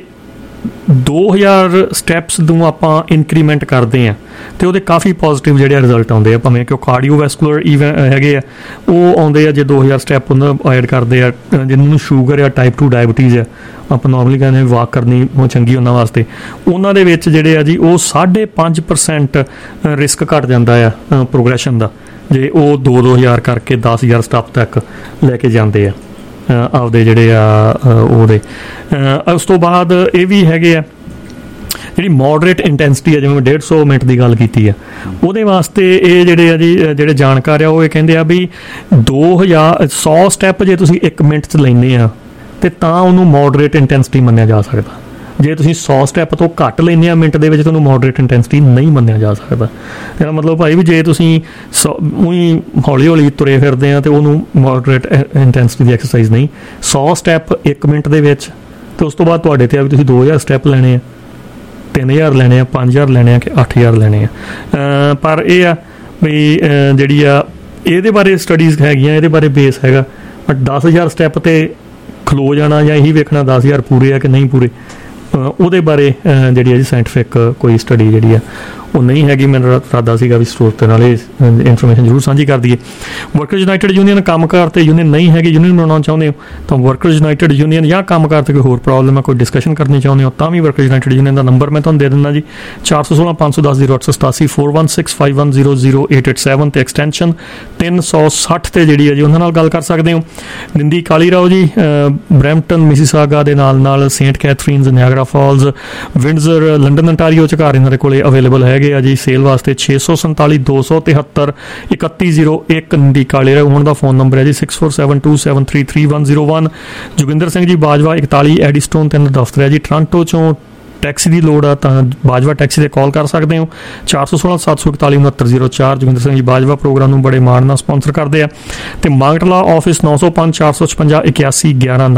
2,000 ਸਟੈਪਸ ਨੂੰ ਆਪਾਂ ਇਨਕਰੀਮੈਂਟ ਕਰਦੇ ਆ ਤੇ ਉਹਦੇ ਕਾਫੀ ਪੋਜ਼ੀਟਿਵ ਜਿਹੜੇ ਰਿਜ਼ਲਟ ਆਉਂਦੇ ਆ, ਭਾਵੇਂ ਕਿ ਉਹ ਕਾਰਡੀਓਵੈਸਕੂਲਰ ਹੈਗੇ ਆ ਉਹ ਆਉਂਦੇ ਆ ਜੇ 2,000 ਸਟੈਪ ਉਹਨਾਂ ਐਡ ਕਰਦੇ ਆ। ਜਿਹਨਾਂ ਨੂੰ ਸ਼ੂਗਰ ਆ, ਟਾਈਪ 2 ਡਾਇਬਟੀਜ਼ ਆ, ਆਪਾਂ ਨੋਰਮਲੀ ਕਹਿੰਦੇ ਵਾਕ ਕਰਨੀ ਉਹ ਚੰਗੀ ਉਹਨਾਂ ਵਾਸਤੇ, ਉਹਨਾਂ ਦੇ ਵਿੱਚ ਜਿਹੜੇ ਆ ਜੀ ਉਹ 5.5% ਰਿਸਕ ਘੱਟ ਜਾਂਦਾ ਆ ਪ੍ਰੋਗਰੈਸ਼ਨ ਦਾ ਜੇ ਉਹ 2,000 ਕਰਕੇ 10,000 ਸਟੈਪ ਤੱਕ ਲੈ ਕੇ ਜਾਂਦੇ ਆ ਆਪਦੇ ਜਿਹੜੇ ਆ ਉਹਦੇ। ਉਸ ਤੋਂ ਬਾਅਦ ਇਹ ਵੀ ਹੈਗੇ ਆ ਜਿਹੜੀ ਮੋਡਰੇਟ ਇੰਟੈਂਸਿਟੀ ਆ, ਜਿਵੇਂ 150 ਮਿੰਟ ਦੀ ਗੱਲ ਕੀਤੀ ਆ, ਉਹਦੇ ਵਾਸਤੇ ਇਹ ਜਿਹੜੇ ਆ ਜੀ ਜਿਹੜੇ ਜਾਣਕਾਰ ਆ ਉਹ ਇਹ ਕਹਿੰਦੇ ਆ ਵੀ 100 ਸਟੈਪ ਜੇ ਤੁਸੀਂ 1 ਮਿੰਟ 'ਚ ਲੈਂਦੇ ਆ ਤੇ ਤਾਂ ਉਹਨੂੰ ਮੋਡਰੇਟ ਇੰਟੈਂਸਿਟੀ ਮੰਨਿਆ ਜਾ ਸਕਦਾ। ਜੇ ਤੁਸੀਂ 100 ਸਟੈਪ ਤੋਂ ਘੱਟ ਲੈਂਦੇ ਆ ਮਿੰਟ ਦੇ ਵਿੱਚ, ਤੁਹਾਨੂੰ ਮੋਡਰੇਟ ਇੰਟੈਂਸਿਟੀ ਨਹੀਂ ਮੰਨਿਆ ਜਾ ਸਕਦਾ। ਇਹਦਾ ਮਤਲਬ ਭਾਈ ਵੀ ਜੇ ਤੁਸੀਂ ਉਹੀ ਹੌਲੀ ਹੌਲੀ ਤੁਰੇ ਫਿਰਦੇ ਆ ਤੇ ਉਹਨੂੰ ਮੋਡਰੇਟ ਇੰਟੈਂਸਿਟੀ ਦੀ ਐਕਸਰਸਾਈਜ਼ ਨਹੀਂ। 100 ਸਟੈਪ 1 ਮਿੰਟ ਦੇ ਵਿੱਚ, ਤੇ ਉਸ ਤੋਂ ਬਾਅਦ ਤੁਹਾਡੇ ਤੇ ਆ ਵੀ ਤੁਸੀਂ 2,000 ਸਟੈਪ ਲੈਣੇ ਆ, 3,000 ਲੈਣੇ ਆ, 5,000 ਲੈਣੇ ਆ ਕਿ 8,000 ਲੈਣੇ ਆ। ਪਰ ਇਹ ਆ ਵੀ ਜਿਹੜੀ ਆ ਇਹਦੇ ਬਾਰੇ ਸਟੱਡੀਜ਼ ਹੈਗੀਆਂ, ਇਹਦੇ ਬਾਰੇ ਬੇਸ ਹੈਗਾ, ਬਟ 10,000 ਸਟੈਪ ਤੇ ਖਲੋ ਜਾਣਾ ਜਾਂ ਇਹੀ ਵੇਖਣਾ 10,000 ਪੂਰੇ ਆ ਕਿ ਨਹੀਂ ਪੂਰੇ, ਉਹਦੇ ਬਾਰੇ ਜਿਹੜੀ ਹੈ ਜੀ ਸਾਇੰਟੀਫਿਕ ਕੋਈ ਸਟੱਡੀ ਜਿਹੜੀ ਆ ਉਹ ਨਹੀਂ ਹੈਗੀ। ਮੇਰਾ ਇਰਾਦਾ ਸੀਗਾ ਵੀ ਸਰੋਤ ਨਾਲ ਇਹ ਇਨਫੋਰਮੇਸ਼ਨ ਜ਼ਰੂਰ ਸਾਂਝੀ ਕਰ ਦਈਏ। ਵਰਕਰਜ਼ ਯੂਨਾਈਟਿਡ ਯੂਨੀਅਨ ਕੰਮਕਾਰ ਤੇ ਯੂਨੀਅਨ ਨਹੀਂ ਹੈਗੀ, ਯੂਨੀਅਨ ਬਣਾਉਣਾ ਚਾਹੁੰਦੇ ਹੋ ਤਾਂ ਵਰਕਰਜ਼ ਯੂਨਾਈਟਿਡ ਯੂਨੀਅਨ ਜਾਂ ਕੰਮਕਾਰ ਤੇ ਕੋਈ ਹੋਰ ਪ੍ਰੋਬਲਮ ਹੈ, ਕੋਈ ਡਿਸਕਸ਼ਨ ਕਰਨੀ ਚਾਹੁੰਦੇ ਹੋ ਤਾਂ ਵੀ ਵਰਕਰਜ਼ ਯੂਨਾਈਟਿਡ ਯੂਨੀਅਨ ਦਾ ਨੰਬਰ ਮੈਂ ਤੁਹਾਨੂੰ ਦੇ ਦਿੰਦਾ ਜੀ 416-510-0887 4165100887 ਤੇ ਐਕਸਟੈਂਸ਼ਨ 360 ਤੇ ਜਿਹੜੀ ਹੈ ਜੀ ਉਹਨਾਂ ਨਾਲ ਗੱਲ ਕਰ ਸਕਦੇ ਹੋ। ਨਿੰਦੀ ਕਾਲੀ ਰਾਓ ਜੀ ਬਰੈਂਪਟਨ ਮਿਸੀਸਾਗਾ ਦੇ ਨਾਲ Saint Catharines, Niagara Falls, Windsor, London Ontario ਚ ਘਰ ਇਹਨਾਂ ਦੇ ਕੋਲੇ ਅਵੇਲੇਬਲ ਹੈਗੇ ਆ ਜੀ ਸੇਲ ਵਾਸਤੇ। 647-273-3101 ਨਿੰਦੀ ਕਾਲੀ ਰਾਓ ਉਹਨਾਂ ਦਾ ਫੋਨ ਨੰਬਰ ਹੈ ਜੀ 6472733101। ਜੋਗਿੰਦਰ ਸਿੰਘ ਜੀ ਬਾਜਵਾ 41 ਐਡੀਸਟੋਨ ਤੇ ਦਫ਼ਤਰ ਹੈ ਜੀ। ਟੋਰਾਂਟੋ ਚੋਂ ਟੈਕਸੀ ਦੀ ਲੋੜ ਆ ਤਾਂ ਬਾਜਵਾ ਟੈਕਸੀ ਤੇ ਕਾਲ ਕਰ ਸਕਦੇ ਹੋ 416-741-6904। ਜੋਗਿੰਦਰ ਸਿੰਘ ਜੀ ਬਾਜਵਾ ਪ੍ਰੋਗਰਾਮ ਨੂੰ ਬੜੇ ਮਾਣ ਨਾਲ ਸਪਾਂਸਰ ਕਰਦੇ ਆ। ਤੇ ਮਾਂਗਟਲਾ ਆਫਿਸ 905-456-8111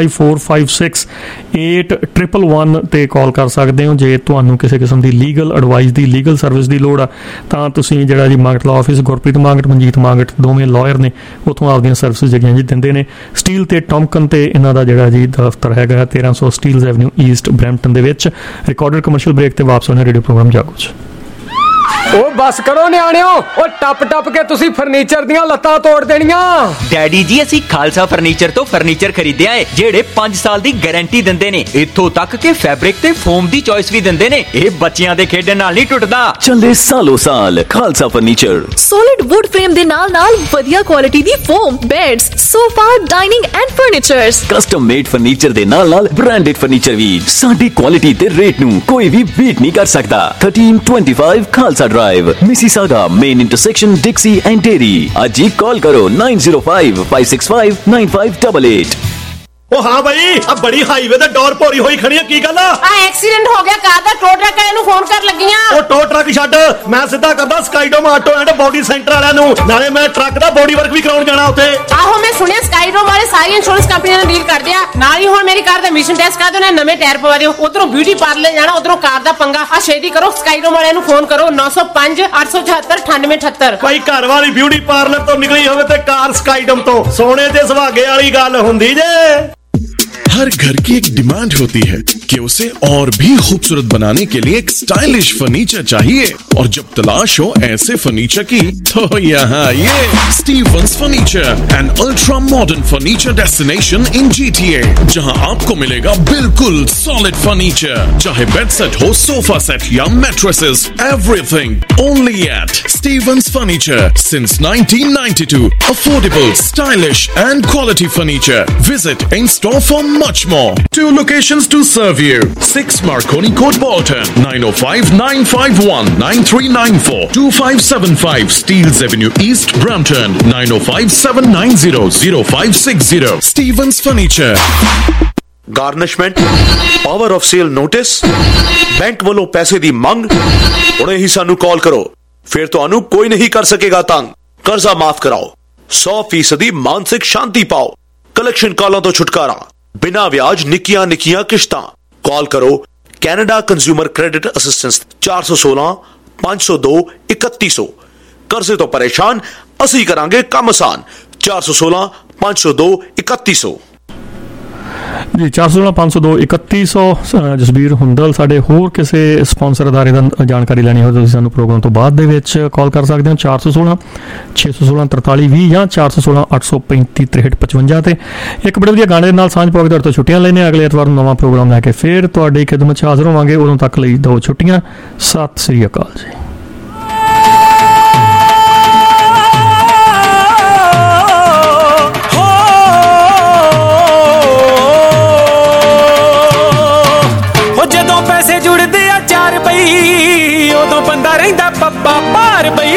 9054568111 ਤੇ ਕਾਲ ਕਰ ਸਕਦੇ ਹੋ ਜੇ ਤੁਹਾਨੂੰ ਕਿਸੇ ਕਿਸਮ ਦੀ ਲੀਗਲ ਐਡਵਾਈਸ ਦੀ, ਲੀਗਲ ਸਰਵਿਸ ਦੀ ਲੋੜ ਆ ਤਾਂ ਤੁਸੀਂ ਜਿਹੜਾ ਜੀ ਮਾਂਗਟਲਾ ਆਫਿਸ, ਗੁਰਪ੍ਰੀਤ ਮਾਂਗਟ, ਮਨਜੀਤ ਮਾਂਗਟ ਦੋਵੇਂ ਲਾਇਰ ਨੇ, ਉੱਥੋਂ ਆਪਦੀਆਂ ਸਰਵਿਸਿਜ਼ ਜਿਹੜੀਆਂ ਜੀ ਦਿੰਦੇ ਨੇ। ਸਟੀਲ ਤੇ ਟੌਮਕਨ ਤੇ ਇਹਨਾਂ ਦਾ ਜਿਹੜਾ ਜੀ ਦਫ਼ਤਰ ਹੈਗਾ 1300 ਸਟੀਲਜ਼ ਐਵਨਿਊ ਈਸਟ ਬਰੈਂਪਟਨ ਦੇ ਵਿੱਚ। ਰਿਕਾਰਡਡ ਕਮਰਸ਼ੀਅਲ ਬ੍ਰੇਕ ਤੇ ਵਾਪਸ ਆਉਣਾ ਰੇਡੀਓ ਪ੍ਰੋਗਰਾਮ ਜਾਗੋ ਚ। ਉਹ ਬਸ ਕਰੋ ਨਿਆਣਿਓ, ਉਹ ਟੱਪ ਕੇ ਤੁਸੀਂ ਫਰਨੀਚਰ ਦੀਆਂ ਲੱਤਾਂ ਤੋੜ ਦੇਣੀਆਂ। ਡੈਡੀ ਜੀ ਅਸੀਂ ਖਾਲਸਾ ਫਰਨੀਚਰ ਤੋਂ ਫਰਨੀਚਰ ਖਰੀਦਿਆ ਏ ਜਿਹੜੇ 5 ਸਾਲ ਦੀ ਗਾਰੰਟੀ ਦਿੰਦੇ ਨੇ, ਇੱਥੋਂ ਤੱਕ ਕਿ ਫੈਬਰਿਕ ਤੇ ਫੋਮ ਦੀ ਚੋਇਸ ਵੀ ਦਿੰਦੇ ਨੇ। ਇਹ ਬੱਚਿਆਂ ਦੇ ਖੇਡਣ ਨਾਲ ਨਹੀਂ ਟੁੱਟਦਾ, ਚੱਲੇ ਸਾਲੋ ਸਾਲ। Khalsa furniture solid wood frame ਦੇ ਨਾਲ ਵਧੀਆ ਕੁਆਲਿਟੀ ਦੀ foam, beds, sofa, dining and furnitures, custom made furniture ਦੇ ਨਾਲ ਬ੍ਰਾਂਡਡ ਫਰਨੀਚਰ ਵੀ। ਸਾਡੀ ਕੁਆਲਿਟੀ ਤੇ ਰੇਟ ਨੂੰ ਕੋਈ ਵੀ ਬੀਟ ਨਹੀਂ ਕਰ ਸਕਦਾ। 1325 Khalsa drive, Mississauga main intersection, Dixie and Derry. आज ही कॉल करो 9055659588। ओ हाँ भाई, अब बड़ी हाईवे ते डोर भोरी होई खड़ी है, की गल आ? एक्सीडेंट हो गया कार दा, टो ट्रक वाले नु फोन कर लगी हां। ओ टो ट्रक छੱਡ, मैं सिद्धा करदा Skydome auto and body centre वाਲਿਆਂ ਨੂੰ, ਨਾਲੇ ਮੈਂ ਟਰੱਕ ਦਾ ਬੋਡੀ ਵਰਕ ਵੀ ਕਰਾਉਣ ਜਾਣਾ ਉੱਥੇ। ਆਹੋ ਮੈਂ ਸੁਣਿਆ ਸਕਾਈਡੋਮ ਵਾਲੇ ਸਾਰੀ ਇੰਸ਼ੋਰੈਂਸ ਕੰਪਨੀਆਂ ਨਾਲ ਡੀਲ ਕਰਦੇ ਆ। ਨਾਲ ਹੀ ਹੁਣ ਮੇਰੀ ਕਾਰ ਦਾ ਮਿਸ਼ਨ ਟੈਸਟ ਕਰ ਦਿਓ, ਨਵੇਂ ਟਾਇਰ ਪਵਾ ਦਿਓ। ਉਧਰੋਂ ਬਿਊਟੀ ਪਾਰਲਰ ਜਾਣਾ, ਉਧਰੋਂ ਕਾਰ ਦਾ ਪੰਗਾ। ਆ ਛੇਤੀ ਕਰੋ, ਸਕਾਈਡੋਮ ਵਾਲਿਆਂ ਨੂੰ ਫੋਨ ਕਰੋ 9058749878। ਭਾਈ ਘਰ ਵਾਲੀ ਬਿਊਟੀ ਪਾਰਲਰ ਤੋਂ ਨਿਕਲੀ ਹੋਵੇ ਤੇ ਕਾਰ ਸਕਾਈਡੋਮ ਤੋਂ, ਸੋਨੇ ਤੇ ਸੁਹਾਗੇ ਵਾਲੀ ਗੱਲ ਹੁੰਦੀ ਜੇ। हर घर की एक डिमांड होती है कि उसे और भी खूबसूरत बनाने के लिए एक स्टाइलिश फर्नीचर चाहिए, और जब तलाश हो ऐसे फर्नीचर की तो यहाँ ये Stevens furniture, an ultra modern furniture destination in GTA, जहाँ आपको मिलेगा बिल्कुल सॉलिड फर्नीचर, चाहे बेड सेट हो, सोफा सेट या mattresses, everything only at Stevens furniture since 1992. Affordable, stylish and quality furniture. Visit in store for much more. 2 locations to serve you. 6 Marconi Court, Bolton. 905-951-9394. 2575 Steeles Avenue East, Brampton. 905-790-0560. Stevens Furniture. Garnishment, power of sale notice, bank ਵੱਲੋਂ ਪੈਸੇ ਦੀ ਮੰਗ। ਹੁਣੇ ਹੀ ਸਾਨੂੰ ਕਾਲ ਕਰੋ, ਫਿਰ ਤੁਹਾਨੂੰ ਕੋਈ ਨਹੀਂ ਕਰ ਸਕੇਗਾ ਤੰਗ। ਕਰਜ਼ਾ ਮਾਫ ਕਰਾਓ, 100% ਮਾਨਸਿਕ ਸ਼ਾਂਤੀ ਪਾਓ, ਕਲੈਕਸ਼ਨ ਕਾਲਾਂ ਤੋਂ ਛੁਟਕਾਰਾ, ਬਿਨਾਂ ਵਿਆਜ ਨਿੱਕੀਆਂ ਨਿੱਕੀਆਂ ਕਿਸ਼ਤਾਂ। ਕਾਲ ਕਰੋ ਕੈਨੇਡਾ ਕੰਜ਼ਿਊਮਰ ਕ੍ਰੈਡਿਟ ਅਸਿਸਟੈਂਸ 416-502-3100। ਕਰਜ਼ੇ ਤੋਂ ਪਰੇਸ਼ਾਨ, ਅਸੀਂ ਕਰਾਂਗੇ ਕੰਮ ਆਸਾਨ। 416-502-3100 ਜੀ 416-502-3100। ਜਸਬੀਰ ਹੁੰਦਲ ਸਾਡੇ ਹੋਰ ਕਿਸੇ ਸਪਾਂਸਰ ਅਦਾਰੇ ਦਾ ਜਾਣਕਾਰੀ ਲੈਣੀ ਹੋਵੇ ਤੁਸੀਂ ਸਾਨੂੰ ਪ੍ਰੋਗਰਾਮ ਤੋਂ ਬਾਅਦ ਦੇ ਵਿੱਚ ਕਾਲ ਕਰ ਸਕਦੇ ਹੋ 416-616-4320 ਜਾਂ 416-835-6355 ਤੇ। ਇੱਕ ਬੜੇ ਵਧੀਆ ਗਾਣੇ ਦੇ ਨਾਲ ਸਾਂਝ ਪਾ ਕੇ ਤੁਹਾਡੇ ਤੋਂ ਛੁੱਟੀਆਂ ਲੈਣੇ। ਅਗਲੇ ਐਤਵਾਰ ਨੂੰ ਨਵਾਂ ਪ੍ਰੋਗਰਾਮ ਲੈ ਕੇ ਫਿਰ ਤੁਹਾਡੀ ਖਿਦਮਤ 'ਚ ਹਾਜ਼ਰ ਹੋਵਾਂਗੇ। ਉਦੋਂ ਤੱਕ ਲਈ 2 ਛੁੱਟੀਆਂ। ਸਤਿ ਸ੍ਰੀ ਅਕਾਲ ਜੀ। ਉਦੋਂ ਬੰਦਾ ਰਹਿੰਦਾ ਪੱਪਾ ਭਾਰ ਬਈ,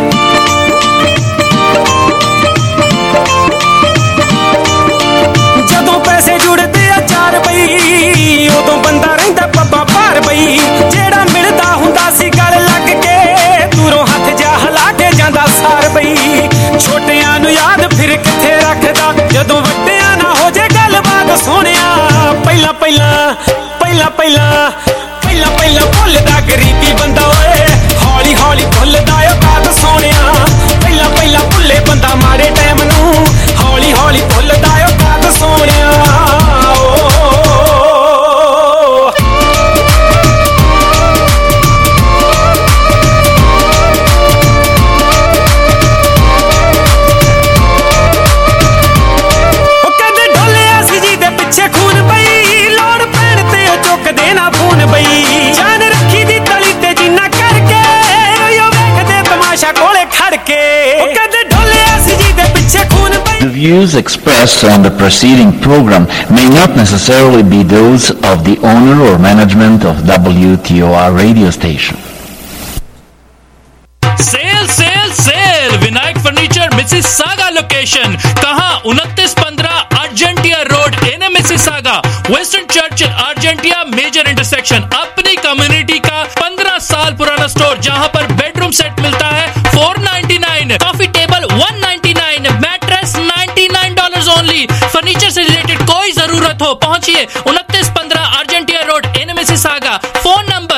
ਜਦੋਂ ਪੈਸੇ ਜੁੜਦੇ ਆ 4 ਬਈ, ਉਦੋਂ ਬੰਦਾ ਰਹਿੰਦਾ ਪੱਪਾ ਭਾਰ ਬਈ। ਜਿਹੜਾ ਮਿਲਦਾ ਹੁੰਦਾ ਸੀ ਗਲ ਲੱਗ ਕੇ, ਦੂਰੋਂ ਹੱਥ ਜਾ ਹਿਲਾ ਕੇ ਜਾਂਦਾ ਸਾਰ ਬਈ। ਛੋਟਿਆਂ ਨੂੰ ਯਾਦ ਫਿਰ ਕਿੱਥੇ ਰੱਖਦਾ, ਜਦੋਂ ਵੱਡਿਆਂ ਨਾ ਹੋ ਜੇ ਗੱਲਬਾਤ ਸੋਹਣਿਆ। ਪਹਿਲਾਂ ਭੁੱਲਦਾ ਗਰੀਬੀ ਬੰਦਾ ਓਏ, ਹੌਲੀ ਹੌਲੀ ਭੁੱਲਦਾ ਓ ਬਾਤ ਸੋਹਣਿਆ। ਪਹਿਲਾਂ ਭੁੱਲੇ ਬੰਦਾ ਮਾੜੇ ਟਾਈਮ ਨੂੰ, ਹੌਲੀ ਹੌਲੀ ਭੁੱਲਦਾ ਓ ਬਾਤ ਸੋਹਣਿਆ। ਕਹਿੰਦੇ ਢੋਲਿਆ ਸੀ ਜੀ ਦੇ ਪਿੱਛੇ ਖੂਨ ਬਈ, ਲੋੜ ਪੈਣ ਤੇ ਚੁੱਕਦੇ ਨਾ ਫੋਨ ਬਈ। The views expressed on the preceding program may not necessarily be those of the owner or management of WTOR radio station. Sale Vinayak furniture Mississauga location. कहां? 2915 Argentia road, in Mississauga, western church Argentia major intersection. अपनी कम्युनिटी का 15 साल पुराना स्टोर, जहां पर बेडरूम सेट मिलता है $499, coffee table $199, mattress $99 only. Furniture से रिलेटेड कोई जरूरत हो, पहुंचिए 2915 Argentia road, in Mississauga. Phone number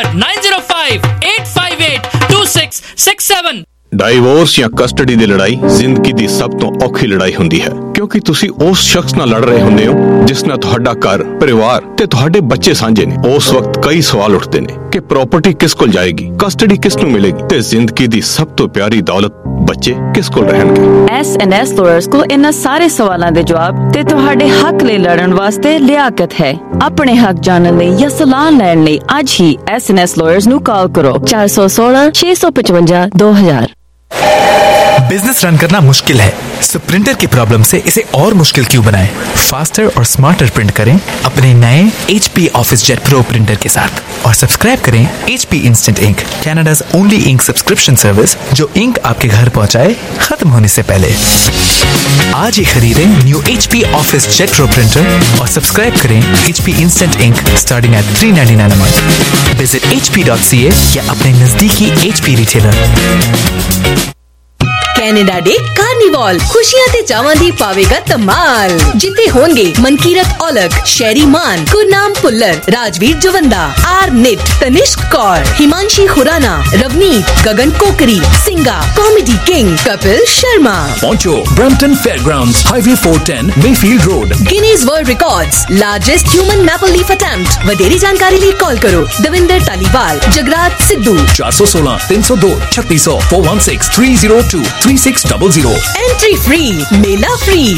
9058582667। Divorce ਜਾਂ ਕਸਟਡੀ ਦੀ ਲੜਾਈ ਜ਼ਿੰਦਗੀ ਦੀ ਸਭ ਤੋਂ ਔਖੀ ਲੜਾਈ ਹੁੰਦੀ ਹੈ, ਕਿਉਂਕਿ ਤੁਸੀਂ ਉਸ ਸ਼ਖਸ ਨਾਲ ਲੜ ਰਹੇ ਹੁੰਦੇ ਹੋ ਜਿਸ ਨਾਲ ਤੁਹਾਡਾ ਘਰ, ਪਰਿਵਾਰ ਤੇ ਤੁਹਾਡੇ ਬੱਚੇ ਸਾਂਝੇ ਨੇ। ਉਸ ਵਕਤ ਕਈ ਸਵਾਲ ਉੱਠਦੇ ਨੇ ਕਿ ਪ੍ਰਾਪਰਟੀ ਕਿਸ ਕੋਲ ਜਾਏਗੀ, ਕਸਟਡੀ ਕਿਸ ਨੂੰ ਮਿਲੇਗੀ ਤੇ ਜ਼ਿੰਦਗੀ ਦੀ ਸਭ ਤੋਂ ਪਿਆਰੀ ਦੌਲਤ ਬੱਚੇ ਕਿਸ ਕੋਲ ਰਹਿਣਗੇ। S&S ਲਾਇਰਸ ਕੋ ਇਹਨਾਂ ਸਾਰੇ ਸਵਾਲਾਂ ਦੇ ਜਵਾਬ ਤੇ ਤੁਹਾਡੇ ਹੱਕ ਲਈ ਲੜਨ ਵਾਸਤੇ ਲਿਆਕਤ ਹੈ। ਆਪਣੇ ਹੱਕ ਜਾਣਨ ਲਈ ਜਾਂ ਸਲਾਹ ਲੈਣ ਲਈ ਅੱਜ ਹੀ S&S ਲਾਇਰਸ ਨੂੰ ਕਾਲ ਕਰੋ 416-655-2000। बिजनेस रन करना मुश्किल है, सो प्रिंटर की प्रॉब्लम से इसे और मुश्किल क्यों बनाएं? फास्टर और स्मार्टर प्रिंट करें अपने नए HP office jet pro printer के साथ और सब्सक्राइब करें HP instant ink, Canada's only ink subscription service जो इंक आपके घर पहुंचाए खत्म होने से पहले। आज ही खरीदें new HP office jet pro printer और सब्सक्राइब करें HP instant ink starting at $399 a month। Visit HP.ca या अपने नजदीकी HP retailer. Canada day car carnival खुशियां ते चावां दी पावेगा धमाल, जिथे होंगे Mankirat Aulakh, Sharry Maan, Gurnam Bhullar, Rajvir Jawanda, R Nait, Tanishk Kaur, Himanshi Khurana, Ravneet, Gagan Kokri, Singga, comedy king Kapil Sharma. पहुंचो Brampton fairgrounds, highway 410, Mayfield road. Guinness world records, largest human maple leaf attempt. वधेरी जानकारी लिए कॉल करो दविंदर टालीवाल, जगराज सिद्धू। 416 302 3600 416 302 3600। एंट्री फ्री, मेला फ्री।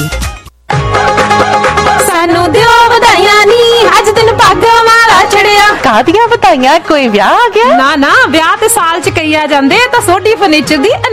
सानू दियो ਵਧਾਈਆਂ ਨੀ, ਅੱਜ ਦਿਨ ਪੱਗ ਵਾਲਾ ਚੜਿਆ। ਕਾਹਦੀਆਂ ਵਧਾਈਆਂ, ਕੋਈ ਵਿਆਹ ਆ ਗਿਆ? ਨਾ ਨਾ, ਵਿਆਹ ਤੇ ਸਾਲ ਚ ਕਈ ਆ ਜਾਂਦੇ, ਤਾਂ ਸੋਢੀ ਫਰਨੀਚਰ ਦੀ